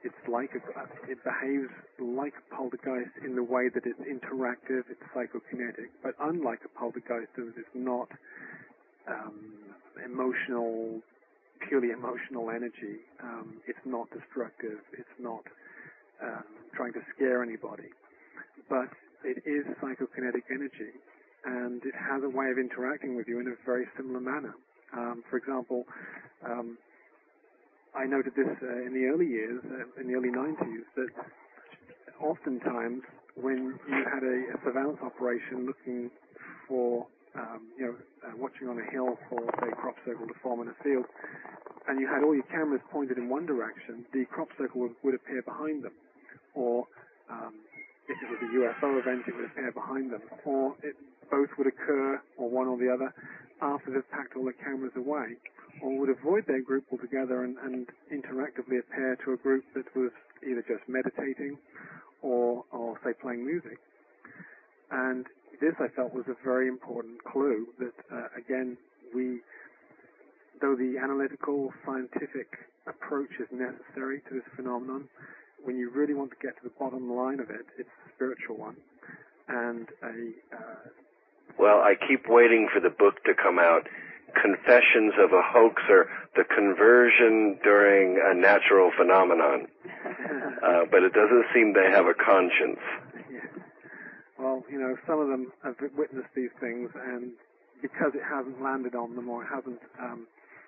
it's like a, it behaves like a poltergeist in the way that it's interactive, it's psychokinetic, but unlike a poltergeist, it's not um, emotional, purely emotional energy. Um, it's not destructive. It's not um, trying to scare anybody. But it is psychokinetic energy, and it has a way of interacting with you in a very similar manner. Um, for example, um, I noted this uh, in the early years, uh, in the early nineties, that oftentimes when you had a, a surveillance operation looking for, um, you know, uh, watching on a hill for, say, a crop circle to form in a field, and you had all your cameras pointed in one direction, the crop circle would, would appear behind them. Or um, if it was a U F O event, it would appear behind them. Or it, both would occur, or one or the other, after they've packed all the cameras away. Or would avoid their group altogether and, and interactively appear to a group that was either just meditating or, or say, playing music. And this, I felt, was a very important clue that, uh, again, we, though the analytical, scientific approach is necessary to this phenomenon, when you really want to get to the bottom line of it, it's a spiritual one. And a... Uh, well, I keep waiting for the book to come out, Confessions of a Hoaxer, the conversion during a natural phenomenon. uh, but it doesn't seem they have a conscience. Yeah. Well, you know, some of them have witnessed these things, and because it hasn't landed on them or it hasn't um,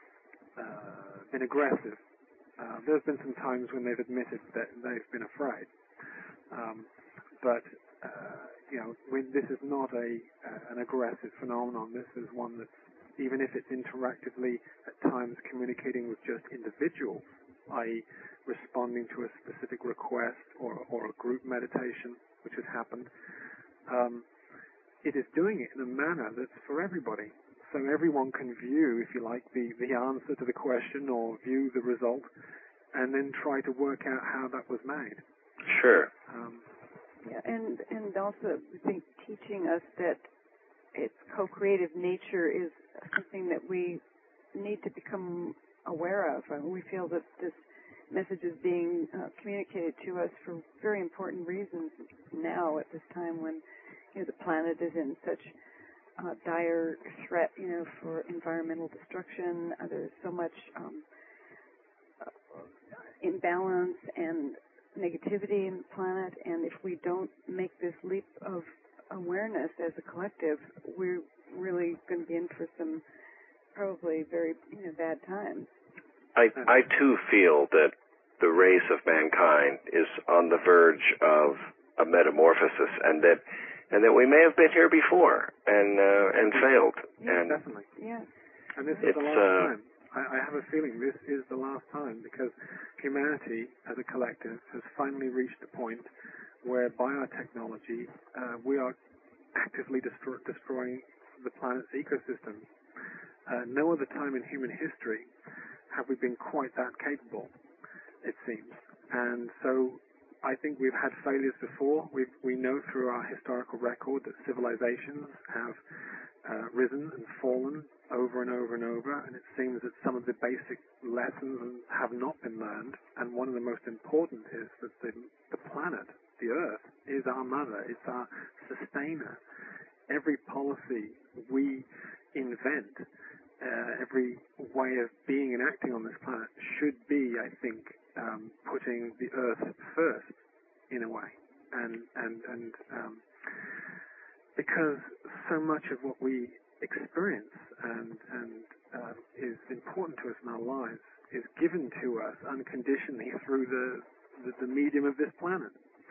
uh, been aggressive, uh, there's been some times when they've admitted that they've been afraid. Um, but, uh, you know, when this is not a uh, an aggressive phenomenon. This is one that's, even if it's interactively at times communicating with just individuals, that is responding to a specific request or, or a group meditation, which has happened, um, it is doing it in a manner that's for everybody. So everyone can view, if you like, the, the answer to the question or view the result and then try to work out how that was made. Sure. Um, yeah, and, and also I think teaching us that its co-creative nature is something that we need to become aware of. I mean, we feel that this message is being uh, communicated to us for very important reasons now at this time when, you know, the planet is in such uh, dire threat, you know, for environmental destruction. Uh, there's so much um, uh, imbalance and negativity in the planet, and if we don't make this leap of awareness as a collective, we're really going to be in for some probably very, you know, bad times. I, I too feel that the race of mankind is on the verge of a metamorphosis, and that and that we may have been here before and uh, and failed. Yeah, and definitely. Yeah. And this is it's, the last uh, time. I, I have a feeling this is the last time, because humanity as a collective has finally reached a point where by our technology uh, we are actively destroy, destroying the planet's ecosystem. Uh, no other time in human history have we been quite that capable, it seems. And so I think we've had failures before. We've, we know through our historical record that civilizations have uh, risen and fallen over and over and over, and it seems that some of the basic lessons have not been learned. And one of the most important is that the, the planet, the Earth, is our mother. It's our sustainer. Every policy we invent, uh, every way of being and acting on this planet should be, I think, um, putting the Earth first, in a way. And, and, and um, because so much of what we experience and, and uh, is important to us in our lives is given to us unconditionally through the, the, the medium of this planet.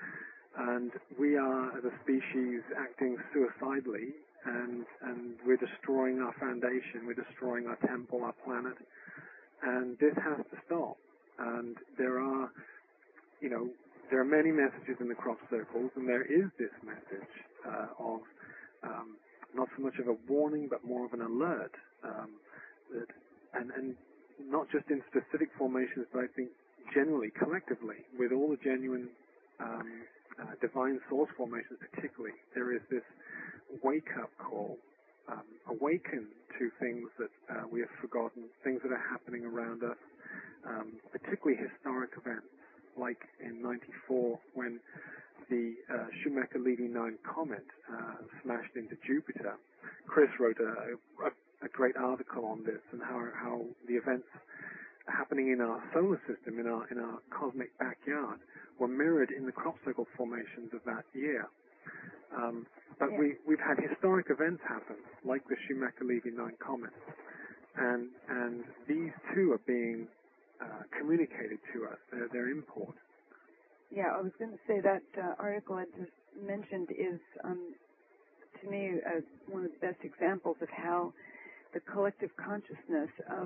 And we are, as a species, acting suicidally, and, and we're destroying our foundation, we're destroying our temple, our planet, and this has to stop. And there are, you know, there are many messages in the crop circles, and there is this message uh, of um, not so much of a warning, but more of an alert, um, that, and, and not just in specific formations, but I think generally, collectively, with all the genuine um, Uh, divine source formations particularly, there is this wake-up call, um, awaken to things that uh, we have forgotten, things that are happening around us, um, particularly historic events. like in ninety-four when the uh, Shoemaker-Levy nine comet uh, smashed into Jupiter. Chris wrote a, a, a great article on this and how, how the events happening in our solar system, in our in our cosmic backyard, were mirrored in the crop circle formations of that year. Um, but yeah. we, we've had historic events happen, like the Shoemaker-Levy nine comet, and and these too are being uh, communicated to us. They're, they're import. Yeah, I was going to say that uh, article I just mentioned is, um, to me, uh, one of the best examples of how the collective consciousness of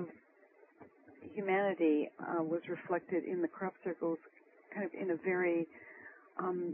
humanity uh, was reflected in the crop circles kind of in a very um,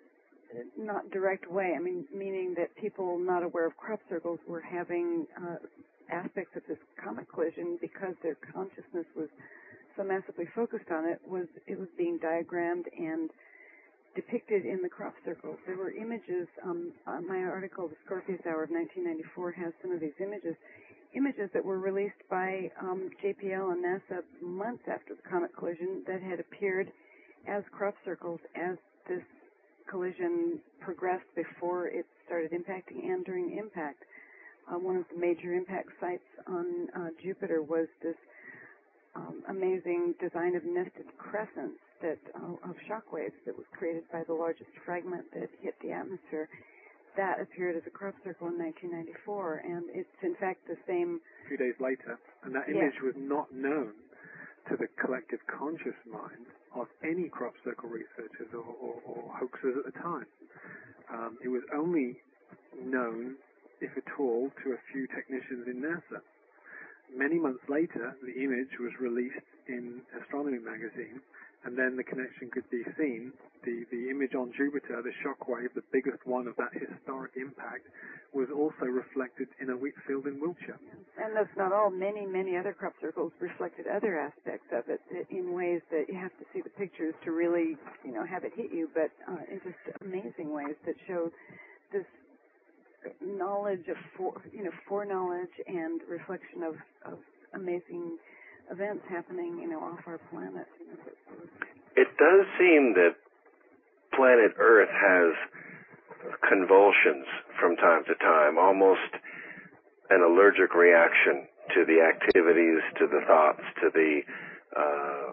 not direct way. I mean, meaning that people not aware of crop circles were having uh, aspects of this comet collision because their consciousness was so massively focused on it, was it was being diagrammed and depicted in the crop circles. There were images, um, uh, my article, The Scorpius Hour of nineteen ninety-four, has some of these images, images that were released by um, J P L and NASA months after the comet collision that had appeared as crop circles as this collision progressed before it started impacting and during impact. Uh, one of the major impact sites on uh, Jupiter was this um, amazing design of nested crescents that uh, of shock waves that was created by the largest fragment that hit the atmosphere. That appeared as a crop circle in nineteen ninety-four, and it's in fact the same. A few days later, and that Yeah. image was not known to the collective conscious mind of any crop circle researchers or, or, or hoaxers at the time. Um, it was only known, if at all, to a few technicians in NASA. Many months later, the image was released in Astronomy magazine, and then the connection could be seen. The, the image on Jupiter, the shock wave, the biggest one of that historic impact, was also reflected in a wheat field in Wiltshire. And that's not all. Many, many other crop circles reflected other aspects of it in ways that you have to see the pictures to really, you know, have it hit you, but uh, in just amazing ways that show this knowledge of, fore, you know, foreknowledge and reflection of, of amazing events happening, you know, off our planet. You know, it does seem that planet Earth has convulsions from time to time, almost an allergic reaction to the activities, to the thoughts, to the, uh,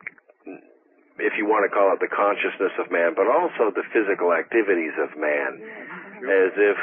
if you want to call it the consciousness of man, but also the physical activities of man, as if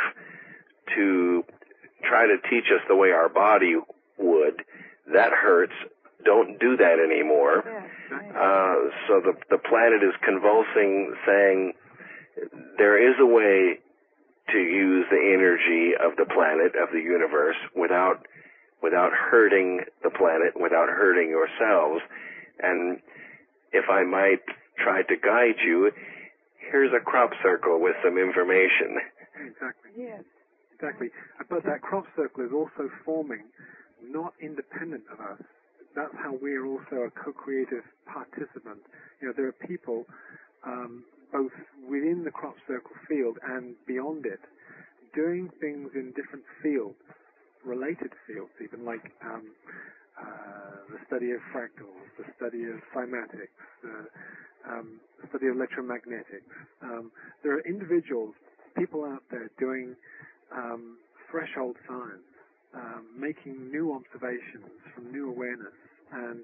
to try to teach us the way our body would, that hurts, don't do that anymore. Uh, so the, the planet is convulsing, saying there is a way to use the energy of the planet, of the universe, without without hurting the planet, without hurting yourselves. And if I might try to guide you, here's a crop circle with some information. Exactly. Yes. Exactly. But that crop circle is also forming not independent of us. That's how we're also a co-creative participant. You know, there are people um, both within the crop circle field and beyond it doing things in different fields, related fields even, like um, uh, the study of fractals, the study of cymatics, the um, study of electromagnetics. Um, there are individuals, people out there doing um, threshold science, um, making new observations from new awareness, and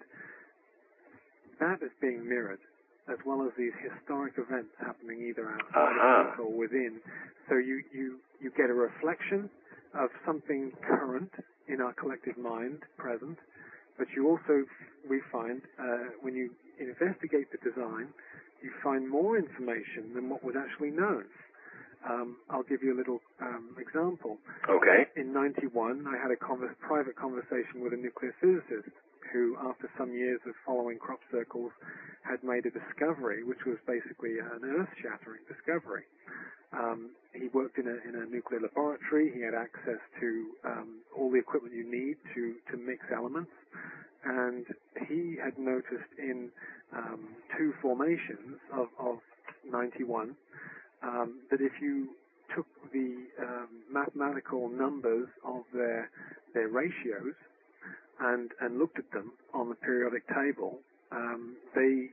that is being mirrored, as well as these historic events happening either outside uh-huh. of us or within. So you, you, you get a reflection of something current in our collective mind, present, but you also, we find, uh, when you investigate the design, you find more information than what was actually known. Um, I'll give you a little um, example. Okay. In ninety-one, I had a converse, private conversation with a nuclear physicist who, after some years of following crop circles, had made a discovery, which was basically an earth-shattering discovery. Um, he worked in a, in a nuclear laboratory. He had access to um, all the equipment you need to, to mix elements. And he had noticed in um, two formations of, of ninety-one um, that if you took the um, mathematical numbers of their their ratios and and looked at them on the periodic table, um, they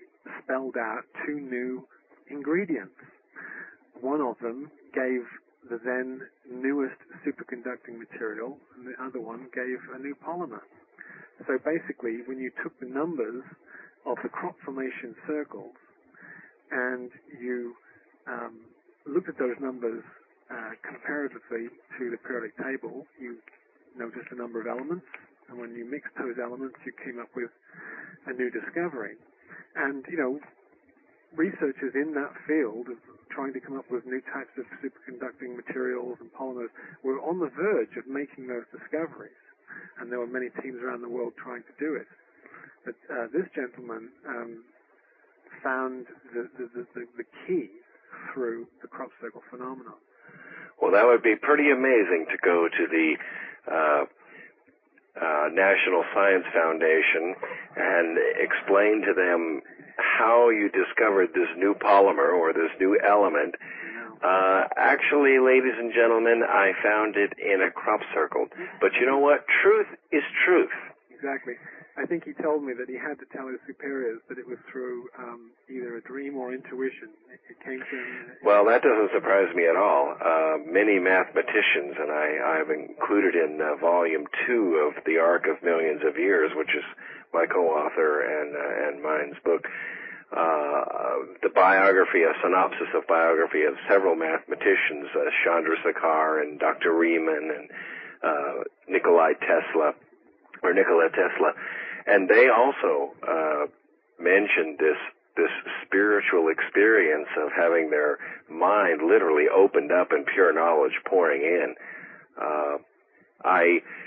spelled out two new ingredients. One of them gave the then newest superconducting material, and the other one gave a new polymer. So basically, when you took the numbers of the crop formation circles and you um, looked at those numbers uh, comparatively to the periodic table, you noticed the number of elements, and when you mixed those elements, you came up with a new discovery. And, you know, researchers in that field of trying to come up with new types of superconducting materials and polymers were on the verge of making those discoveries. And there were many teams around the world trying to do it. But uh, this gentleman um, found the, the, the, the key through the crop circle phenomenon. Well, that would be pretty amazing to go to the uh, uh, National Science Foundation and explain to them how you discovered this new polymer or this new element. Uh, actually, ladies and gentlemen, I found it in a crop circle. But you know what? Truth is truth. Exactly. I think he told me that he had to tell his superiors that it was through um, either a dream or intuition. It, it came to him. Well, that doesn't surprise me at all. Uh, many mathematicians, and I, I've included in uh, volume two of The Arc of Millions of Years, which is my co-author and, uh, and mine's book, uh, the biography, a synopsis of biography of several mathematicians, uh, Chandrasekhar and Doctor Riemann and uh, Nikolai Tesla, or Nikola Tesla. And they also uh, mentioned this this spiritual experience of having their mind literally opened up and pure knowledge pouring in. Uh, I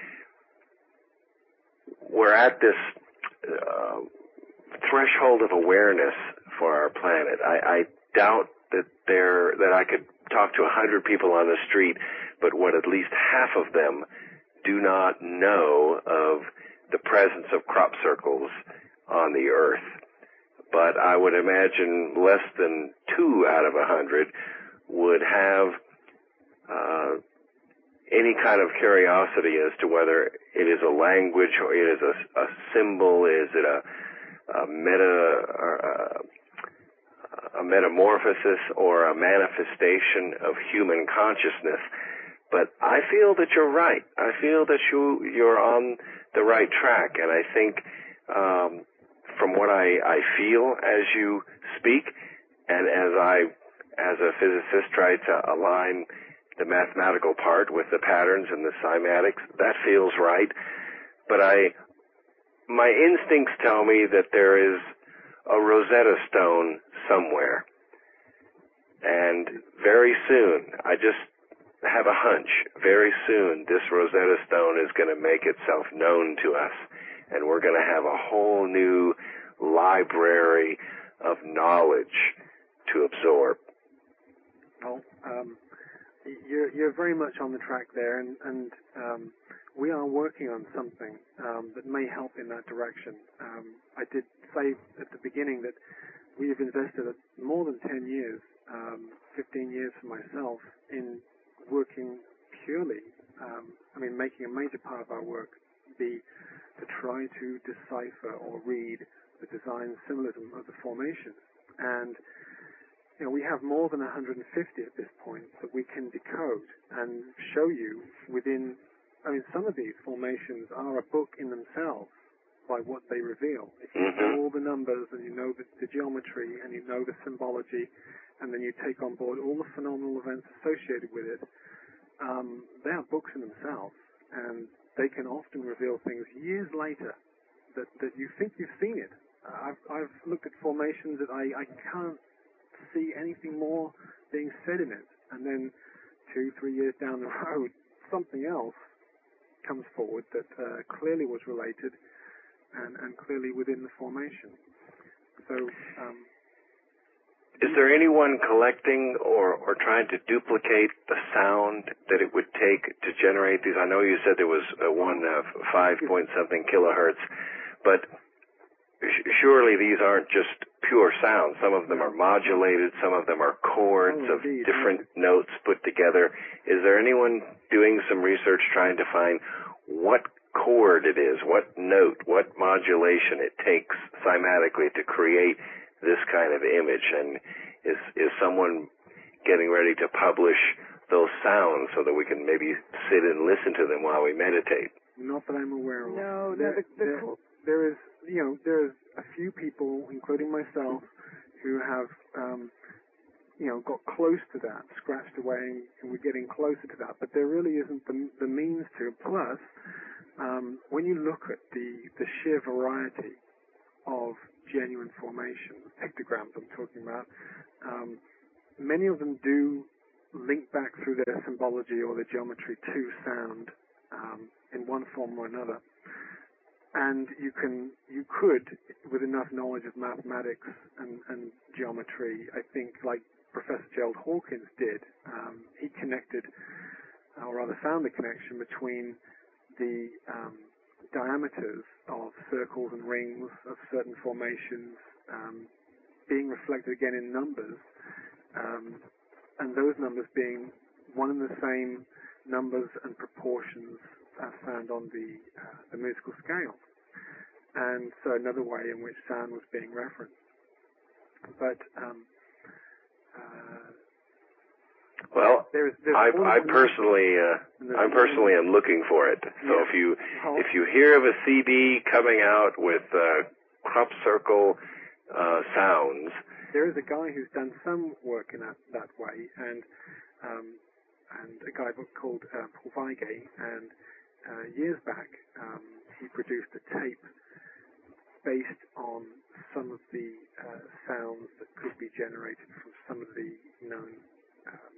we're at this uh, threshold of awareness for our planet. I, I doubt that there that I could talk to a hundred people on the street, but what at least half of them do not know of the presence of crop circles on the earth. But I would imagine less than two out of a hundred would have uh, any kind of curiosity as to whether it is a language or it is a, a symbol, is it a, a meta, or a, a metamorphosis or a manifestation of human consciousness. But I feel that you're right. I feel that you, you're on the right track, and I think um, from what I, I feel as you speak, and as I, as a physicist, try to align the mathematical part with the patterns and the cymatics, that feels right. But I, my instincts tell me that there is a Rosetta Stone somewhere, and very soon, I just have a hunch, very soon this Rosetta Stone is going to make itself known to us, and we're going to have a whole new library of knowledge to absorb. Well, um, you're, you're very much on the track there, and, and um, we are working on something um, that may help in that direction. Um, I did say at the beginning that we have invested more than ten years, um, fifteen years for myself, in working purely, um, I mean, making a major part of our work be to try to decipher or read the design symbolism of the formation. And, you know, we have more than one hundred fifty at this point that we can decode and show you within, I mean, some of these formations are a book in themselves by what they reveal. If you Mm-hmm. know all the numbers and you know the, the geometry and you know the symbology, and then you take on board all the phenomenal events associated with it, um, they are books in themselves, and they can often reveal things years later that, that you think you've seen it. Uh, I've, I've looked at formations that I, I can't see anything more being said in it, and then two, three years down the road, something else comes forward that uh, clearly was related and, and clearly within the formation. So, um, is there anyone collecting or, or trying to duplicate the sound that it would take to generate these? I know you said there was uh, one uh, five point something kilohertz, but sh- surely these aren't just pure sounds. Some of them are modulated, some of them are chords Oh, of indeed. different notes put together. Is there anyone doing some research trying to find what chord it is, what note, what modulation it takes cymatically to create this kind of image? And is is someone getting ready to publish those sounds so that we can maybe sit and listen to them while we meditate? Not that I'm aware of. No, no. There, The, the there, cool. there is, you know, there's a few people, including myself, who have, um, you know, got close to that, scratched away, and we're getting closer to that. But there really isn't the, the means to. Plus, um, when you look at the, the sheer variety of genuine formations, pictograms I'm talking about, um, many of them do link back through their symbology or their geometry to sound um, in one form or another. And you can, you could, with enough knowledge of mathematics and, and geometry, I think, like Professor Gerald Hawkins did, um, he connected, or rather found the connection between the um, diameters of circles and rings of certain formations um, being reflected again in numbers, um, and those numbers being one and the same numbers and proportions as found on the, uh, the musical scale. And so another way in which sound was being referenced. But um, uh, well, there's, there's I, I personally, uh, I personally am looking for it. So yeah. if you well, if you hear of a C D coming out with uh, crop circle uh, sounds, there is a guy who's done some work in that, that way, and um, and a guy called uh, Paul Weigel, and uh, years back um, he produced a tape based on some of the uh, sounds that could be generated from some of the known um,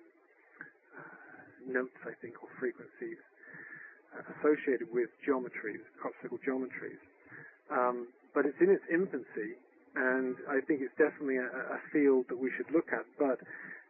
uh, notes, I think, or frequencies uh, associated with geometries, crop circle geometries. Um, but it's in its infancy, and I think it's definitely a, a field that we should look at. But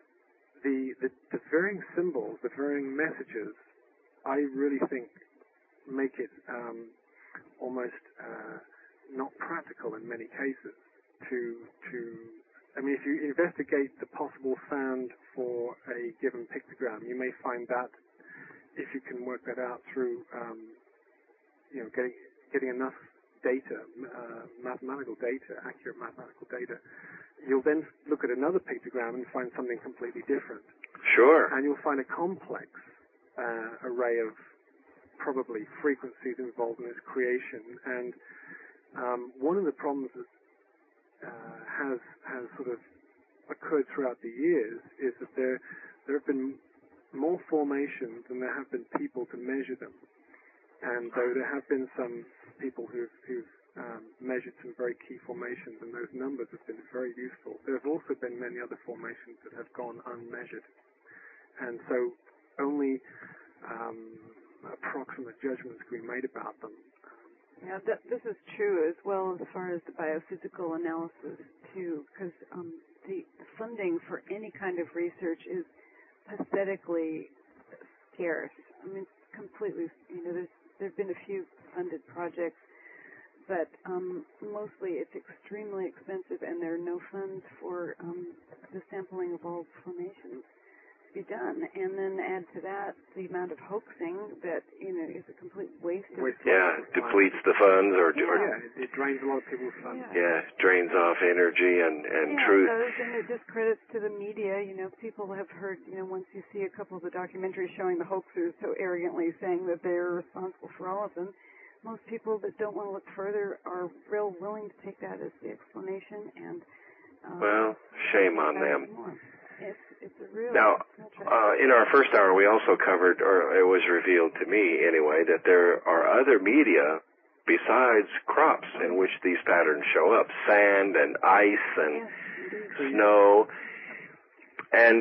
the, the, the varying symbols, the varying messages, I really think make it um, almost uh, not practical in many cases to to I mean, if you investigate the possible sound for a given pictogram, you may find that if you can work that out through um, you know getting getting enough data, uh, mathematical data, accurate mathematical data, you'll then look at another pictogram and find something completely different. Sure. And you'll find a complex uh, array of probably frequencies involved in its creation. And um, one of the problems that uh, has has sort of occurred throughout the years is that there there have been more formations than there have been people to measure them. And though there have been some people who've, who've um, measured some very key formations, and those numbers have been very useful, there have also been many other formations that have gone unmeasured. And so only um, approximate judgments can be made about them. Yeah, that, this is true as well as far as the biophysical analysis, too, because um, the funding for any kind of research is pathetically scarce. I mean, completely, you know, there's there have been a few funded projects, but um, mostly it's extremely expensive, and there are no funds for um, the sampling of all formations to be done. And then add to that the amount of hoaxing that, you know, is a complete waste of Waste Yeah, depletes the funds, or, Yeah. or Yeah, it, it drains a lot of people's funds. yeah, Yeah. drains off energy and, and yeah, truth. it does, and it discredits to the media. You know, people have heard, you know, once you see a couple of the documentaries showing the hoaxers so arrogantly saying that they're responsible for all of them, most people that don't want to look further are real willing to take that as the explanation. And um, Well, shame on them. more. It's, it's a real... Now, uh, in our first hour, we also covered, or it was revealed to me anyway, that there are other media besides crops in which these patterns show up: sand and ice and yes, snow. And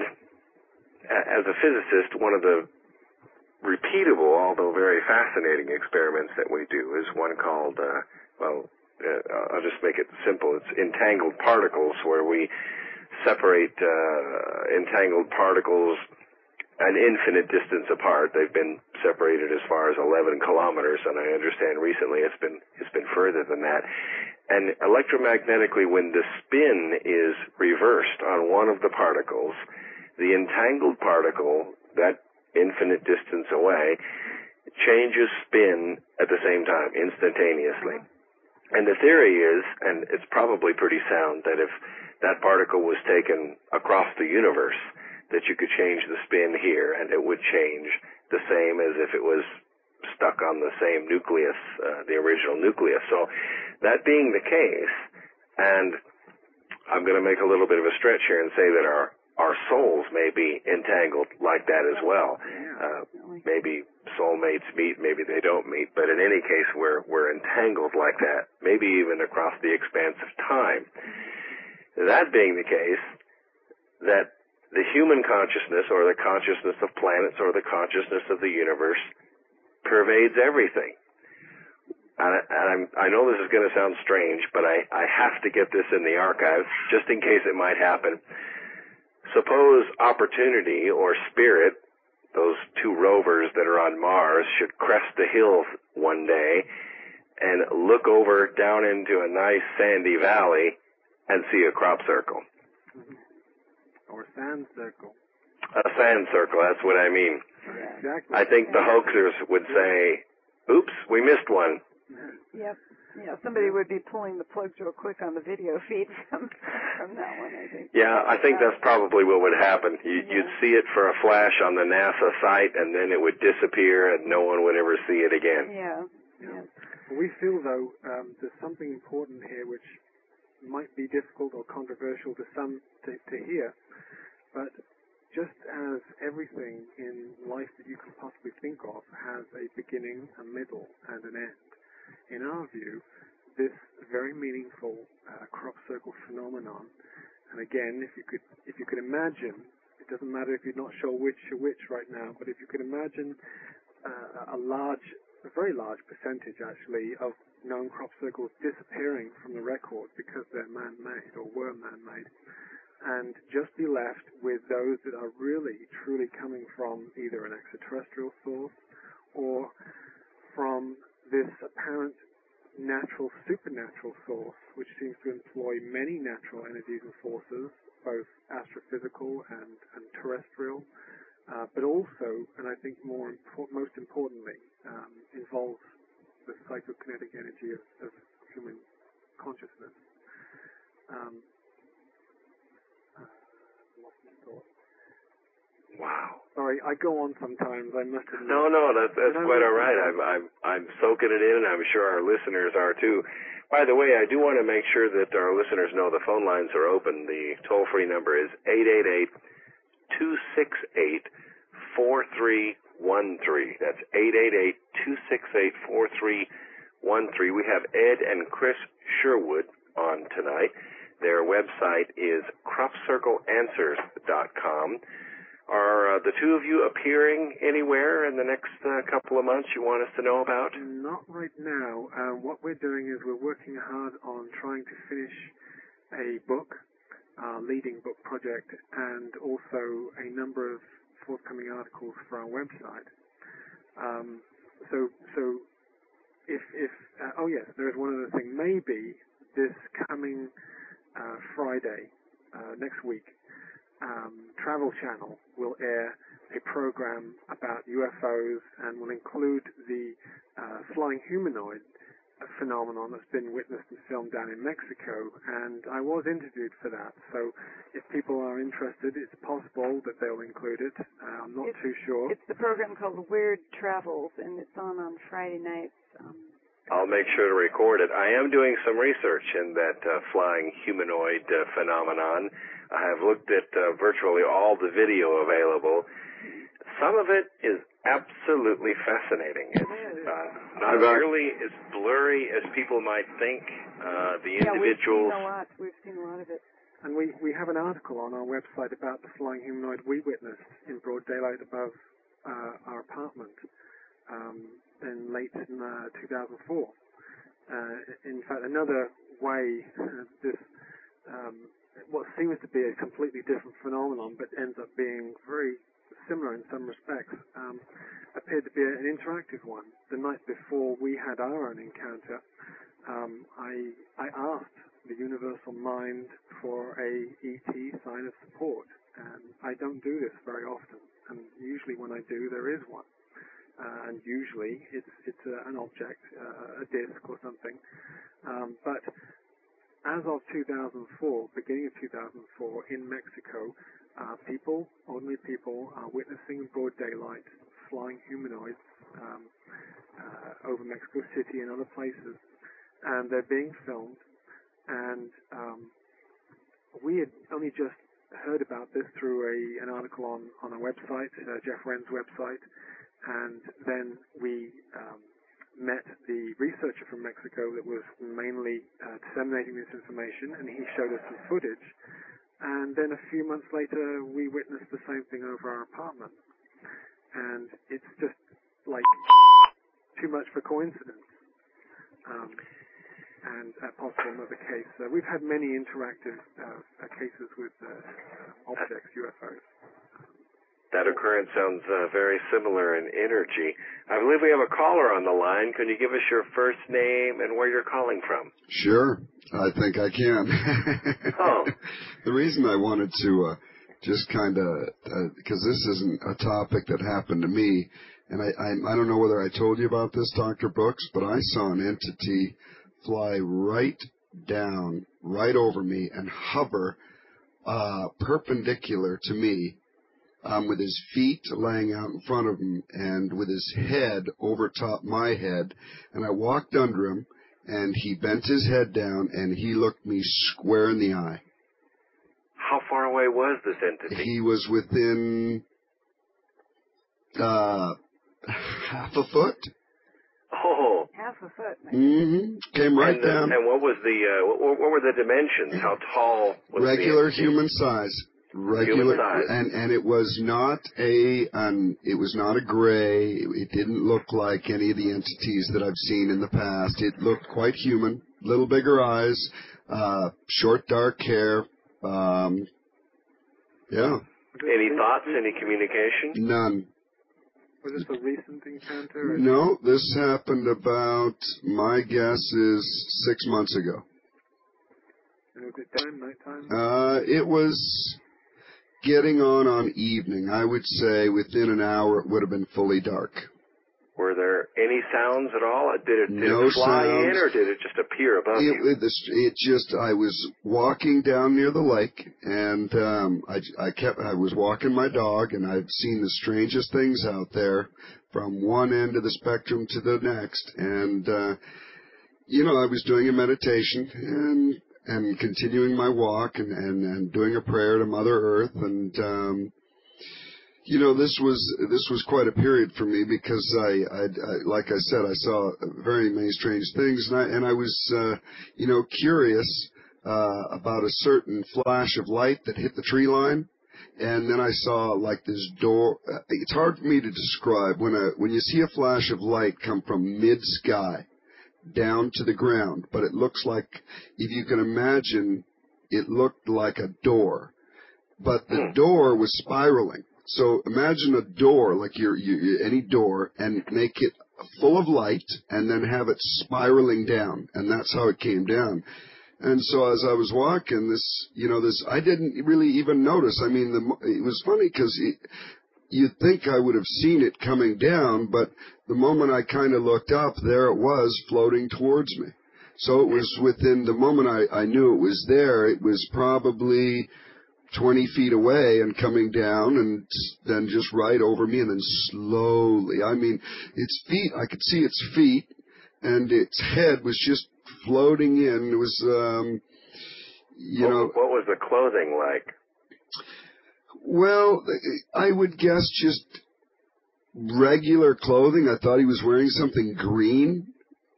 as a physicist, one of the repeatable, although very fascinating experiments that we do is one called, uh, well, uh, I'll just make it simple. It's entangled particles, where we separate uh, entangled particles an infinite distance apart. They've been separated as far as eleven kilometers, and I understand recently it's been it's been further than that. And electromagnetically, when the spin is reversed on one of the particles, the entangled particle, that infinite distance away, changes spin at the same time, instantaneously. And the theory is, and it's probably pretty sound, that if that particle was taken across the universe, that you could change the spin here and it would change the same as if it was stuck on the same nucleus, uh, the original nucleus. So that being the case, and I'm going to make a little bit of a stretch here and say that our, our souls may be entangled like that as well. Uh, maybe soulmates meet, maybe they don't meet, but in any case, we're, we're entangled like that, maybe even across the expanse of time. That being the case, that the human consciousness or the consciousness of planets or the consciousness of the universe pervades everything. And, I, and I'm, I know this is going to sound strange, but I, I have to get this in the archive just in case it might happen. Suppose Opportunity or Spirit, those two rovers that are on Mars, should crest the hill one day and look over down into a nice sandy valley and see a crop circle. Or a sand circle. A sand circle, that's what I mean. Exactly. I think the hoaxers would say, oops, we missed one. Yep. Yeah, somebody would be pulling the plugs real quick on the video feed from, from that one, I think. Yeah, I think that's probably what would happen. You, yeah. You'd see it for a flash on the NASA site, and then it would disappear, and no one would ever see it again. Yeah. yeah. We feel, though, um, there's something important here which might be difficult or controversial to some to, to hear, but just as everything in life that you can possibly think of has a beginning, a middle, and an end, in our view, this very meaningful uh, crop circle phenomenon, and again, if you could, if you could imagine, it doesn't matter if you're not sure which are which right now, but if you could imagine uh, a large, a very large percentage actually of known crop circles disappearing from the record because they're man-made or were man-made, and just be left with those that are really, truly coming from either an extraterrestrial source or from this apparent natural, supernatural source, which seems to employ many natural energies and forces, both astrophysical and, and terrestrial, uh, but also, and I think more impor- most importantly, um, involves the psychokinetic energy of, of human consciousness. Um, Wow. Sorry, I go on sometimes. I must admit. No, no, that's, that's No, quite no, all right. I'm, I'm, I'm soaking it in, and I'm sure our listeners are too. By the way, I do want to make sure that our listeners know the phone lines are open. The toll-free number is eight eight eight, two six eight, four three one three. That's eight eight eight, two six eight, four three one three. We have Ed and Chris Sherwood on tonight. Their website is crop circle answers dot com. Are uh, the two of you appearing anywhere in the next uh, couple of months you want us to know about? Not right now. Uh, what we're doing is we're working hard on trying to finish a book, uh, leading book project, and also a number of forthcoming articles for our website. Um, so, so if, if uh, oh yes, there is one other thing. Maybe this coming uh, Friday, uh, next week, Um, Travel Channel will air a program about U F Os and will include the uh, flying humanoid phenomenon that's been witnessed and filmed down in Mexico, and I was interviewed for that. So if people are interested, it's possible that they'll include it. Uh, I'm not it's, too sure. It's the program called Weird Travels, and it's on on Friday nights. Um, I'll make sure to record it. I am doing some research in that uh, flying humanoid uh, phenomenon. I have looked at uh, virtually all the video available. Some of it is absolutely fascinating. It's uh, not nearly as blurry as people might think. Uh, the yeah, individuals. we've seen a lot. We've seen a lot of it. And we, we have an article on our website about the flying humanoid we witnessed in broad daylight above uh, our apartment um, in late in, uh, two thousand four. Uh, in fact, another way uh, this um, what seems to be a completely different phenomenon, but ends up being very similar in some respects, um, appeared to be an interactive one. The night before we had our own encounter, um, I I asked the universal mind for a E T sign of support, and I don't do this very often. And usually, when I do, there is one. Uh, and usually it's it's a, an object, uh, a disc or something. Um, but as of two thousand four, beginning of two thousand four, in Mexico, uh, people, ordinary people, are witnessing in broad daylight flying humanoids um, uh, over Mexico City and other places, and they're being filmed. And um, we had only just heard about this through a an article on on a website, uh, Jeff Wren's website, and then we um, met the researcher from Mexico that was mainly uh, disseminating this information, and he showed us some footage. And then a few months later, we witnessed the same thing over our apartment. And it's just like too much for coincidence. Um, and a possible another case. Uh, we've had many interactive uh, uh, cases with uh, objects, U F Os. That occurrence sounds uh, very similar in energy. I believe we have a caller on the line. Can you give us your first name and where you're calling from? Sure. I think I can. Oh. The reason I wanted to uh, just kind of, because uh, this isn't a topic that happened to me, and I, I, I don't know whether I told you about this, Doctor Brooks, but I saw an entity fly right down, right over me, and hover uh, perpendicular to me, Um, with his feet laying out in front of him and with his head over top my head. And I walked under him, and he bent his head down, and he looked me square in the eye. How far away was this entity? He was within uh, half a foot. Oh. Half a foot. Mm-hmm. Came right and the, down. And what was the, uh, what, what were the dimensions? How tall was Regular the human size. Regular, and and it was not a um, it was not a gray. It didn't look like any of the entities that I've seen in the past. It looked quite human, little bigger eyes, uh, short dark hair. Um, yeah. Any thoughts? Any communication? None. Was this a recent encounter? Or no, this happened about, my guess is six months ago. And was it daytime, nighttime? Uh, it was getting on on evening. I would say within an hour it would have been fully dark. Were there any sounds at all? Did it, did no it fly sounds. in, or did it just appear above it, you? It, it just, I was walking down near the lake, and um, I, I kept, I was walking my dog, and I've seen the strangest things out there from one end of the spectrum to the next. And, uh, you know, I was doing a meditation and and continuing my walk and, and, and doing a prayer to Mother Earth. And, um, you know, this was this was quite a period for me because, I, I, I like I said, I saw very many strange things. And I, and I was, uh, you know, curious uh, about a certain flash of light that hit the tree line. And then I saw like this door. It's hard for me to describe when a, when you see a flash of light come from mid-sky down to the ground, but it looks like, if you can imagine, it looked like a door, but the door was spiraling. So imagine a door, like your, your any door, and make it full of light, and then have it spiraling down, and that's how it came down. And so as I was walking, this, you know, this, I didn't really even notice. I mean, the, it was funny because you'd think I would have seen it coming down, but the moment I kind of looked up, there it was floating towards me. So it was within the moment I, I knew it was there, it was probably twenty feet away and coming down and then just right over me and then slowly. I mean, its feet, I could see its feet, and its head was just floating in. It was, um, you what, know. What was the clothing like? Well, I would guess just regular clothing. I thought he was wearing something green.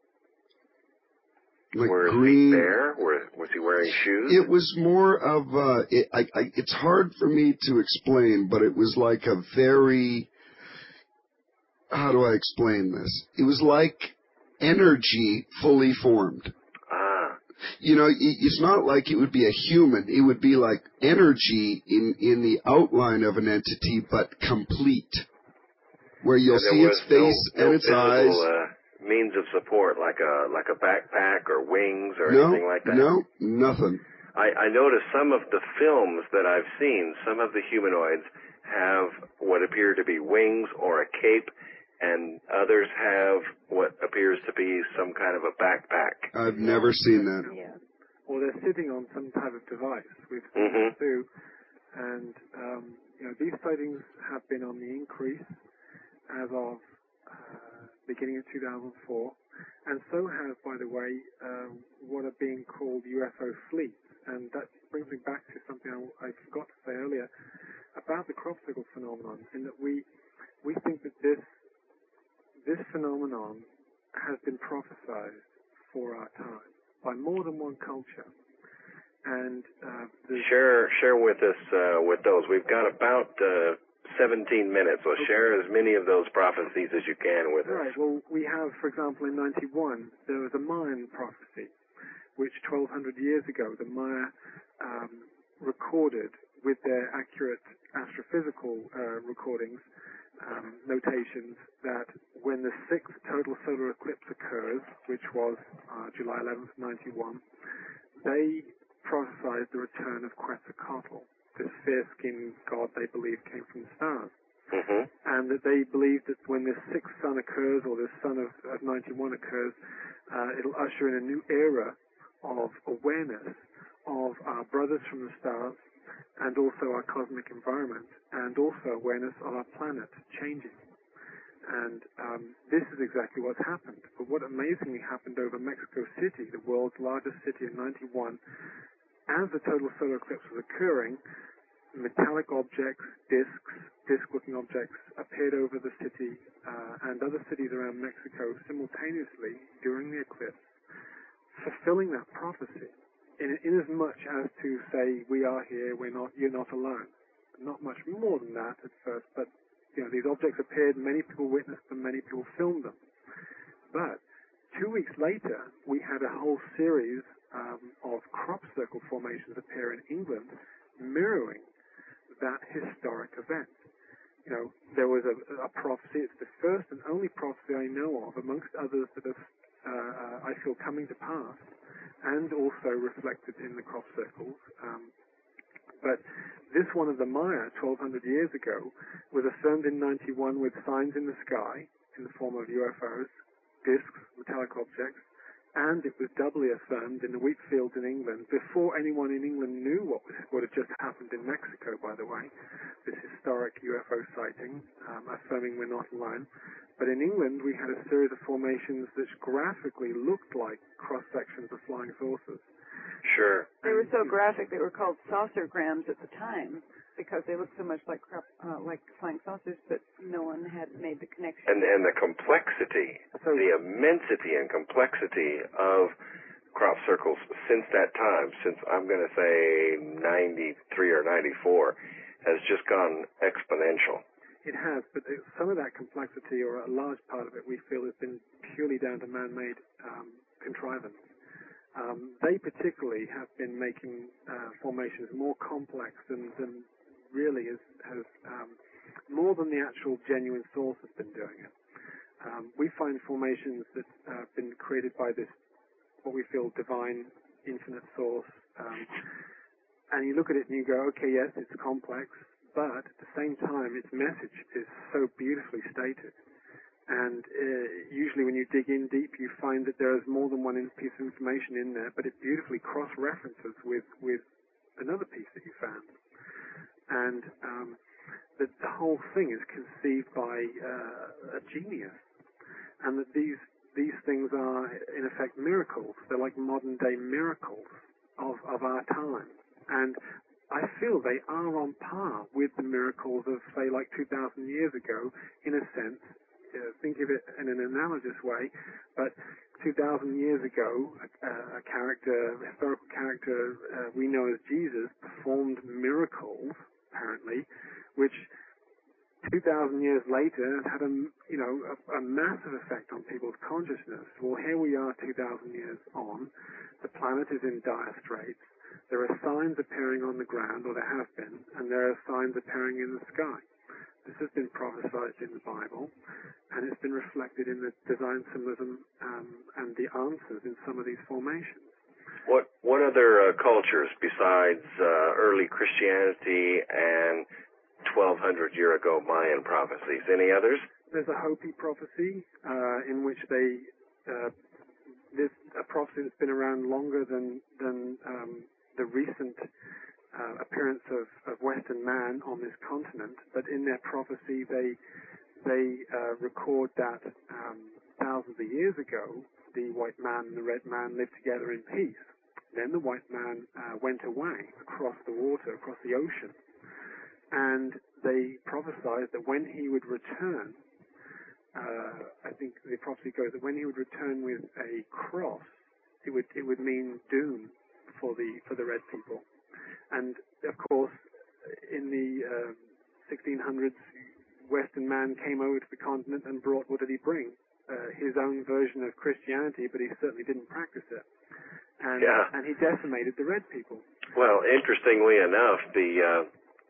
Like Were his green. feet bare? Were, was he wearing shoes? It was more of a, it, I, I, it's hard for me to explain, but it was like a very, how do I explain this? It was like energy fully formed. Ah. You know, it's not like it would be a human. It would be like energy in, in the outline of an entity, but complete. Where you'll see its face no, no and its visible, eyes. Uh, means of support, like a like a backpack or wings or no, anything like that? No, nothing. I, I noticed some of the films that I've seen, some of the humanoids have what appear to be wings or a cape, and others have what appears to be some kind of a backpack. I've never seen that. Yeah. Or or they're sitting on some type of device. We've seen Mm-hmm. that too. And, um, you know, these sightings have been on the increase as of uh, beginning of two thousand four. And so has, by the way, uh, what are being called U F O fleets. And that brings me back to something I, I forgot to say earlier about the crop circle phenomenon, in that we we think that this this phenomenon has been prophesized for our time by more than one culture. And uh, share share with us uh, with those. We've got about uh, seventeen minutes, so okay. share as many of those prophecies as you can with right. us. Well, we have, for example, in ninety-one, there was a Mayan prophecy, which twelve hundred years ago the Maya um, recorded with their accurate astrophysical uh, recordings, um, notations, that when the sixth total solar eclipse occurs, which was uh, July eleventh, ninety-one, they prophesied the return of Quetzalcoatl, this fair-skinned god they believed came from the stars. Mm-hmm. And that they believed that when this sixth sun occurs, or this sun of, of ninety-one occurs, uh, it'll usher in a new era of awareness of our brothers from the stars, and also our cosmic environment, and also awareness of our planet changing. And um, this is exactly what's happened. But what amazingly happened over Mexico City, the world's largest city in ninety-one, as the total solar eclipse was occurring, metallic objects, discs, disc-looking objects appeared over the city uh, and other cities around Mexico simultaneously during the eclipse, fulfilling that prophecy, in, in as much as to say, we are here, we're not, you're not alone. Not much more than that at first, but you know, these objects appeared, many people witnessed them, many people filmed them. But two weeks later, we had a whole series um, of crop circle formations appear in England, mirroring that historic event. You know, there was a, a prophecy. It's the first and only prophecy I know of, amongst others that have, uh, I feel, coming to pass, and also reflected in the crop circles. Um, but this one of the Maya, twelve hundred years ago, was affirmed in ninety-one with signs in the sky in the form of U F Os, discs, metallic objects, and it was doubly affirmed in the wheat fields in England before anyone in England knew what was, what had just happened in Mexico, by the way, this historic U F O sighting, um, affirming we're not alone. But in England, we had a series of formations that graphically looked like cross-sections of flying saucers. Sure. They were so graphic they were called saucergrams at the time, because they looked so much like crop, uh, like flying saucers, but no one had made the connection. And and the complexity, So, the immensity and complexity of crop circles since that time, since I'm going to say ninety-three or ninety-four, has just gone exponential. it has, but it, some of that complexity, or a large part of it, we feel has been purely down to man-made um, contrivance. Um, they particularly have been making uh, formations more complex than, than really is, has, um, more than the actual genuine source has been doing it. Um, we find formations that uh, have been created by this, what we feel, divine, infinite source, um, and you look at it and you go, okay, yes, it's complex, but at the same time, its message is so beautifully stated. And uh, usually when you dig in deep, you find that there is more than one piece of information in there, but it beautifully cross-references with, with another piece that you found. And um, the, the whole thing is conceived by uh, a genius. And that these, these things are, in effect, miracles. They're like modern-day miracles of, of our time. And I feel they are on par with the miracles of, say, like two thousand years ago, in a sense. Uh, think of it in an analogous way, but two thousand years ago, a, a character, a historical character uh, we know as Jesus, performed miracles, apparently, which two thousand years later had a, you know, a, a massive effect on people's consciousness. Well, here we are two thousand years on. The planet is in dire straits. There are signs appearing on the ground, or there have been, and there are signs appearing in the sky. This has been prophesied in the Bible, and it's been reflected in the design symbolism um, and the answers in some of these formations. What what other uh, cultures besides uh, early Christianity and twelve hundred year ago Mayan prophecies? Any others? There's a Hopi prophecy uh, in which they uh, there's a prophecy that's been around longer than than um, the recent uh, appearance of, of Western man on this continent. But in their prophecy, they they uh, record that um, thousands of years ago, the white man and the red man lived together in peace. Then the white man uh, went away across the water, across the ocean, and they prophesied that when he would return, uh, I think the prophecy goes that when he would return with a cross, it would it would mean doom for the for the red people. And of course, in the uh, sixteen hundreds, Western man came over to the continent and brought, what did he bring? Uh, his own version of Christianity, but he certainly didn't practice it. And, yeah. and he decimated the red people. Well, interestingly enough, the uh,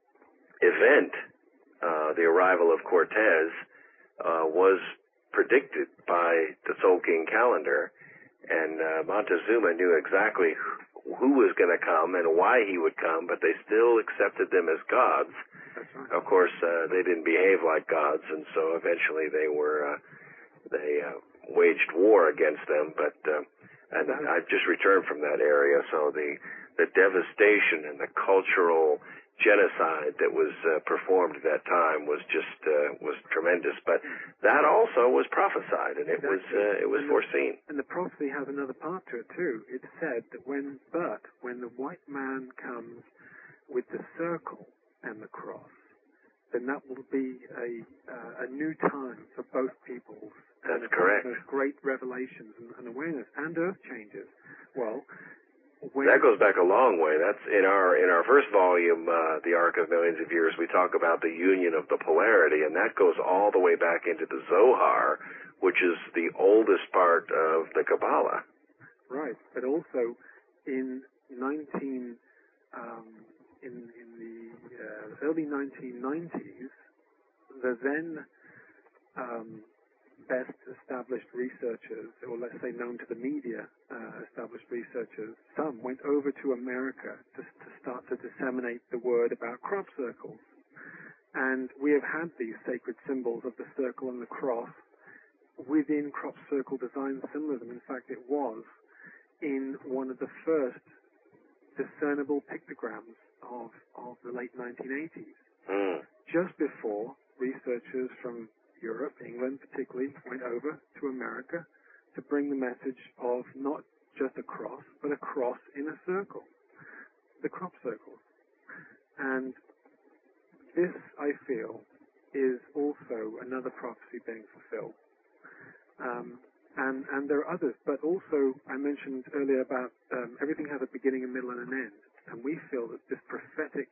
event, uh, the arrival of Cortez, uh, was predicted by the Tzolk'in calendar, and uh, Montezuma knew exactly who was going to come and why he would come, but they still accepted them as gods. That's right. Of course, uh, they didn't behave like gods, and so eventually they were uh, they uh, waged war against them. But uh, and I just returned from that area, so the the devastation and the cultural genocide that was uh, performed at that time was just uh, was tremendous. But that also was prophesied, and it exactly. was uh, it was and foreseen. The, and the prophecy has another part to it too. It said that when, but when the white man comes with the circle and the cross, then that will be a uh, a new time for both peoples. That's and correct. There's great revelations and, and awareness and earth changes. Well. When That goes back a long way. That's in our in our first volume, uh, The Arc of Millions of Years, we talk about the union of the polarity, and that goes all the way back into the Zohar, which is the oldest part of the Kabbalah. Right, but also in nineteen um, in in the uh, early nineteen nineties, the then um, best established researchers, or let's say known to the media, uh, established researchers, some went over to America to, to start to disseminate the word about crop circles. And we have had these sacred symbols of the circle and the cross within crop circle design symbolism. In fact, it was in one of the first discernible pictograms of, of the late nineteen eighties. Mm. Just before researchers from Europe, England particularly, went over to America to bring the message of not just a cross, but a cross in a circle, the crop circle. And this, I feel, is also another prophecy being fulfilled. Um, and, and there are others, but also I mentioned earlier about um, everything has a beginning, a middle, and an end. And we feel that this prophetic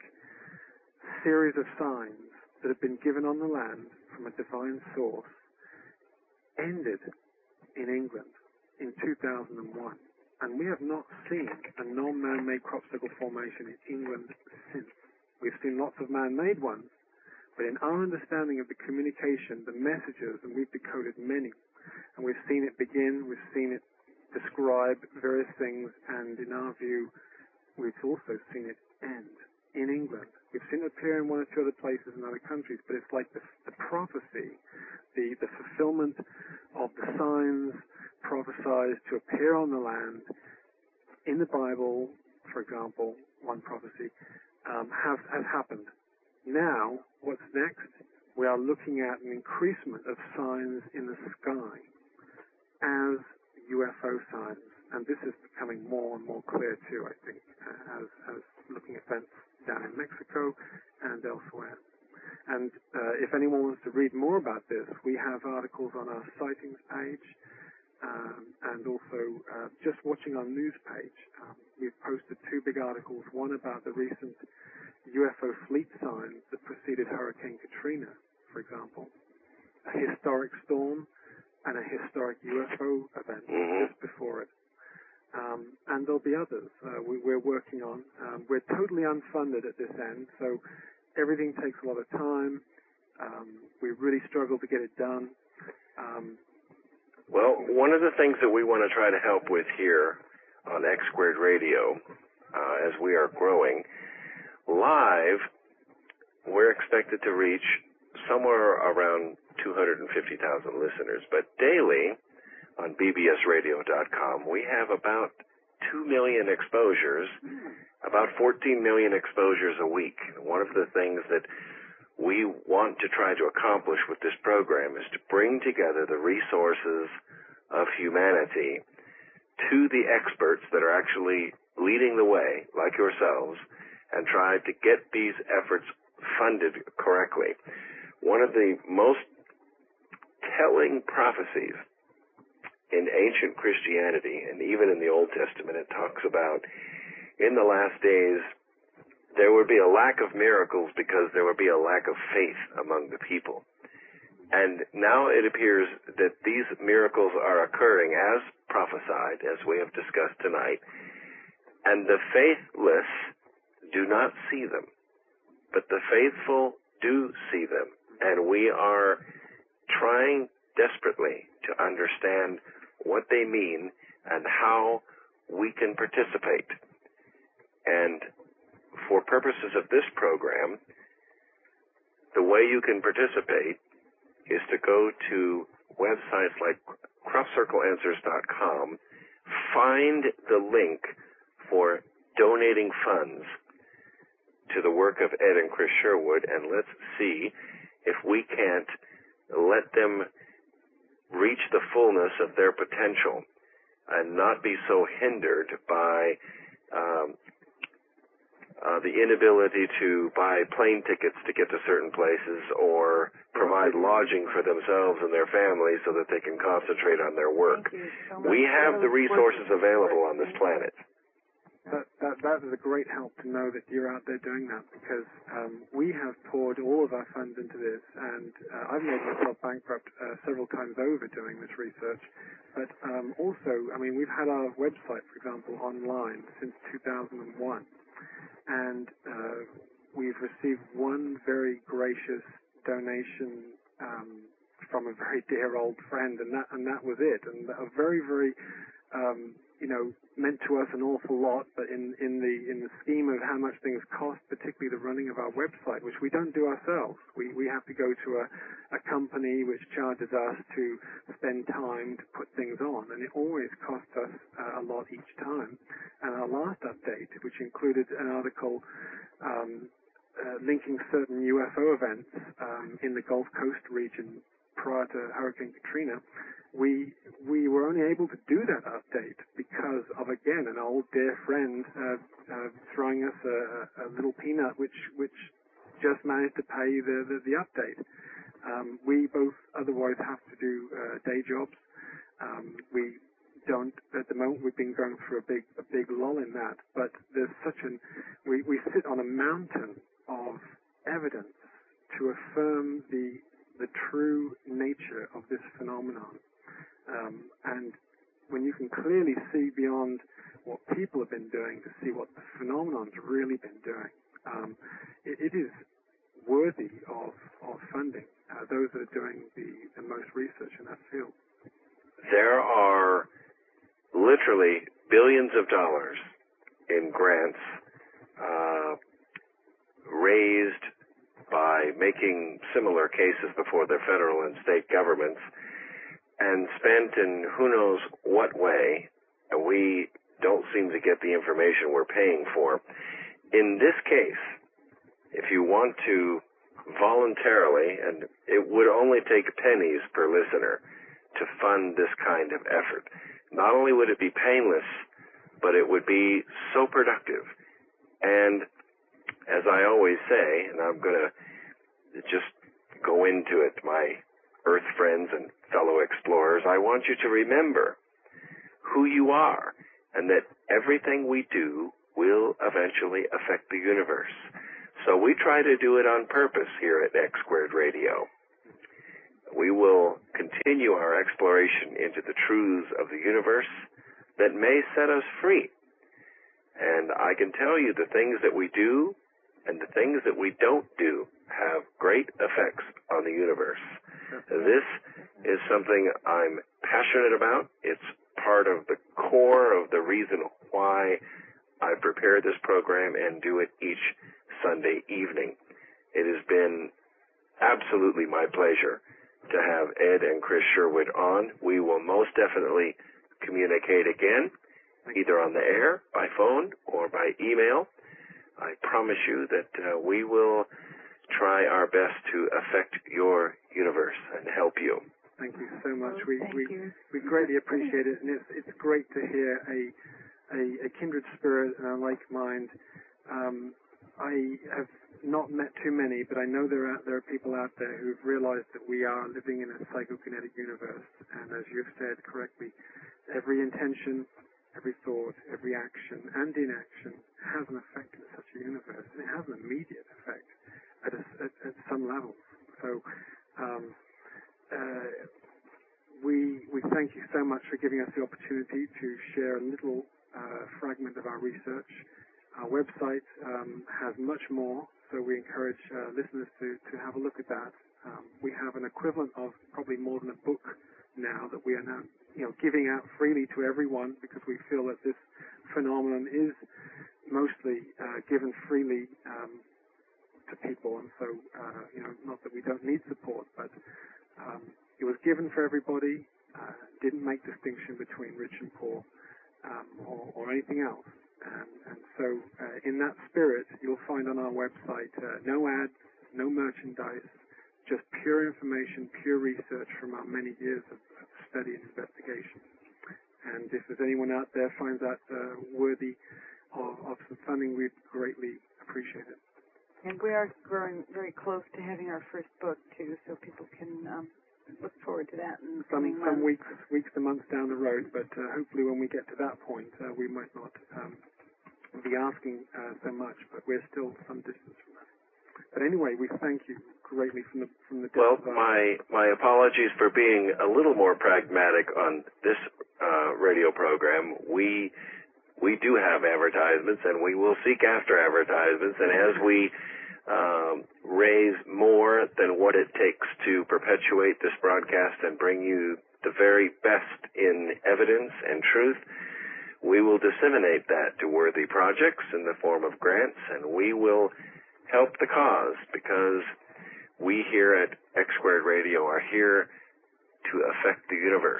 series of signs that have been given on the land from a divine source ended in England in two thousand one. And we have not seen a non-man-made crop circle formation in England since. We've seen lots of man-made ones, but in our understanding of the communication, the messages, and we've decoded many, and we've seen it begin, we've seen it describe various things, and in our view, we've also seen it end in England. We've seen it appear in one or two other places in other countries, but it's like the, the prophecy, the, the fulfillment of the signs prophesied to appear on the land in the Bible, for example, one prophecy, um, have, has happened. Now, what's next? We are looking at an increasement of signs in the sky as U F O signs, and this is becoming more and more clear too, I think, as, as looking at events down in Mexico and elsewhere. And uh, if anyone wants to read more about this, we have articles on our sightings page, um, and also uh, just watching our news page. Um, we've posted two big articles, one about the recent U F O fleet signs that preceded Hurricane Katrina, for example, a historic storm and a historic U F O event Mm-hmm. just before it. Um, and there'll be others uh, we, we're working on. Um, we're totally unfunded at this end, so everything takes a lot of time. Um, we really struggle to get it done. Um, Well, one of the things that we want to try to help with here on X Squared Radio, uh, as we are growing, live, we're expected to reach somewhere around two hundred fifty thousand listeners, but daily, on b b s radio dot com. We have about two million exposures, about fourteen million exposures a week. One of the things that we want to try to accomplish with this program is to bring together the resources of humanity to the experts that are actually leading the way, like yourselves, and try to get these efforts funded correctly. One of the most telling prophecies in ancient Christianity, and even in the Old Testament, it talks about in the last days there would be a lack of miracles because there would be a lack of faith among the people. And now it appears that these miracles are occurring as prophesied, as we have discussed tonight, and the faithless do not see them, but the faithful do see them. And we are trying desperately to understand what they mean and how we can participate. And for purposes of this program, the way you can participate is to go to websites like crop circle answers dot com, find the link for donating funds to the work of Ed and Chris Sherwood, and let's see if we can't let them reach the fullness of their potential and not be so hindered by um, uh, the inability to buy plane tickets to get to certain places or provide lodging for themselves and their families so that they can concentrate on their work. So We have the resources available on this planet. That, that, that is a great help to know that you're out there doing that, because um, we have poured all of our funds into this, and uh, I've made myself bankrupt uh, several times over doing this research. But um, also, I mean, we've had our website, for example, online since two thousand one, and uh, we've received one very gracious donation um, from a very dear old friend, and that and that was it. And a very, very um, you know, meant to us an awful lot, but in, in the in the scheme of how much things cost, particularly the running of our website, which we don't do ourselves. We we have to go to a, a company which charges us to spend time to put things on, and it always costs us uh, a lot each time. And our last update, which included an article um, uh, linking certain U F O events um, in the Gulf Coast region prior to Hurricane Katrina, we we were only able to do that update because of, again, an old dear friend uh, uh, throwing us a, a little peanut, which which just managed to pay the the, the update. Um, we both otherwise have to do uh, day jobs. Um, we don't at the moment. We've been going through a big a big lull in that, but there's such an we we sit on a mountain of evidence to affirm the the true nature of this phenomenon. Um, and when you can clearly see beyond what people have been doing to see what the phenomenon's really been doing, um, it, it is worthy of, of funding, uh, those that are doing the, the most research in that field. There are literally billions of dollars in grants uh, raised by making similar cases before the federal and state governments and spent in who knows what way, and we don't seem to get the information we're paying for. In this case, if you want to voluntarily, and it would only take pennies per listener to fund this kind of effort, not only would it be painless, but it would be so productive. And as I always say, and I'm going to just go into it, my Earth friends and fellow explorers, I want you to remember who you are and that everything we do will eventually affect the universe. So we try to do it on purpose here at X Squared Radio. We will continue our exploration into the truths of the universe that may set us free. And I can tell you the things that we do and the things that we don't do have great effects on the universe. This is something I'm passionate about. It's part of the core of the reason why I prepare this program and do it each Sunday evening. It has been absolutely my pleasure to have Ed and Chris Sherwood on. We will most definitely communicate again, either on the air, by phone, or by email. I promise you that uh, we will try our best to affect your universe and help you. Thank you so much. Oh, we thank we, you. we greatly appreciate it, and it's it's great to hear a a, a kindred spirit and a like mind. Um, I have not met too many, but I know there are there are people out there who've realized that we are living in a psychokinetic universe, and as you've said correctly, every intention, every thought, every action and inaction has an effect in such a universe, and it has an immediate effect at a, at, at some level. So. Um, Uh, we we thank you so much for giving us the opportunity to share a little uh, fragment of our research. Our website um, has much more, so we encourage uh, listeners to, to have a look at that. Um, we have an equivalent of probably more than a book now that we are now you know giving out freely to everyone, because we feel that this phenomenon is mostly uh, given freely um, to people, and so uh, you know not that we don't need support, but Um, it was given for everybody, uh, didn't make distinction between rich and poor um, or, or anything else. And, and so uh, in that spirit, you'll find on our website uh, no ads, no merchandise, just pure information, pure research from our many years of, of study and investigation. And if there's anyone out there finds that uh, worthy of, of some funding, we'd greatly appreciate it. And we are growing very close to having our first book, too, so people can um, look forward to that in the Some, coming some months. weeks, weeks to months down the road, but uh, hopefully when we get to that point, uh, we might not um, be asking uh, so much, but we're still some distance from that. But anyway, we thank you greatly from the from the. Well, my my apologies for being a little more pragmatic on this uh, radio program. We. We do have advertisements, and we will seek after advertisements, and as we um, raise more than what it takes to perpetuate this broadcast and bring you the very best in evidence and truth, we will disseminate that to worthy projects in the form of grants, and we will help the cause, because we here at X Squared Radio are here to affect the universe.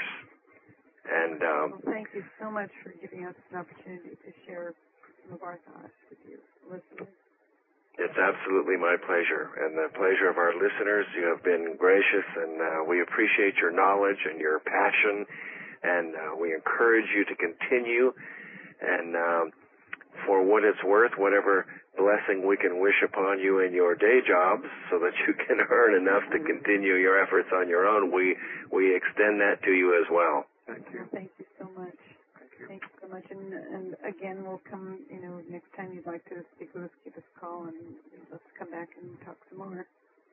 And um, well, thank you so much for giving us an opportunity to share some of our thoughts with you listeners. It's absolutely my pleasure, and the pleasure of our listeners. You have been gracious, and uh, we appreciate your knowledge and your passion, and uh, we encourage you to continue. And um, for what it's worth, whatever blessing we can wish upon you in your day jobs so that you can earn enough to continue your efforts on your own, we, we extend that to you as well. Thank you. Well, thank you so much. Thank you. Thank you so much. And, and again, we'll come, you know, next time you'd like to speak with us, give us a call, and let's come back and talk some more.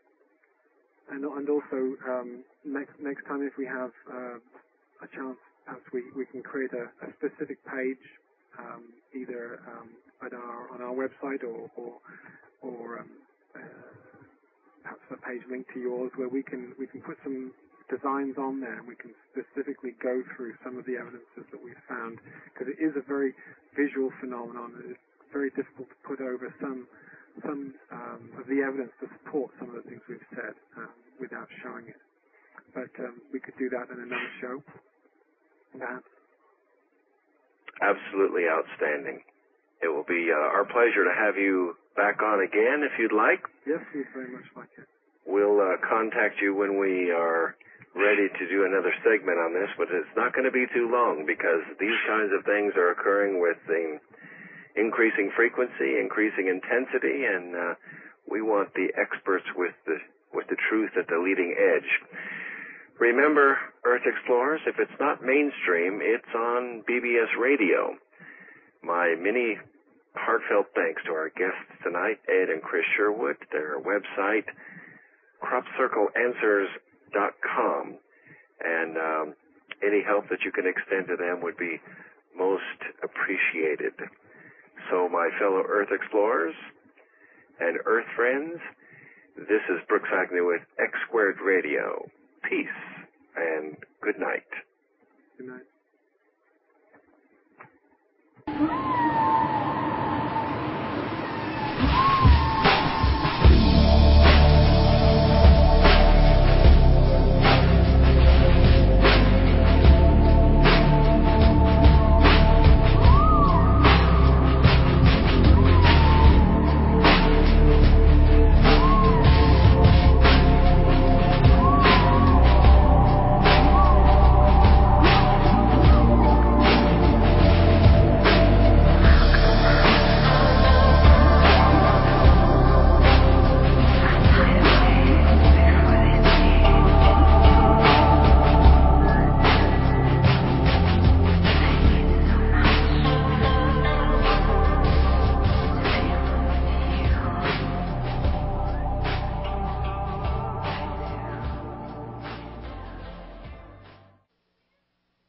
And, and also, um, next next time if we have uh, a chance, perhaps we, we can create a, a specific page, um, either um, at our on our website or or, or um, uh, perhaps a page linked to yours, where we can we can put some designs on there, and we can specifically go through some of the evidences that we've found, because it is a very visual phenomenon. It's very difficult to put over some some um, of the evidence to support some of the things we've said um, without showing it. But um, we could do that in another show, perhaps. Absolutely outstanding. It will be uh, our pleasure to have you back on again if you'd like. Yes, we'd very much like it. We'll uh, contact you when we are ready to do another segment on this, but it's not going to be too long, because these kinds of things are occurring with the increasing frequency, increasing intensity, and uh, we want the experts with the with the truth at the leading edge. Remember, Earth Explorers, if it's not mainstream, it's on B B S Radio. My many heartfelt thanks to our guests tonight, Ed and Chris Sherwood. Their website, crop circle answers dot com, and um, any help that you can extend to them would be most appreciated. So, my fellow Earth Explorers and Earth friends, this is Brooks Agnew with X Squared Radio. Peace and good night. Good night.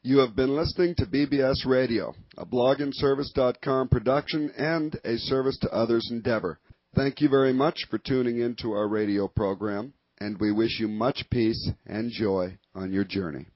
You have been listening to B B S Radio, a blog and service dot com production and a service to others endeavor. Thank you very much for tuning in to our radio program, and we wish you much peace and joy on your journey.